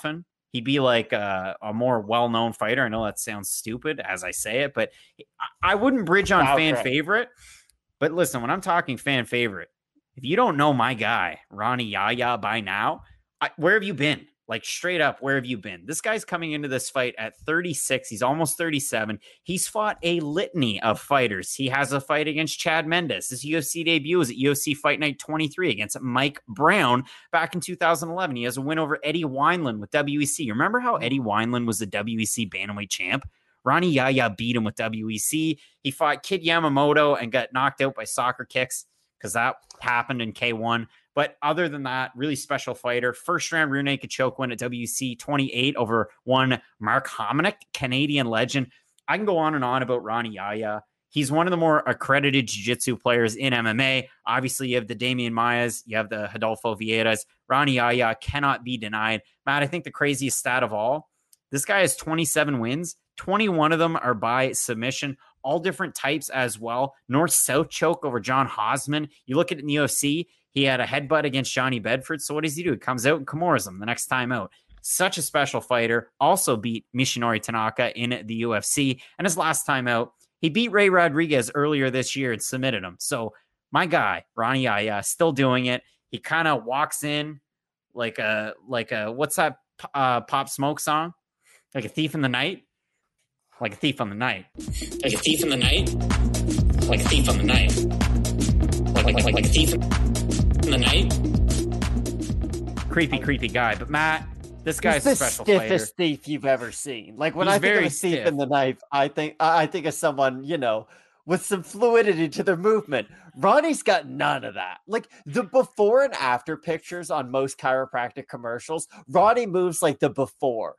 he'd be like a more well-known fighter. I know that sounds stupid as I say it, but I wouldn't bridge on fan favorite. But listen, when I'm talking fan favorite, if you don't know my guy, Ronnie Yahya, by now, where have you been? Like, straight up, where have you been? This guy's coming into this fight at 36. He's almost 37. He's fought a litany of fighters. He has a fight against Chad Mendes. His UFC debut was at UFC Fight Night 23 against Mike Brown back in 2011. He has a win over Eddie Wineland with WEC. Remember how Eddie Wineland was the WEC bantamweight champ? Ronnie Yahya beat him with WEC. He fought Kid Yamamoto and got knocked out by soccer kicks because that happened in K1. But other than that, really special fighter. First round rear naked choke win at WC 28 over one Mark Hominick, Canadian legend. I can go on and on about Ronnie Yahya. He's one of the more accredited jiu-jitsu players in MMA. Obviously, you have the Damian Maias, you have the Rodolfo Vieiras. Ronnie Yahya cannot be denied. Matt, I think the craziest stat of all, this guy has 27 wins. 21 of them are by submission, all different types as well. North-south choke over John Hosman. You look at it in the UFC, he had a headbutt against Johnny Bedford. So what does he do? He comes out and Kimuras him the next time out. Such a special fighter. Also beat Mishinori Tanaka in the UFC. And his last time out, he beat Ray Rodriguez earlier this year and submitted him. So my guy, Ronnie Yahya, still doing it. He kind of walks in like a what's that Pop Smoke song? Like a thief in the night? Like a thief on the night. Like a thief in the night? Like a thief on the night. Like a thief in the night? Creepy guy. But Matt, this guy's a special fighter. He's the stiffest thief you've ever seen. Like when I think of a thief in the night, I think of someone, with some fluidity to their movement. Ronnie's got none of that. Like the before and after pictures on most chiropractic commercials, Ronnie moves like the before.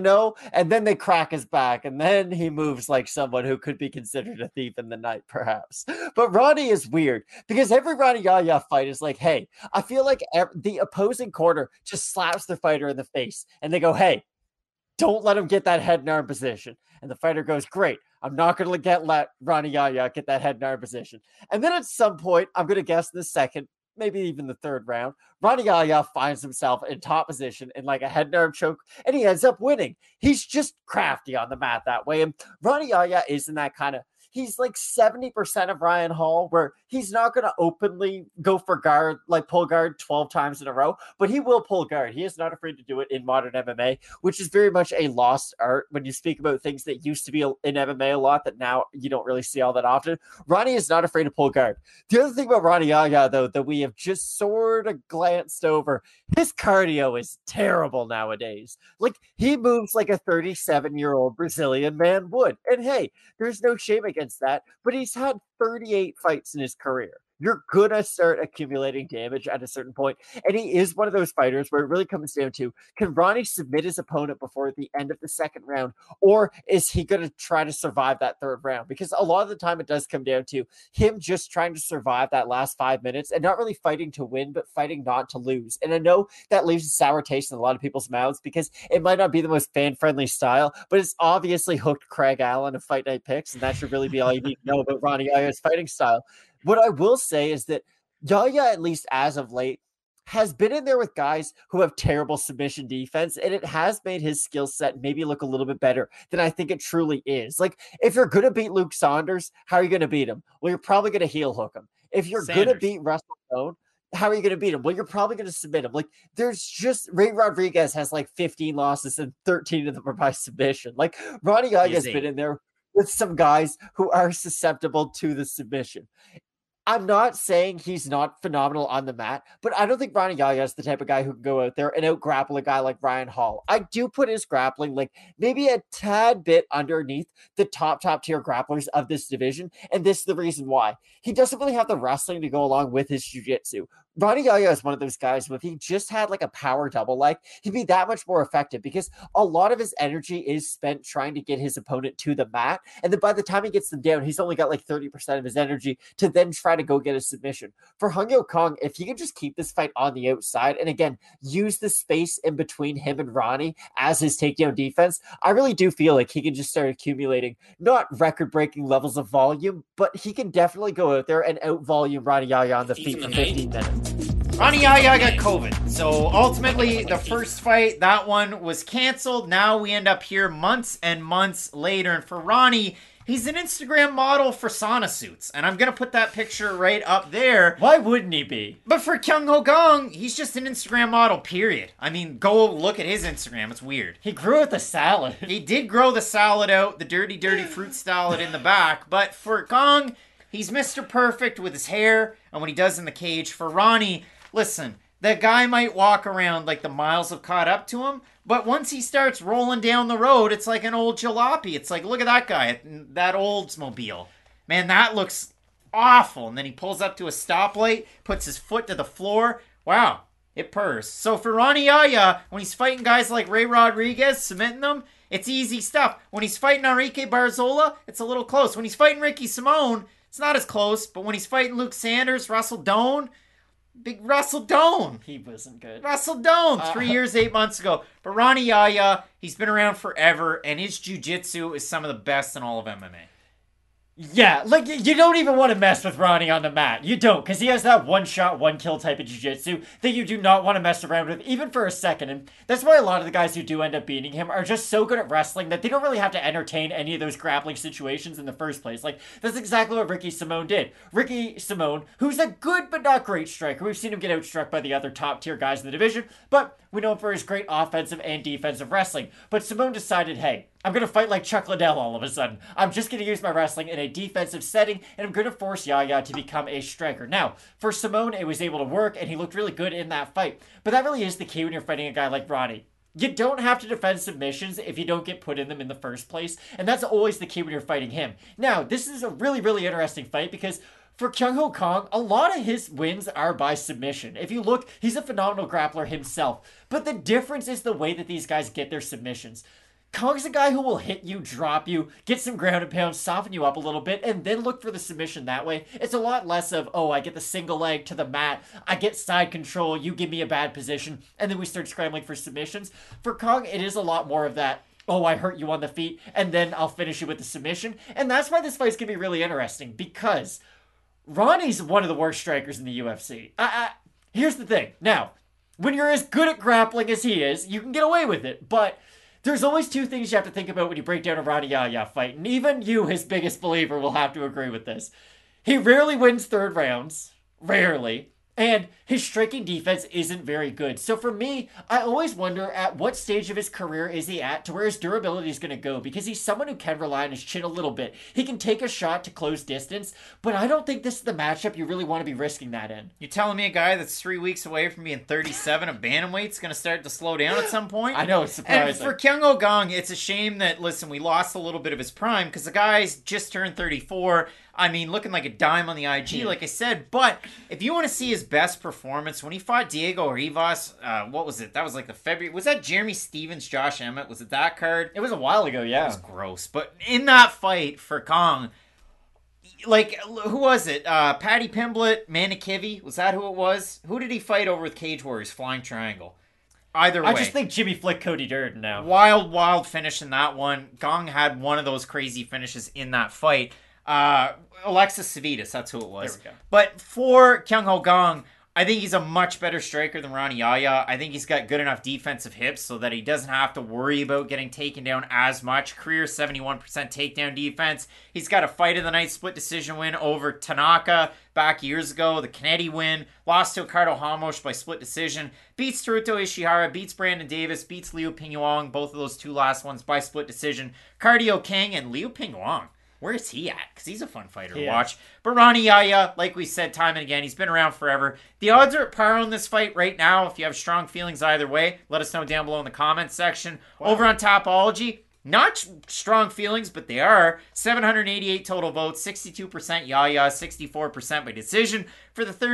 And then they crack his back, and then he moves like someone who could be considered a thief in the night, perhaps. But Ronnie is weird because every Ronnie Yahya fight is like, hey, I feel like the opposing corner just slaps the fighter in the face, and they go, hey, don't let him get that head and arm position. And the fighter goes, great, I'm not going to let Ronnie Yahya get that head and arm position. And then at some point, I'm going to guess in the second, maybe even the third round, Ronnie Yahya finds himself in top position in like a head and arm choke, and he ends up winning. He's just crafty on the mat that way. And Ronnie Yahya is in that kind of, he's like 70% of Ryan Hall, where he's not going to openly go for guard, like pull guard 12 times in a row, but he will pull guard. He is not afraid to do it in modern MMA, which is very much a lost art when you speak about things that used to be in MMA a lot that now you don't really see all that often. Ronnie is not afraid to pull guard. The other thing about Ronnie Yahya, though, that we have just sort of glanced over, his cardio is terrible nowadays. Like, he moves like a 37-year-old Brazilian man would. And hey, there's no shame against that, but he's had 38 fights in his career. You're gonna start accumulating damage at a certain point, and he is one of those fighters where it really comes down to, can Ronnie submit his opponent before the end of the second round, or is he gonna try to survive that third round? Because a lot of the time it does come down to him just trying to survive that last 5 minutes and not really fighting to win, but fighting not to lose. And I know that leaves a sour taste in a lot of people's mouths because it might not be the most fan-friendly style, but it's obviously hooked Craig Allen of Fight Night Picks, and that should really be all you need to know about Ronnie Yahya's fighting style. What I will say is that Yahya, at least as of late, has been in there with guys who have terrible submission defense, and it has made his skill set maybe look a little bit better than I think it truly is. Like, if you're going to beat Luke Saunders, how are you going to beat him? Well, you're probably going to heel hook him. If you're going to beat Russell Stone, how are you going to beat him? Well, you're probably going to submit him. Like, there's just, Ray Rodriguez has like 15 losses and 13 of them are by submission. Like, Ronnie Yahya has been in there with some guys who are susceptible to the submission. I'm not saying he's not phenomenal on the mat, but I don't think Ronnie Yahya is the type of guy who can go out there and out-grapple a guy like Ryan Hall. I do put his grappling like maybe a tad bit underneath the top tier grapplers of this division, and this is the reason why. He doesn't really have the wrestling to go along with his jiu-jitsu. Ronnie Yahya is one of those guys who, if he just had like a power double, like, he'd be that much more effective because a lot of his energy is spent trying to get his opponent to the mat. And then by the time he gets them down, he's only got like 30% of his energy to then try to go get a submission. For Hung Yo Kong, if he can just keep this fight on the outside and again, use the space in between him and Ronnie as his takedown defense, I really do feel like he can just start accumulating not record-breaking levels of volume, but he can definitely go out there and out-volume Ronnie Yahya on the feet for 15 minutes. Ronnie Yaya got COVID. So ultimately, the first fight, that one was canceled. Now we end up here months and months later. And for Ronnie, he's an Instagram model for sauna suits. And I'm going to put that picture right up there. Why wouldn't he be? But for Kyung Ho Gong, he's just an Instagram model, period. I mean, go look at his Instagram. It's weird. He grew with the salad. He did grow the salad out, the dirty, dirty fruit salad in the back. But for Gong, he's Mr. Perfect with his hair and what he does in the cage. For Ronnie, listen, that guy might walk around like the miles have caught up to him, but once he starts rolling down the road, it's like an old jalopy. It's like, look at that guy, that Oldsmobile. Man, that looks awful. And then he pulls up to a stoplight, puts his foot to the floor. Wow, it purrs. So for Ronnie Yaya, when he's fighting guys like Ray Rodriguez, submitting them, it's easy stuff. When he's fighting Enrique Barzola, it's a little close. When he's fighting Ricky Simone, it's not as close. But when he's fighting Luke Sanders, Russell Doan, big Russell Doan. He wasn't good. Russell Doan, 3 years, 8 months ago. But Ronnie Yaya, he's been around forever, and his jiu-jitsu is some of the best in all of MMA. Yeah, like, you don't even want to mess with Ronnie on the mat. You don't, because he has that one-shot, one-kill type of jiu-jitsu that you do not want to mess around with, even for a second. And that's why a lot of the guys who do end up beating him are just so good at wrestling that they don't really have to entertain any of those grappling situations in the first place. Like, that's exactly what Ricky Simone did. Ricky Simone, who's a good but not great striker. We've seen him get outstruck by the other top-tier guys in the division, but we know him for his great offensive and defensive wrestling. But Simone decided, hey, I'm going to fight like Chuck Liddell all of a sudden. I'm just going to use my wrestling in a defensive setting, and I'm going to force Yaya to become a striker. Now, for Simone, it was able to work, and he looked really good in that fight. But that really is the key when you're fighting a guy like Ronnie. You don't have to defend submissions if you don't get put in them in the first place, and that's always the key when you're fighting him. Now, this is a really, really interesting fight because for Kyung Ho Kong, a lot of his wins are by submission. If you look, he's a phenomenal grappler himself. But the difference is the way that these guys get their submissions. Kong's a guy who will hit you, drop you, get some ground and pound, soften you up a little bit, and then look for the submission that way. It's a lot less of, oh, I get the single leg to the mat, I get side control, you give me a bad position, and then we start scrambling for submissions. For Kong, it is a lot more of that, oh, I hurt you on the feet, and then I'll finish you with the submission. And that's why this fight's going to be really interesting, because Ronnie's one of the worst strikers in the UFC. Here's the thing. Now, when you're as good at grappling as he is, you can get away with it, but there's always two things you have to think about when you break down a Ronnie Yaya fight, and even you, his biggest believer, will have to agree with this. He rarely wins third rounds. Rarely. And his striking defense isn't very good. So for me, I always wonder at what stage of his career is he at to where his durability is going to go, because he's someone who can rely on his chin a little bit. He can take a shot to close distance, but I don't think this is the matchup you really want to be risking that in. You telling me a guy that's 3 weeks away from being 37 of bantamweight's going to start to slow down at some point? I know, it's surprising. And for Kyung Ho Gong, it's a shame that, listen, we lost a little bit of his prime because the guy's just turned 34. I mean, looking like a dime on the IG, like I said. But if you want to see his best performance, when he fought Diego Rivas, what was it? That was like the February. Was that Jeremy Stevens, Josh Emmett? Was it that card? It was a while ago, yeah. It was gross. But in that fight for Kong, like, who was it? Paddy Pimblett, Manikivi? Was that who it was? Who did he fight over with Cage Warriors? Flying Triangle. Either way. I just think Jimmy Flick Cody Durden now. Wild finish in that one. Gong had one of those crazy finishes in that fight. Alexis Savitas, that's who it was. There we go. But for Kyung Ho Gong, I think he's a much better striker than Ronnie Yaya. I think he's got good enough defensive hips so that he doesn't have to worry about getting taken down as much. Career 71% takedown defense. He's got a fight of the night split decision win over Tanaka back years ago. The Kennedy win. Lost to Ricardo Ramos by split decision. Beats Teruto Ishihara. Beats Brandon Davis. Beats Liu Pingyuan. Both of those two last ones by split decision. Cardio King and Liu Pingyuan. Where is he at? Because he's a fun fighter to watch. But Ronnie Yaya, like we said time and again, he's been around forever. The odds are at par on this fight right now. If you have strong feelings either way, let us know down below in the comments section. Wow. Over on Tapology, not strong feelings, but they are. 788 total votes, 62% Yaya, 64% by decision. For the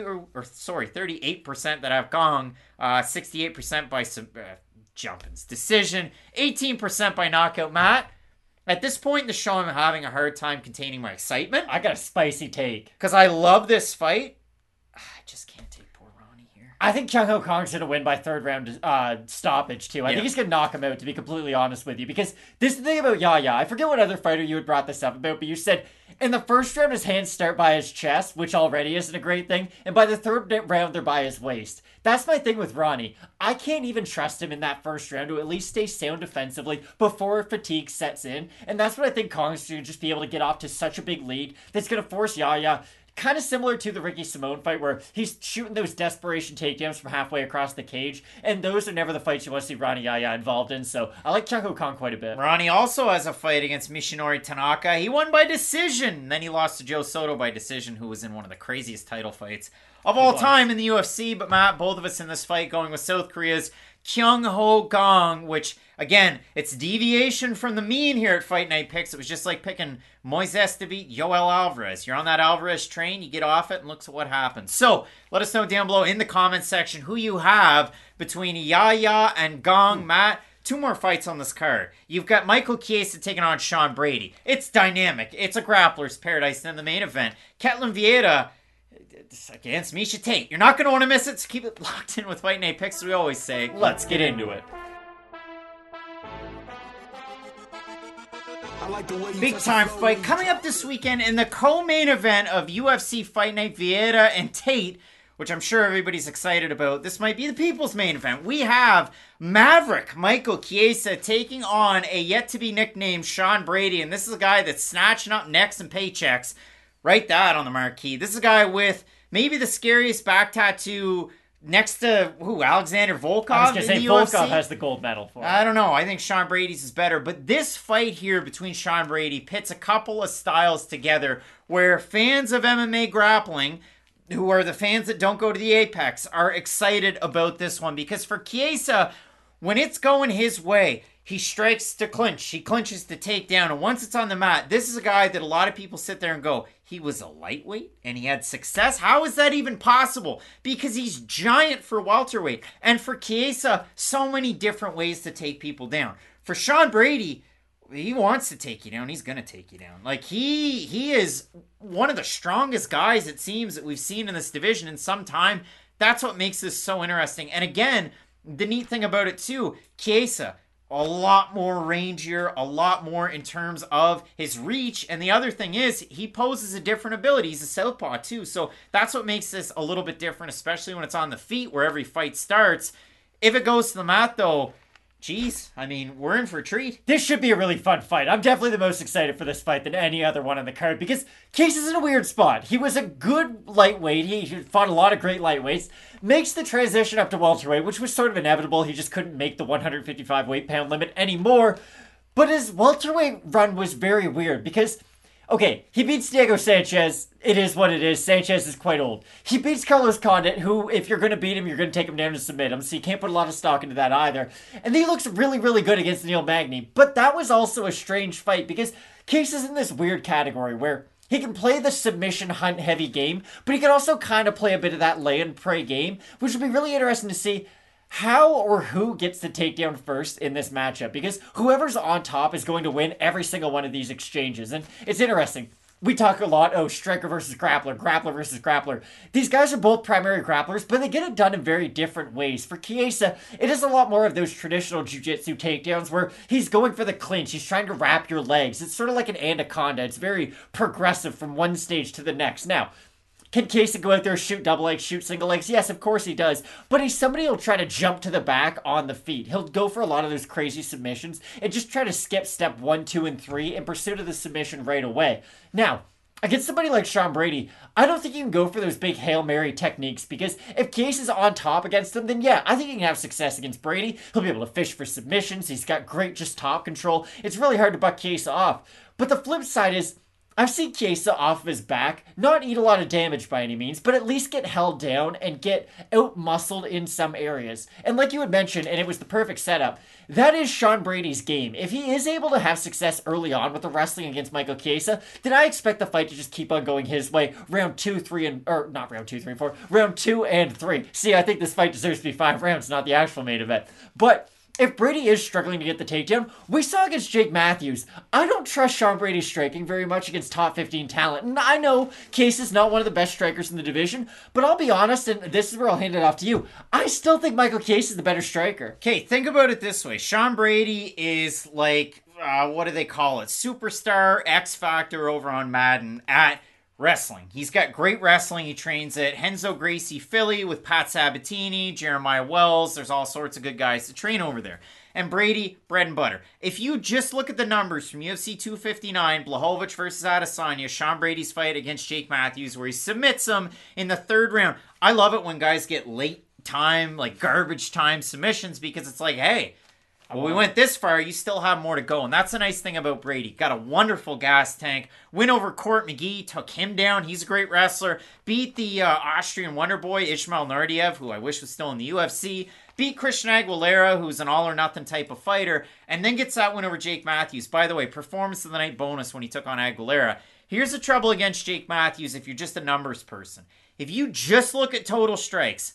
38% that have Gong, 68% by jumpins decision, 18% by knockout. Matt, at this point in the show, I'm having a hard time containing my excitement. I got a spicy take. Because I love this fight. I just can't take poor Ronnie here. I think Chung Ho Kong's going to win by third round stoppage, too. I think he's going to knock him out, to be completely honest with you. Because this is the thing about Yaya. I forget what other fighter you had brought this up about, but you said in the first round his hands start by his chest, which already isn't a great thing. And by the third round, they're by his waist. That's my thing with Ronnie. I can't even trust him in that first round to at least stay sound defensively before fatigue sets in. And that's what I think Kong's going to just be able to get off to such a big lead that's going to force Yaya. Kind of similar to the Ricky Simone fight where he's shooting those desperation takedowns from halfway across the cage. And those are never the fights you want to see Ronnie Yaya involved in. So I like Chung Ho Kong quite a bit. Ronnie also has a fight against Mishinori Tanaka. He won by decision. Then he lost to Joe Soto by decision, who was in one of the craziest title fights of all time in the UFC. But Matt, both of us in this fight going with South Korea's Kyung Ho Kong, which, again, it's deviation from the mean here at Fight Night Picks. It was just like picking Moises to beat Yoel Alvarez. You're on that Alvarez train, you get off it, and look at what happens. So, let us know down below in the comments section who you have between Yaya and Gong. Matt, 2 more fights on this card. You've got Michael Chiesa taking on Sean Brady. It's dynamic. It's a grappler's paradise. And in the main event, Ketlen Vieira against Miesha Tate. You're not going to want to miss it, so keep it locked in with Fight Night Picks, as we always say. Let's get into it. Big time fight coming up this weekend in the co-main event of UFC Fight Night, Vieira and Tate, which I'm sure everybody's excited about. This might be the people's main event. We have Maverick Michael Chiesa taking on a yet-to-be-nicknamed Sean Brady, and this is a guy that's snatching up necks and paychecks. Write that on the marquee. This is a guy with maybe the scariest back tattoo next to, Alexander Volkov. I was going to say, Volkov UFC? has the gold medal for it. I don't know. I think Sean Brady's is better. But this fight here between Sean Brady pits a couple of styles together where fans of MMA grappling, who are the fans that don't go to the Apex, are excited about this one. Because for Chiesa, when it's going his way, he strikes to clinch. He clinches to take down. And once it's on the mat, this is a guy that a lot of people sit there and go, he was a lightweight and he had success? How is that even possible? Because he's giant for welterweight. And for Chiesa, so many different ways to take people down. For Sean Brady, he wants to take you down. He's going to take you down. Like, he is one of the strongest guys, it seems, that we've seen in this division in some time. That's what makes this so interesting. And again, the neat thing about it too, Chiesa, a lot more rangier, a lot more in terms of his reach. And the other thing is, he poses a different ability. He's a southpaw too. So that's what makes this a little bit different, especially when it's on the feet where every fight starts. If it goes to the mat though, geez, I mean, we're in for a treat. This should be a really fun fight. I'm definitely the most excited for this fight than any other one on the card because Chiesa's in a weird spot. He was a good lightweight. He fought a lot of great lightweights. Makes the transition up to welterweight, which was sort of inevitable. He just couldn't make the 155 weight pound limit anymore. But his welterweight run was very weird because, okay, he beats Diego Sanchez. It is what it is. Sanchez is quite old. He beats Carlos Condit, who, if you're going to beat him, you're going to take him down and submit him. So you can't put a lot of stock into that either. And he looks really, really good against Neil Magny. But that was also a strange fight because Chiesa's in this weird category where he can play the submission hunt heavy game, but he can also kind of play a bit of that lay and pray game, which will be really interesting to see how or who gets the takedown first in this matchup, because whoever's on top is going to win every single one of these exchanges. And it's interesting. We talk a lot, striker versus grappler, grappler versus grappler. These guys are both primary grapplers, but they get it done in very different ways. For Chiesa, it is a lot more of those traditional jiu-jitsu takedowns where he's going for the clinch. He's trying to wrap your legs. It's sort of like an anaconda. It's very progressive from one stage to the next. Now, can Chiesa go out there, shoot double legs, shoot single legs? Yes, of course he does. But he's somebody who'll try to jump to the back on the feet. He'll go for a lot of those crazy submissions and just try to skip step 1, 2, and 3 in pursuit of the submission right away. Now, against somebody like Sean Brady, I don't think you can go for those big Hail Mary techniques because if Chiesa's on top against him, then yeah, I think he can have success against Brady. He'll be able to fish for submissions. He's got great just top control. It's really hard to buck Chiesa off. But the flip side is, I've seen Chiesa off of his back not eat a lot of damage by any means, but at least get held down and get out-muscled in some areas. And like you had mentioned, and it was the perfect setup, that is Sean Brady's game. If he is able to have success early on with the wrestling against Michael Chiesa, then I expect the fight to just keep on going his way. Round 2 and 3. See, I think this fight deserves to be 5 rounds, not the actual main event. But if Brady is struggling to get the takedown, we saw against Jake Matthews. I don't trust Sean Brady's striking very much against top 15 talent. And I know Case is not one of the best strikers in the division, but I'll be honest, and this is where I'll hand it off to you. I still think Michael Case is the better striker. Okay, think about it this way. Sean Brady is like, what do they call it? Superstar X Factor over on Madden at wrestling. He's got great wrestling. He trains at Henzo Gracie Philly with Pat Sabatini, Jeremiah Wells. There's all sorts of good guys to train over there. And Brady, bread and butter. If you just look at the numbers from UFC 259, Blachowicz versus Adesanya, Sean Brady's fight against Jake Matthews, where he submits him in the third round. I love it when guys get late time, like garbage time submissions, because it's like, hey, well, we went this far, you still have more to go. And that's a nice thing about Brady. Got a wonderful gas tank. Win over Court McGee, took him down. He's a great wrestler. Beat the Austrian wonder boy, Ishmael Nardiev, who I wish was still in the UFC. Beat Christian Aguilera, who's an all-or-nothing type of fighter. And then gets that win over Jake Matthews. By the way, performance of the night bonus when he took on Aguilera. Here's the trouble against Jake Matthews if you're just a numbers person. If you just look at total strikes,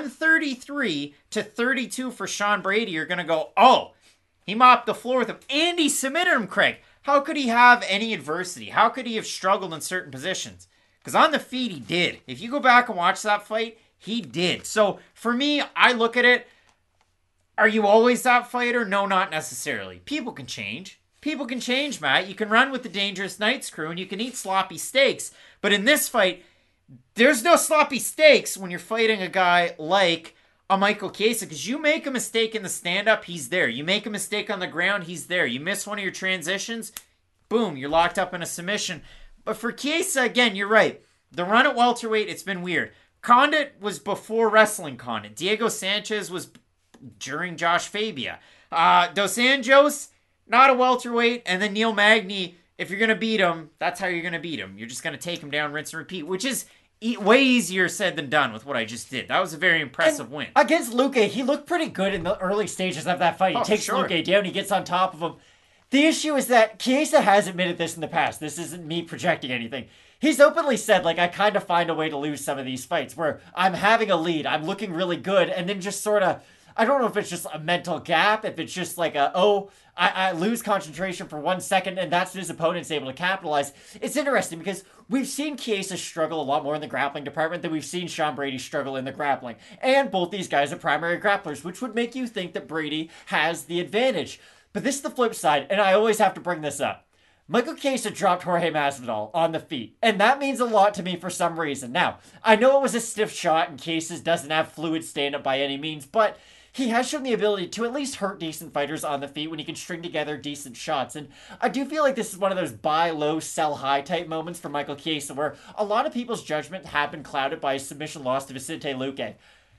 133 to 32 for Sean Brady, you're going to go, oh, he mopped the floor with him. And he submitted him, Craig. How could he have any adversity? How could he have struggled in certain positions? Because on the feet, he did. If you go back and watch that fight, he did. So for me, I look at it. Are you always that fighter? No, not necessarily. People can change. People can change, Matt. You can run with the Dangerous Knights crew and you can eat sloppy steaks. But in this fight, there's no sloppy steaks when you're fighting a guy like a Michael Chiesa, because you make a mistake in the stand-up, he's there. You make a mistake on the ground, he's there. You miss one of your transitions, boom, you're locked up in a submission. But for Chiesa, again, you're right. The run at welterweight, it's been weird. Condit was before wrestling Condit. Diego Sanchez was during Josh Fabia. Dos Anjos, not a welterweight. And then Neil Magny, if you're going to beat him, that's how you're going to beat him. You're just going to take him down, rinse and repeat, which is way easier said than done with what I just did. That was a very impressive win. Against Luque, he looked pretty good in the early stages of that fight. He takes Luque down, he gets on top of him. The issue is that Chiesa has admitted this in the past. This isn't me projecting anything. He's openly said, like, I kind of find a way to lose some of these fights where I'm having a lead, I'm looking really good, and then just sort of, I don't know if it's just a mental gap, if it's just like I lose concentration for 1 second and that's his opponent's able to capitalize. It's interesting because we've seen Chiesa struggle a lot more in the grappling department than we've seen Sean Brady struggle in the grappling. And both these guys are primary grapplers, which would make you think that Brady has the advantage. But this is the flip side, and I always have to bring this up. Michael Chiesa dropped Jorge Masvidal on the feet, and that means a lot to me for some reason. Now, I know it was a stiff shot and Chiesa doesn't have fluid stand-up by any means, but he has shown the ability to at least hurt decent fighters on the feet when he can string together decent shots. And I do feel like this is one of those buy low, sell high type moments for Michael Chiesa where a lot of people's judgment have been clouded by his submission loss to Vicente Luque.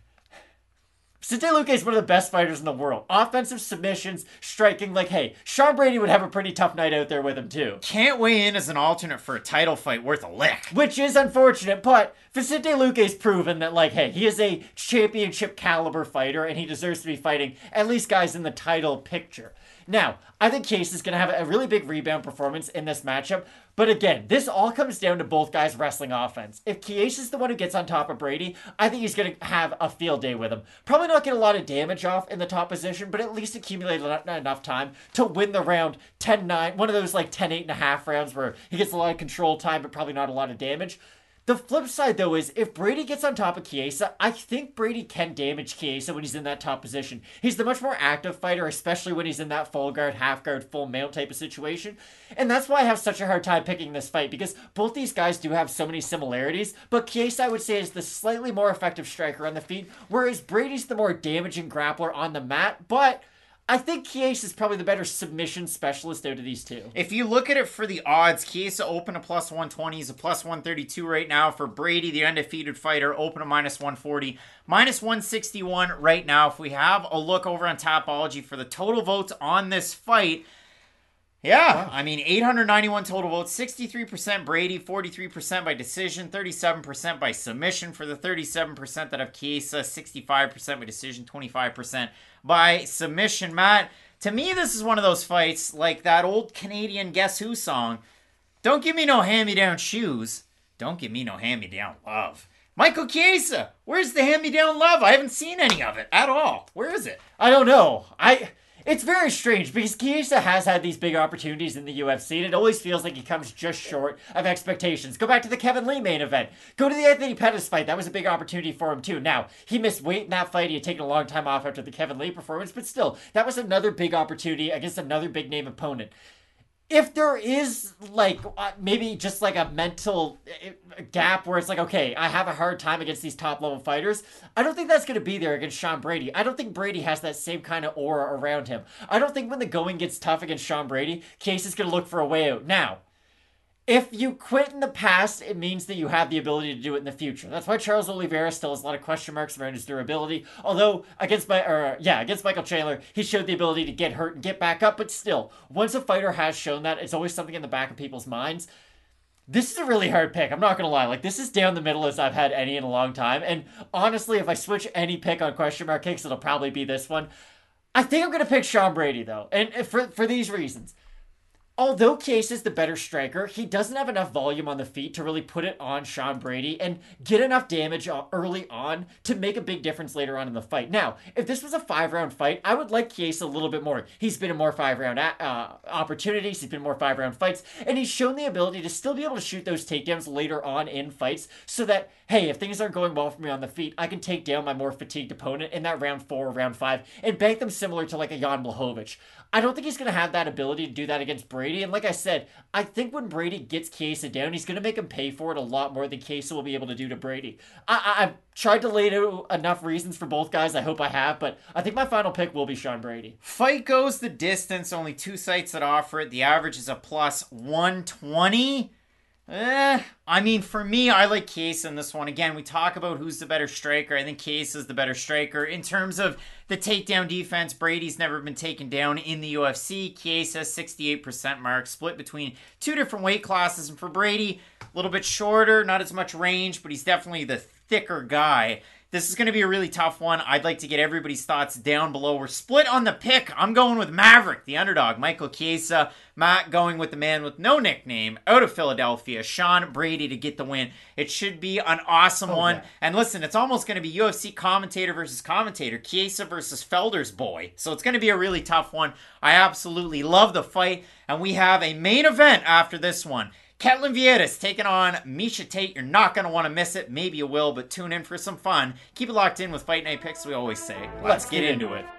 Vicente Luque is one of the best fighters in the world. Offensive submissions, striking, like, hey, Sean Brady would have a pretty tough night out there with him too. Can't weigh in as an alternate for a title fight worth a lick. Which is unfortunate, but Vicente Luque's proven that, like, hey, he is a championship caliber fighter and he deserves to be fighting at least guys in the title picture. Now, I think Case is going to have a really big rebound performance in this matchup. But again, this all comes down to both guys' wrestling offense. If Chiesa is the one who gets on top of Brady, I think he's going to have a field day with him. Probably not get a lot of damage off in the top position, but at least accumulate enough time to win the round 10-9. One of those like 10-8.5 rounds where he gets a lot of control time, but probably not a lot of damage. The flip side, though, is if Brady gets on top of Chiesa, I think Brady can damage Chiesa when he's in that top position. He's the much more active fighter, especially when he's in that full guard, half guard, full mount type of situation. And that's why I have such a hard time picking this fight, because both these guys do have so many similarities, but Chiesa, I would say, is the slightly more effective striker on the feet, whereas Brady's the more damaging grappler on the mat, but I think Chiesa is probably the better submission specialist out of these two. If you look at it for the odds, Chiesa open to plus 120. He's a plus 132 right now. For Brady, the undefeated fighter, open to minus 140. Minus 161 right now. If we have a look over on Tapology for the total votes on this fight, yeah, I mean, 891 total votes, 63% Brady, 43% by decision, 37% by submission for the 37% that have Chiesa, 65% by decision, 25% by submission. Matt, to me, this is one of those fights like that old Canadian Guess Who song. Don't give me no hand-me-down shoes. Don't give me no hand-me-down love. Michael Chiesa, where's the hand-me-down love? I haven't seen any of it at all. Where is it? I don't know. It's very strange because Chiesa has had these big opportunities in the UFC and it always feels like he comes just short of expectations. Go back to the Kevin Lee main event. Go to the Anthony Pettis fight. That was a big opportunity for him too. Now, he missed weight in that fight. He had taken a long time off after the Kevin Lee performance, but still, that was another big opportunity against another big name opponent. If there is, like, maybe just like a mental gap where it's like, okay, I have a hard time against these top-level fighters, I don't think that's going to be there against Sean Brady. I don't think Brady has that same kind of aura around him. I don't think when the going gets tough against Sean Brady, Case is going to look for a way out. Now, if you quit in the past, it means that you have the ability to do it in the future. That's why Charles Oliveira still has a lot of question marks around his durability. Although, against Michael Chandler, he showed the ability to get hurt and get back up. But still, once a fighter has shown that, it's always something in the back of people's minds. This is a really hard pick. I'm not going to lie. Like, this is down the middle as I've had any in a long time. And honestly, if I switch any pick on question mark kicks, it'll probably be this one. I think I'm going to pick Sean Brady, though. And for these reasons. Although Case is the better striker, he doesn't have enough volume on the feet to really put it on Sean Brady and get enough damage early on to make a big difference later on in the fight. Now, if this was a 5-round fight, I would like Case a little bit more. He's been in more 5-round opportunities, he's been in more 5-round fights, and he's shown the ability to still be able to shoot those takedowns later on in fights so that, hey, if things aren't going well for me on the feet, I can take down my more fatigued opponent in that round 4 or round 5 and bank them similar to like a Jan Blachowicz. I don't think he's going to have that ability to do that against Brady. And like I said, I think when Brady gets Chiesa down, he's going to make him pay for it a lot more than Chiesa will be able to do to Brady. I've tried to lay out enough reasons for both guys. I hope I have. But I think my final pick will be Sean Brady. Fight goes the distance. Only 2 sites that offer it. The average is a plus 120. I mean, for me, I like Chiesa in this one. Again, we talk about who's the better striker. I think Chiesa is the better striker. In terms of the takedown defense, Brady's never been taken down in the UFC. Chiesa, 68% mark, split between 2 different weight classes. And for Brady, a little bit shorter, not as much range, but he's definitely the thicker guy. This is going to be a really tough one. I'd like to get everybody's thoughts down below. We're split on the pick. I'm going with Maverick, the underdog, Michael Chiesa. Matt going with the man with no nickname out of Philadelphia, Sean Brady, to get the win. It should be an awesome one. Yeah. And listen, it's almost going to be UFC commentator versus commentator, Chiesa versus Felder's boy. So it's going to be a really tough one. I absolutely love the fight. And we have a main event after this one. Ketlen Vieira's taking on Miesha Tate. You're not going to want to miss it. Maybe you will, but tune in for some fun. Keep it locked in with Fight Night Picks, we always say. Let's get into it.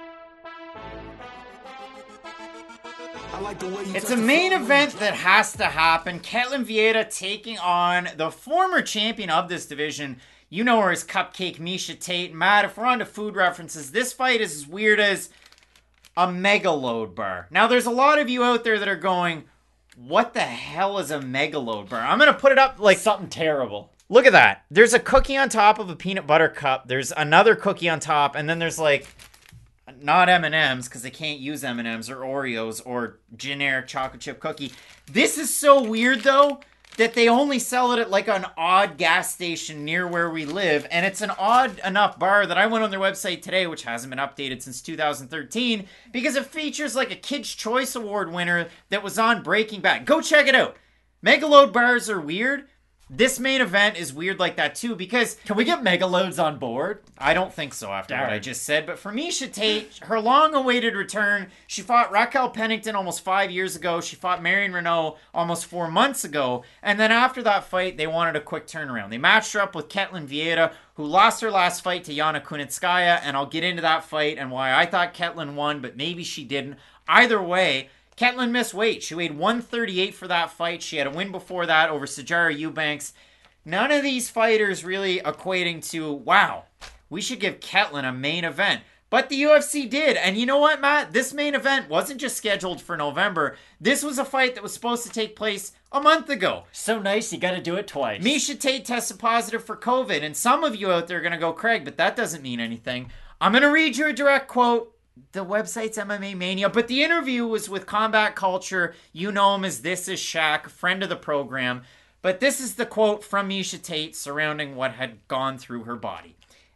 It's a main event that has to happen. Ketlen Vieira taking on the former champion of this division. You know her as Cupcake Miesha Tate. Matt, if we're on to food references, this fight is as weird as a mega load bar. Now, there's a lot of you out there that are going, what the hell is a mega load bar? I'm going to put it up like something terrible. Look at that. There's a cookie on top of a peanut butter cup. There's another cookie on top. And then there's like, not M&M's because they can't use M&M's or Oreos or generic chocolate chip cookie. This is so weird though that they only sell it at like an odd gas station near where we live. And it's an odd enough bar that I went on their website today, which hasn't been updated since 2013, because it features like a Kids' Choice Award winner that was on Breaking Bad. Go check it out. Megaload bars are weird. This main event is weird like that too, because can we get Megaloads on board? I don't think so after what I just said. But for Miesha Tate, her long-awaited return, she fought Raquel Pennington almost 5 years ago. She fought Marion Renault almost 4 months ago. And then after that fight, they wanted a quick turnaround. They matched her up with Ketlen Vieira, who lost her last fight to Yana Kunitskaya. And I'll get into that fight and why I thought Ketlen won, but maybe she didn't. Either way, Ketlen missed weight. She weighed 138 for that fight. She had a win before that over Sijara Eubanks. None of these fighters really equating to, wow, we should give Ketlen a main event. But the UFC did. And you know what, Matt? This main event wasn't just scheduled for November. This was a fight that was supposed to take place a month ago. So nice, you got to do it twice. Miesha Tate tested positive for COVID. And some of you out there are going to go, Craig, but that doesn't mean anything. I'm going to read you a direct quote. The website's MMA Mania, but the interview was with Combat Culture. You know him as This Is Shaq, friend of the program. But this is the quote from Miesha Tate surrounding what had gone through her body.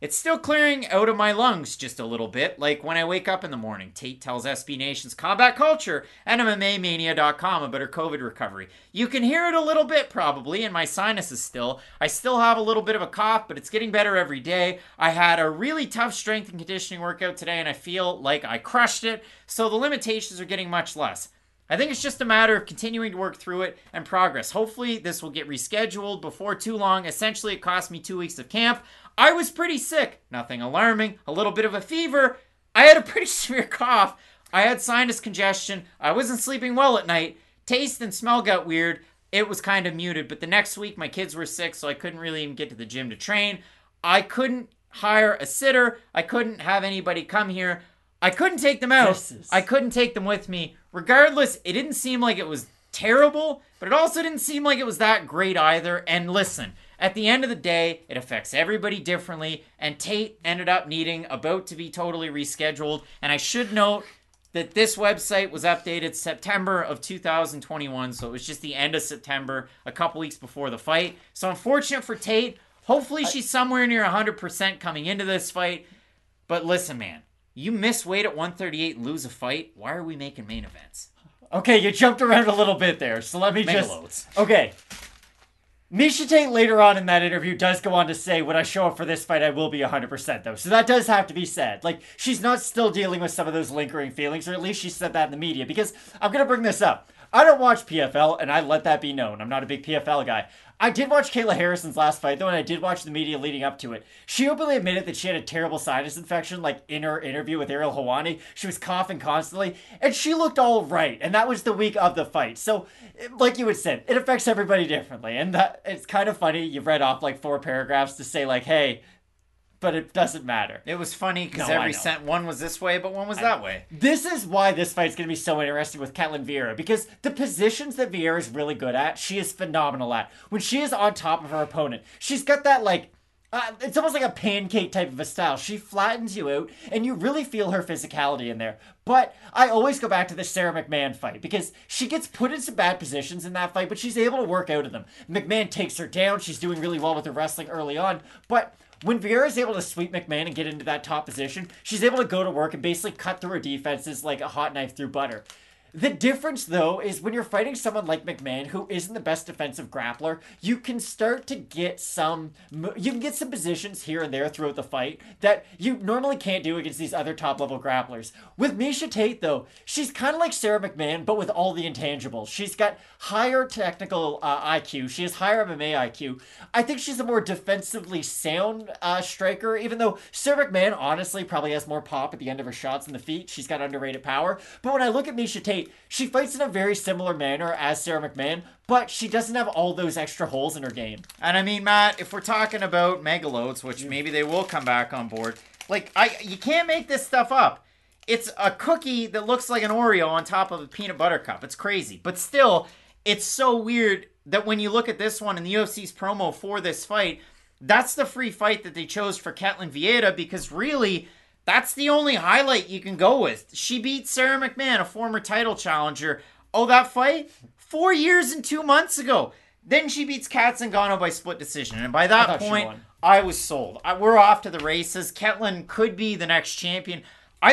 It's still clearing out of my lungs just a little bit, like when I wake up in the morning. Tate tells SB Nation's Combat Culture and MMAmania.com about her COVID recovery. You can hear it a little bit probably in my sinuses still. I still have a little bit of a cough, but it's getting better every day. I had a really tough strength and conditioning workout today, and I feel like I crushed it, so the limitations are getting much less. I think it's just a matter of continuing to work through it and progress. Hopefully this will get rescheduled before too long. Essentially, it cost me 2 weeks of camp. I was pretty sick. Nothing alarming. A little bit of a fever. I had a pretty severe cough. I had sinus congestion. I wasn't sleeping well at night. Taste and smell got weird. It was kind of muted. But the next week, my kids were sick, so I couldn't really even get to the gym to train. I couldn't hire a sitter. I couldn't have anybody come here. I couldn't take them out. I couldn't take them with me. Regardless, it didn't seem like it was terrible, but it also didn't seem like it was that great either. And listen, at the end of the day, it affects everybody differently, and Tate ended up needing about to be totally rescheduled. And I should note that this website was updated September of 2021, so it was just the end of September, a couple weeks before the fight. So unfortunate for Tate. Hopefully she's somewhere near 100% coming into this fight. But listen, man. You miss weight at 138 and lose a fight? Why are we making main events? Okay, you jumped around a little bit there, so let me Megaloads. Okay. Miesha Tate later on in that interview does go on to say, when I show up for this fight, I will be 100% though. So that does have to be said. Like, she's not still dealing with some of those lingering feelings, or at least she said that in the media. Because I'm going to bring this up. I don't watch PFL, and I let that be known. I'm not a big PFL guy. I did watch Kayla Harrison's last fight, though, and I did watch the media leading up to it. She openly admitted that she had a terrible sinus infection, like, in her interview with Ariel Helwani. She was coughing constantly, and she looked all right, and that was the week of the fight. So, like you had said, it affects everybody differently, and it's kind of funny. You've read off, like, 4 paragraphs to say, like, hey, but it doesn't matter. It was funny because every one was this way, but one was that way. This is why this fight's going to be so interesting with Ketlen Vieira, because the positions that Vieira is really good at, she is phenomenal at. When she is on top of her opponent, she's got that, like, it's almost like a pancake type of a style. She flattens you out, and you really feel her physicality in there. But I always go back to the Sarah McMahon fight, because she gets put in some bad positions in that fight, but she's able to work out of them. McMahon takes her down. She's doing really well with her wrestling early on, but when Vieira is able to sweep McMahon and get into that top position, she's able to go to work and basically cut through her defenses like a hot knife through butter. The difference, though, is when you're fighting someone like McMahon, who isn't the best defensive grappler, you can start to get some positions here and there throughout the fight that you normally can't do against these other top-level grapplers. With Miesha Tate, though, she's kind of like Sarah McMahon, but with all the intangibles. She's got higher technical IQ. She has higher MMA IQ. I think she's a more defensively sound striker, even though Sarah McMahon, honestly, probably has more pop at the end of her shots in the feet. She's got underrated power. But when I look at Miesha Tate, she fights in a very similar manner as Sarah McMahon, but she doesn't have all those extra holes in her game. And I mean, Matt, if we're talking about megaloads, which maybe they will come back on board, like, you can't make this stuff up. It's a cookie that looks like an Oreo on top of a peanut butter cup. It's crazy. But still, it's so weird that when you look at this one in the UFC's promo for this fight, that's the free fight that they chose for Ketlen Vieira, because really, that's the only highlight you can go with. She beat Sarah McMahon, a former title challenger. Oh, that fight? 4 years and 2 months ago. Then she beats Kat Zingano by split decision. And by that point, I was sold. We're off to the races. Ketlen could be the next champion.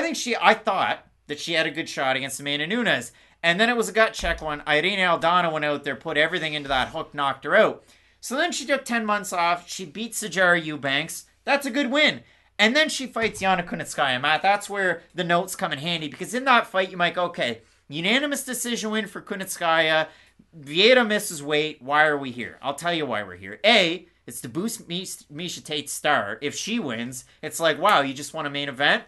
I thought that she had a good shot against Amanda Nunes. And then it was a gut check when Irene Aldana went out there, put everything into that hook, knocked her out. So then she took 10 months off. She beat Sijara Eubanks. That's a good win. And then she fights Yana Kunitskaya. Matt, that's where the notes come in handy, because in that fight, you might go, okay, unanimous decision win for Kunitskaya. Vieira misses weight. Why are we here? I'll tell you why we're here. A, it's to boost Miesha Tate's star. If she wins, it's like, wow, you just won a main event?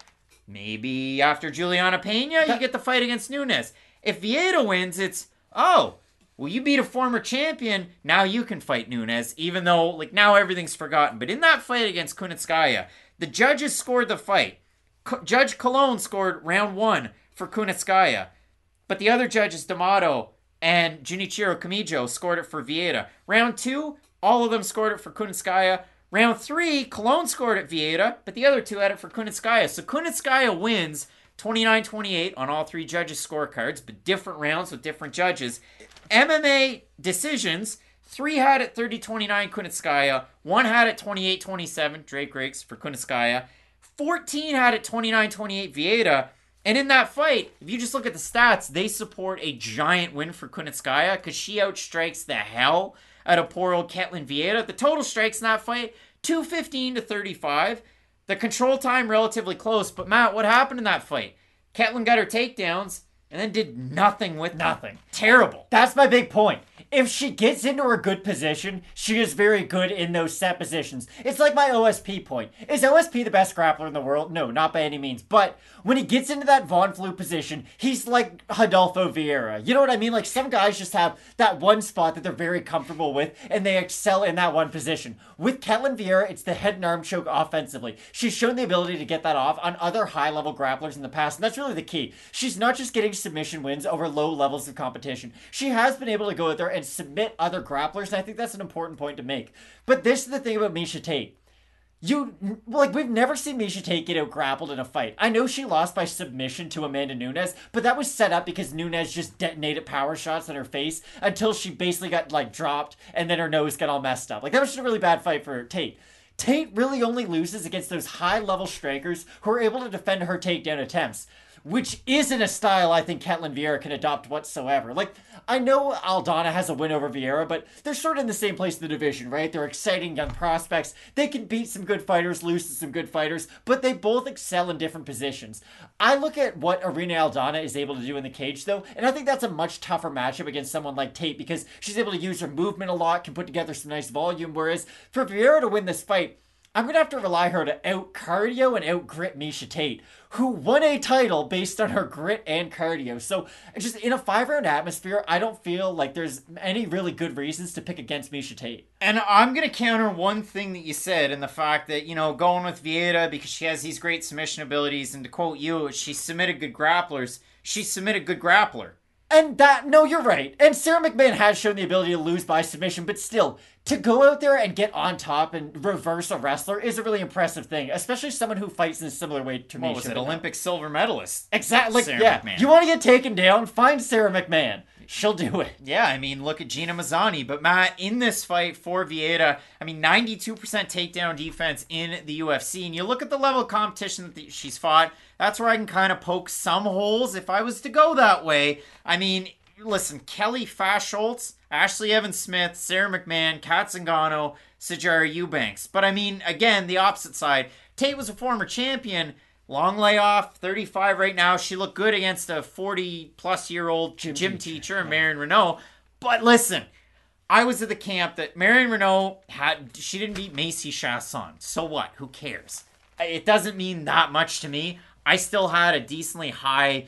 Maybe after Juliana Pena, you get the fight against Nunes. If Vieira wins, it's, oh, well, you beat a former champion, now you can fight Nunes, even though, like, now everything's forgotten. But in that fight against Kunitskaya, the judges scored the fight. Judge Colon scored round 1 for Kunitskaya. But the other judges, D'Amato and Junichiro Kamijo, scored it for Vieira. Round 2, all of them scored it for Kunitskaya. Round 3, Colon scored it Vieira, but the other 2 had it for Kunitskaya. So Kunitskaya wins 29-28 on all 3 judges' scorecards, but different rounds with different judges. MMA decisions, 3 had it 30-29 Kunitskaya, 1 had it 28-27 Drake Riggs for Kunitskaya, 14 had it 29-28 Vieira. And in that fight, if you just look at the stats, they support a giant win for Kunitskaya because she outstrikes the hell out of poor old Ketlin Vieira. The total strikes in that fight, 215-35. The control time relatively close. But Matt, what happened in that fight? Ketlin got her takedowns and then did nothing with Nothing. Terrible. That's my big point. If she gets into a good position, she is very good in those set positions. It's like my OSP point. Is OSP the best grappler in the world? No, not by any means. But when he gets into that Von Flue position, he's like Rodolfo Vieira. You know what I mean? Like some guys just have that one spot that they're very comfortable with, and they excel in that one position. With Ketlin Vieira, it's the head and arm choke offensively. She's shown the ability to get that off on other high-level grapplers in the past, and that's really the key. She's not just getting submission wins over low levels of competition. She has been able to go out there and submit other grapplers, and I think that's an important point to make. But this is the thing about Miesha Tate. We've never seen Miesha Tate get out grappled in a fight. I know she lost by submission to Amanda Nunes, but that was set up because Nunes just detonated power shots in her face until she basically got, dropped, and then her nose got all messed up. That was just a really bad fight for Tate. Tate really only loses against those high-level strikers who are able to defend her takedown attempts, which isn't a style I think Ketlin Vieira can adopt whatsoever. I know Aldana has a win over Vieira, but they're sort of in the same place in the division, right? They're exciting young prospects. They can beat some good fighters, lose to some good fighters, but they both excel in different positions. I look at what Irene Aldana is able to do in the cage, though, and I think that's a much tougher matchup against someone like Tate because she's able to use her movement a lot, can put together some nice volume, whereas for Vieira to win this fight, I'm going to have to rely her to out-cardio and out-grit Miesha Tate, who won a title based on her grit and cardio. So, just in a 5-round atmosphere, I don't feel like there's any really good reasons to pick against Miesha Tate. And I'm going to counter one thing that you said, and the fact that, going with Vieira because she has these great submission abilities, and to quote you, she submitted good grapplers. She submitted good grappler. And no, you're right. And Sarah McMahon has shown the ability to lose by submission, but still, to go out there and get on top and reverse a wrestler is a really impressive thing, especially someone who fights in a similar way to Miesha. What was it, Olympic silver medalist? Exactly. Sarah McMahon. You want to get taken down? Find Sarah McMahon. She'll do it. Yeah, look at Gina Mazzani. But Matt, in this fight for Vieira, 92% takedown defense in the UFC. And you look at the level of competition that she's fought, that's where I can kind of poke some holes if I was to go that way. Listen, Kelly Fast-Schultz, Ashley Evans-Smith, Sarah McMahon, Kat Zingano, Sijara Eubanks. But again, the opposite side. Tate was a former champion. Long layoff, 35 right now. She looked good against a 40-plus-year-old gym teacher, Marion Renault. But listen, I was at the camp that Marion Renault she didn't beat Macy Chasson. So what? Who cares? It doesn't mean that much to me. I still had a decently high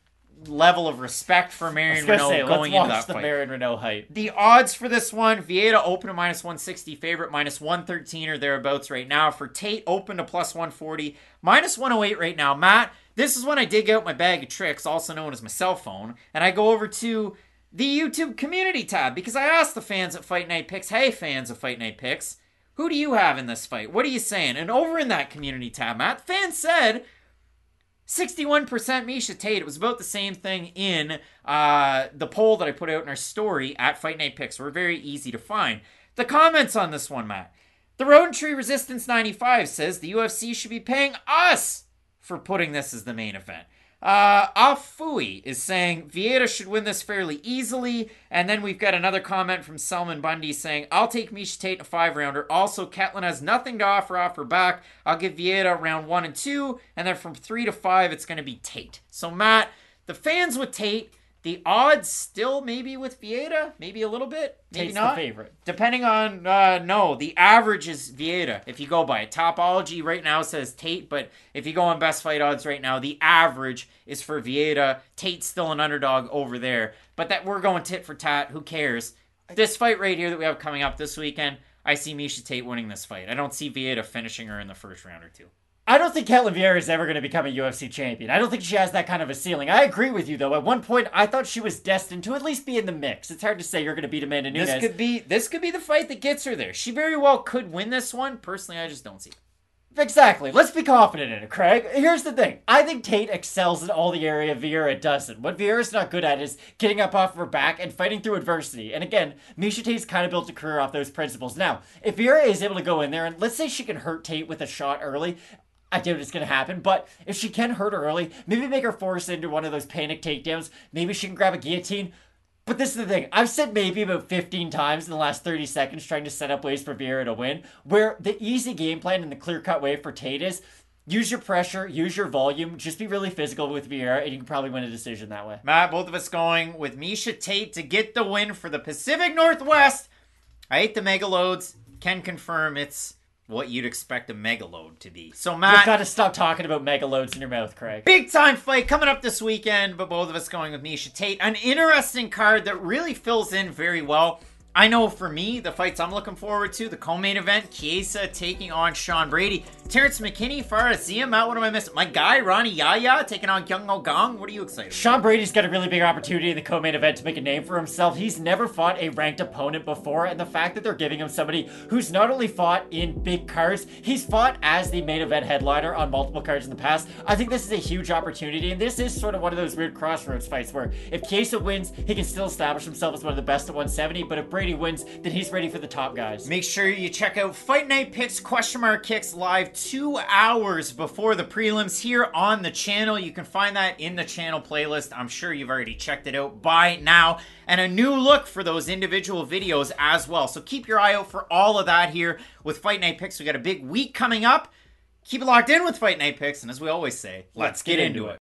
level of respect for Marion Renault going into that fight. Marion Renault hype. The odds for this one, Vieira open to -160 favorite, -113 or thereabouts right now. For Tate, open to +140, -108 right now. Matt, this is when I dig out my bag of tricks, also known as my cell phone, and I go over to the YouTube community tab because I asked the fans at Fight Night Picks, hey fans of Fight Night Picks, who do you have in this fight? What are you saying? And over in that community tab, Matt, fans said 61% Miesha Tate. It was about the same thing in the poll that I put out in our story at Fight Night Picks. We're very easy to find. The comments on this one, Matt. The Road Tree Resistance 95 says the UFC should be paying us for putting this as the main event. Afui is saying Vieira should win this fairly easily. And then we've got another comment from Selman Bundy saying, I'll take Miesha Tate in a 5-rounder. Also, Ketlin has nothing to offer off her back. I'll give Vieira round 1 and 2. And then from 3 to 5, it's going to be Tate. So, Matt, the fans with Tate, the odds still maybe with Vieira, maybe a little bit, maybe Tate's not. the favorite. Depending on, no, the average is Vieira. If you go by it, Topology right now says Tate, but if you go on best fight odds right now, the average is for Vieira. Tate's still an underdog over there, but that we're going tit for tat. Who cares? This fight right here that we have coming up this weekend, I see Miesha Tate winning this fight. I don't see Vieira finishing her in the first round or two. I don't think Ketlin Vieira is ever going to become a UFC champion. I don't think she has that kind of a ceiling. I agree with you, though. At one point, I thought she was destined to at least be in the mix. It's hard to say you're going to beat Amanda Nunes. This could be the fight that gets her there. She very well could win this one. Personally, I just don't see it. Exactly. Let's be confident in it, Craig. Here's the thing. I think Tate excels in all the area Vieira doesn't. What Vieira's not good at is getting up off her back and fighting through adversity. And again, Miesha Tate's kind of built a career off those principles. Now, if Vieira is able to go in there and let's say she can hurt Tate with a shot early, I doubt it's going to happen, but if she can hurt her early, maybe make her force into one of those panic takedowns, maybe she can grab a guillotine. But this is the thing. I've said maybe about 15 times in the last 30 seconds trying to set up ways for Vieira to win, where the easy game plan and the clear-cut way for Tate is use your pressure, use your volume, just be really physical with Vieira, and you can probably win a decision that way. Matt, both of us going with Miesha Tate to get the win for the Pacific Northwest. I ate the megaloads. Can confirm it's what you'd expect a megaload to be. So, Matt, You've got to stop talking about megaloads in your mouth, Craig. big time fight coming up this weekend, but both of us going with Miesha Tate. An interesting card that really fills in very well. I know for me, the fights I'm looking forward to, the co-main event, Chiesa taking on Sean Brady, Terrence McKinney, Fares Zia, Matt, what am I missing? My guy, Ronnie Yaya, taking on Kyung Oh Gong. What are you excited about? Sean Brady's got a really big opportunity in the co-main event to make a name for himself. He's never fought a ranked opponent before, and the fact that they're giving him somebody who's not only fought in big cards, he's fought as the main event headliner on multiple cards in the past. I think this is a huge opportunity, and this is sort of one of those weird crossroads fights where if Chiesa wins, he can still establish himself as one of the best at 170, but if Brady wins, then he's ready for the top guys. Make sure you check out Fight Night Picks !Kicks live 2 hours before the prelims here on the channel. You can find that in the channel playlist. I'm sure you've already checked it out by now. And a new look for those individual videos as well. So keep your eye out for all of that here with Fight Night Picks. We got a big week coming up. Keep it locked in with Fight Night Picks. And as we always say, let's get into it.